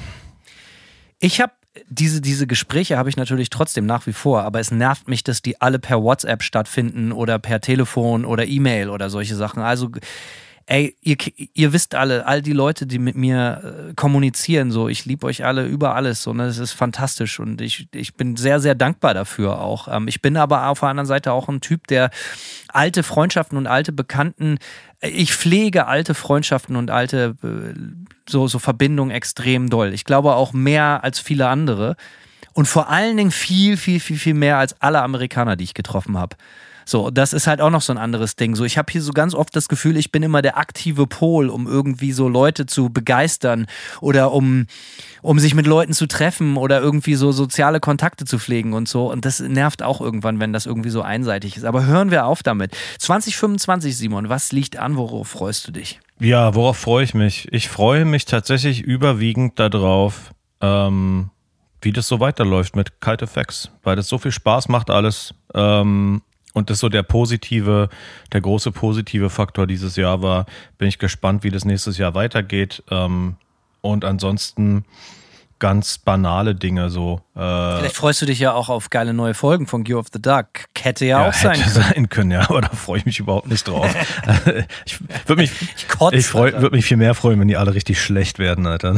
Ich habe diese, diese Gespräche habe ich natürlich trotzdem nach wie vor, aber es nervt mich, dass die alle per WhatsApp stattfinden oder per Telefon oder E-Mail oder solche Sachen. Also ey, ihr, ihr wisst alle, all die Leute, die mit mir äh, kommunizieren, so, ich liebe euch alle über alles, so, ne, das ist fantastisch und ich, ich bin sehr, sehr dankbar dafür auch. Ähm, ich bin aber auf der anderen Seite auch ein Typ, der alte Freundschaften und alte Bekannten, ich pflege alte Freundschaften und alte äh, so, so Verbindungen extrem doll. Ich glaube auch mehr als viele andere und vor allen Dingen viel, viel, viel, viel mehr als alle Amerikaner, die ich getroffen habe. So, das ist halt auch noch so ein anderes Ding. So, ich habe hier so ganz oft das Gefühl, ich bin immer der aktive Pol, um irgendwie so Leute zu begeistern oder um, um sich mit Leuten zu treffen oder irgendwie so soziale Kontakte zu pflegen und so. Und das nervt auch irgendwann, wenn das irgendwie so einseitig ist. Aber hören wir auf damit. zwanzig fünfundzwanzig, Simon, was liegt an? Worauf freust du dich? Ja, worauf freue ich mich? Ich freue mich tatsächlich überwiegend darauf, ähm, wie das so weiterläuft mit Cult F X, weil das so viel Spaß macht alles. Ähm, Und das so der positive, der große positive Faktor dieses Jahr war. Bin ich gespannt, wie das nächstes Jahr weitergeht. Und ansonsten ganz banale Dinge so. Vielleicht freust du dich ja auch auf geile neue Folgen von Gear of the Dark. Hätte ja, ja auch sein hätte können. sein können, ja, aber da freue ich mich überhaupt nicht drauf. ich würde mich, ich kotze, ich würde mich viel mehr freuen, wenn die alle richtig schlecht werden, Alter.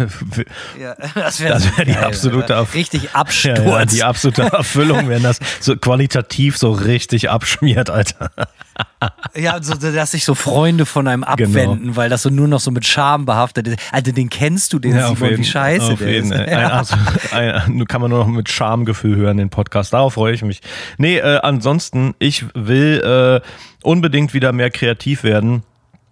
Ja, das wäre das wär die geil, absolute Erf- richtig Absturz. Ja, ja, die absolute Erfüllung, wenn das so qualitativ so richtig abschmiert, Alter. Ja, so, dass sich so Freunde von einem abwenden, genau. Weil das so nur noch so mit Scham behaftet ist. Alter, den kennst du, den ja, Simon, jeden, wie scheiße der jeden, ist. Ein, also, ein, kann man nur noch mit Schamgefühl hören, den Podcast. Darauf freue ich mich. Nee, äh, ansonsten, ich will äh, unbedingt wieder mehr kreativ werden.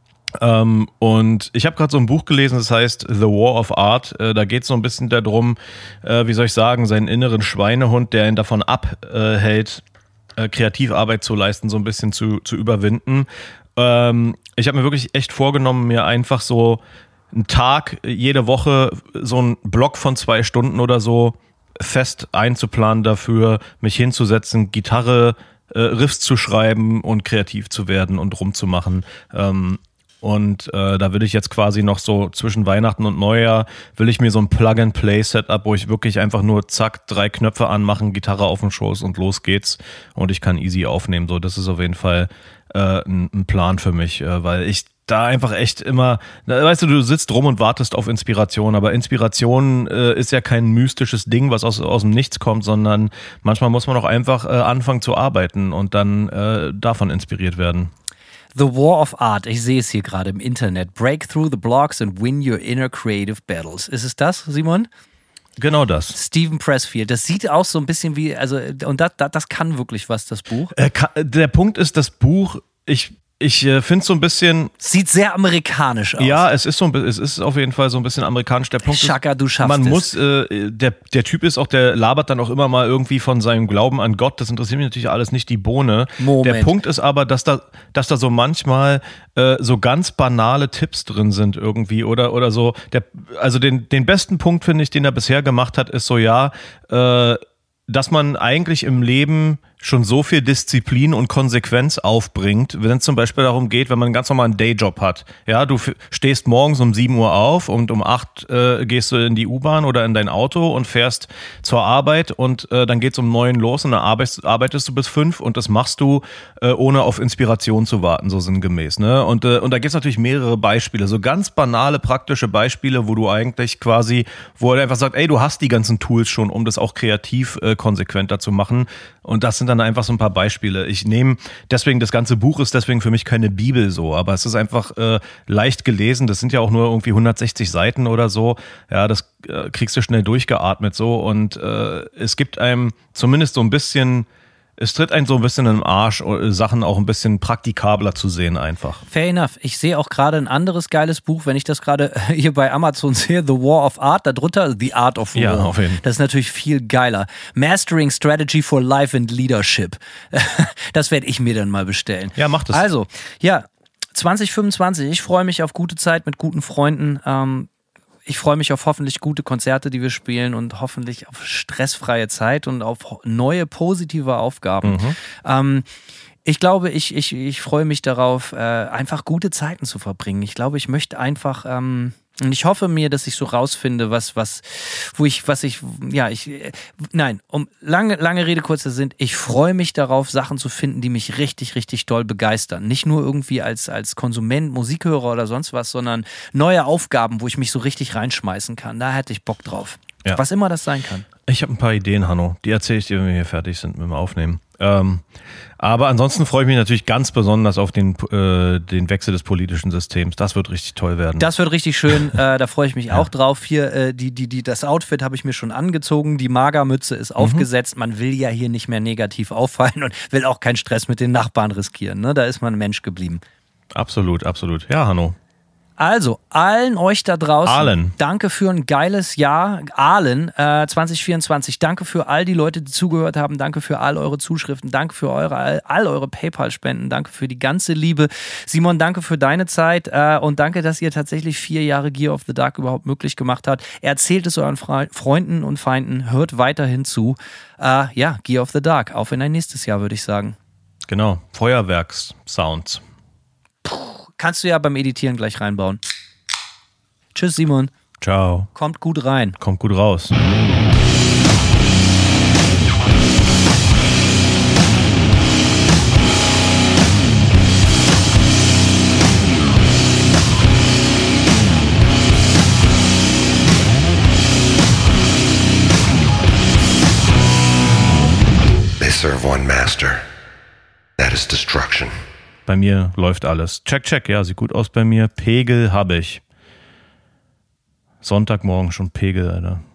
Ähm, und ich habe gerade so ein Buch gelesen, das heißt The War of Art. Äh, da geht es so ein bisschen darum, äh, wie soll ich sagen, seinen inneren Schweinehund, der ihn davon abhält, äh, Kreativarbeit zu leisten, so ein bisschen zu, zu überwinden. Ähm, ich habe mir wirklich echt vorgenommen, mir einfach so einen Tag, jede Woche so einen Block von zwei Stunden oder so fest einzuplanen dafür, mich hinzusetzen, Gitarre, äh, Riffs zu schreiben und kreativ zu werden und rumzumachen. Ähm, und äh, da will ich jetzt quasi noch so zwischen Weihnachten und Neujahr, will ich mir so ein Plug-and-Play-Setup, wo ich wirklich einfach nur zack, drei Knöpfe anmachen, Gitarre auf den Schoß und los geht's. Und ich kann easy aufnehmen. So, das ist auf jeden Fall äh, ein, ein Plan für mich, äh, weil ich da einfach echt immer, weißt du, du sitzt rum und wartest auf Inspiration, aber Inspiration äh, ist ja kein mystisches Ding, was aus, aus dem Nichts kommt, sondern manchmal muss man auch einfach äh, anfangen zu arbeiten und dann äh, davon inspiriert werden. The War of Art, ich sehe es hier gerade im Internet. Break through the blocks and win your inner creative battles. Ist es das, Simon? Genau das. Steven Pressfield. Das sieht auch so ein bisschen wie, also, und das, das, das kann wirklich was, das Buch. Äh, kann, der Punkt ist, das Buch, ich Ich äh, finde es so ein bisschen... Sieht sehr amerikanisch aus. Ja, es ist so ein, es ist auf jeden Fall so ein bisschen amerikanisch. Der Punkt Chaka, ist, du schaffst man es. muss, äh, der, der Typ ist auch, der labert dann auch immer mal irgendwie von seinem Glauben an Gott. Das interessiert mich natürlich alles nicht die Bohne. Moment. Der Punkt ist aber, dass da, dass da so manchmal äh, so ganz banale Tipps drin sind irgendwie oder, oder so. Der, also den, den besten Punkt, finde ich, den er bisher gemacht hat, ist so, ja, äh, dass man eigentlich im Leben schon so viel Disziplin und Konsequenz aufbringt, wenn es zum Beispiel darum geht, wenn man einen ganz normalen Dayjob hat. Ja, du f- stehst morgens um sieben Uhr auf und um acht äh, gehst du in die U-Bahn oder in dein Auto und fährst zur Arbeit und äh, dann geht's um neun los und dann arbeitest, arbeitest du bis fünf und das machst du äh, ohne auf Inspiration zu warten, so sinngemäß. Ne? Und, äh, und da gibt's natürlich mehrere Beispiele, so ganz banale, praktische Beispiele, wo du eigentlich quasi, wo er einfach sagt, ey, du hast die ganzen Tools schon, um das auch kreativ äh, konsequenter zu machen. Und das sind dann einfach so ein paar Beispiele. Ich nehme, deswegen, das ganze Buch ist deswegen für mich keine Bibel so, aber es ist einfach äh, leicht gelesen. Das sind ja auch nur irgendwie hundertsechzig Seiten oder so. Ja, das äh, kriegst du schnell durchgeatmet so. Und äh, es gibt einem zumindest so ein bisschen, es tritt einen so ein bisschen im Arsch, Sachen auch ein bisschen praktikabler zu sehen einfach. Fair enough. Ich sehe auch gerade ein anderes geiles Buch, wenn ich das gerade hier bei Amazon sehe, The War of Art, darunter The Art of War. Ja, auf jeden Fall. Das ist natürlich viel geiler. Mastering Strategy for Life and Leadership. Das werde ich mir dann mal bestellen. Ja, mach das. Also, ja, zwanzig fünfundzwanzig, ich freue mich auf gute Zeit mit guten Freunden. Ähm, Ich freue mich auf hoffentlich gute Konzerte, die wir spielen und hoffentlich auf stressfreie Zeit und auf neue positive Aufgaben. Mhm. Ähm, Ich glaube, ich, ich, ich freue mich darauf, äh, einfach gute Zeiten zu verbringen. Ich glaube, ich möchte einfach, ähm, und ich hoffe mir, dass ich so rausfinde, was, was, wo ich, was ich, ja, ich, äh, nein, um lange, lange Rede, kurzer Sinn, ich freue mich darauf, Sachen zu finden, die mich richtig, richtig doll begeistern. Nicht nur irgendwie als, als Konsument, Musikhörer oder sonst was, sondern neue Aufgaben, wo ich mich so richtig reinschmeißen kann. Da hätte ich Bock drauf. Ja. Was immer das sein kann. Ich habe ein paar Ideen, Hanno. Die erzähle ich dir, wenn wir hier fertig sind mit dem Aufnehmen. Ähm, aber ansonsten freue ich mich natürlich ganz besonders auf den, äh, den Wechsel des politischen Systems. Das wird richtig toll werden. Das wird richtig schön. äh, da freue ich mich ja. auch drauf. Hier, äh, die, die, die, das Outfit habe ich mir schon angezogen. Die Magermütze ist mhm. aufgesetzt. Man will ja hier nicht mehr negativ auffallen und will auch keinen Stress mit den Nachbarn riskieren. Ne? Da ist man ein Mensch geblieben. Absolut, absolut. Ja, Hanno. Also, allen euch da draußen, Allen. danke für ein geiles Jahr, Ahlen äh, zwanzig vierundzwanzig. Danke für all die Leute, die zugehört haben. Danke für all eure Zuschriften. Danke für eure, all, all eure PayPal-Spenden. Danke für die ganze Liebe. Simon, danke für deine Zeit äh, und danke, dass ihr tatsächlich vier Jahre Gear of the Dark überhaupt möglich gemacht habt. Erzählt es euren Fre- Freunden und Feinden. Hört weiterhin zu. Äh, ja, Gear of the Dark. Auf in ein nächstes Jahr, würde ich sagen. Genau, Feuerwerks-Sounds. Kannst du ja beim Editieren gleich reinbauen. Tschüss, Simon. Ciao. Kommt gut rein. Kommt gut raus. They serve one master. That is destruction. Bei mir läuft alles. Check, check, ja, sieht gut aus bei mir. Pegel habe ich. Sonntagmorgen schon Pegel, Alter.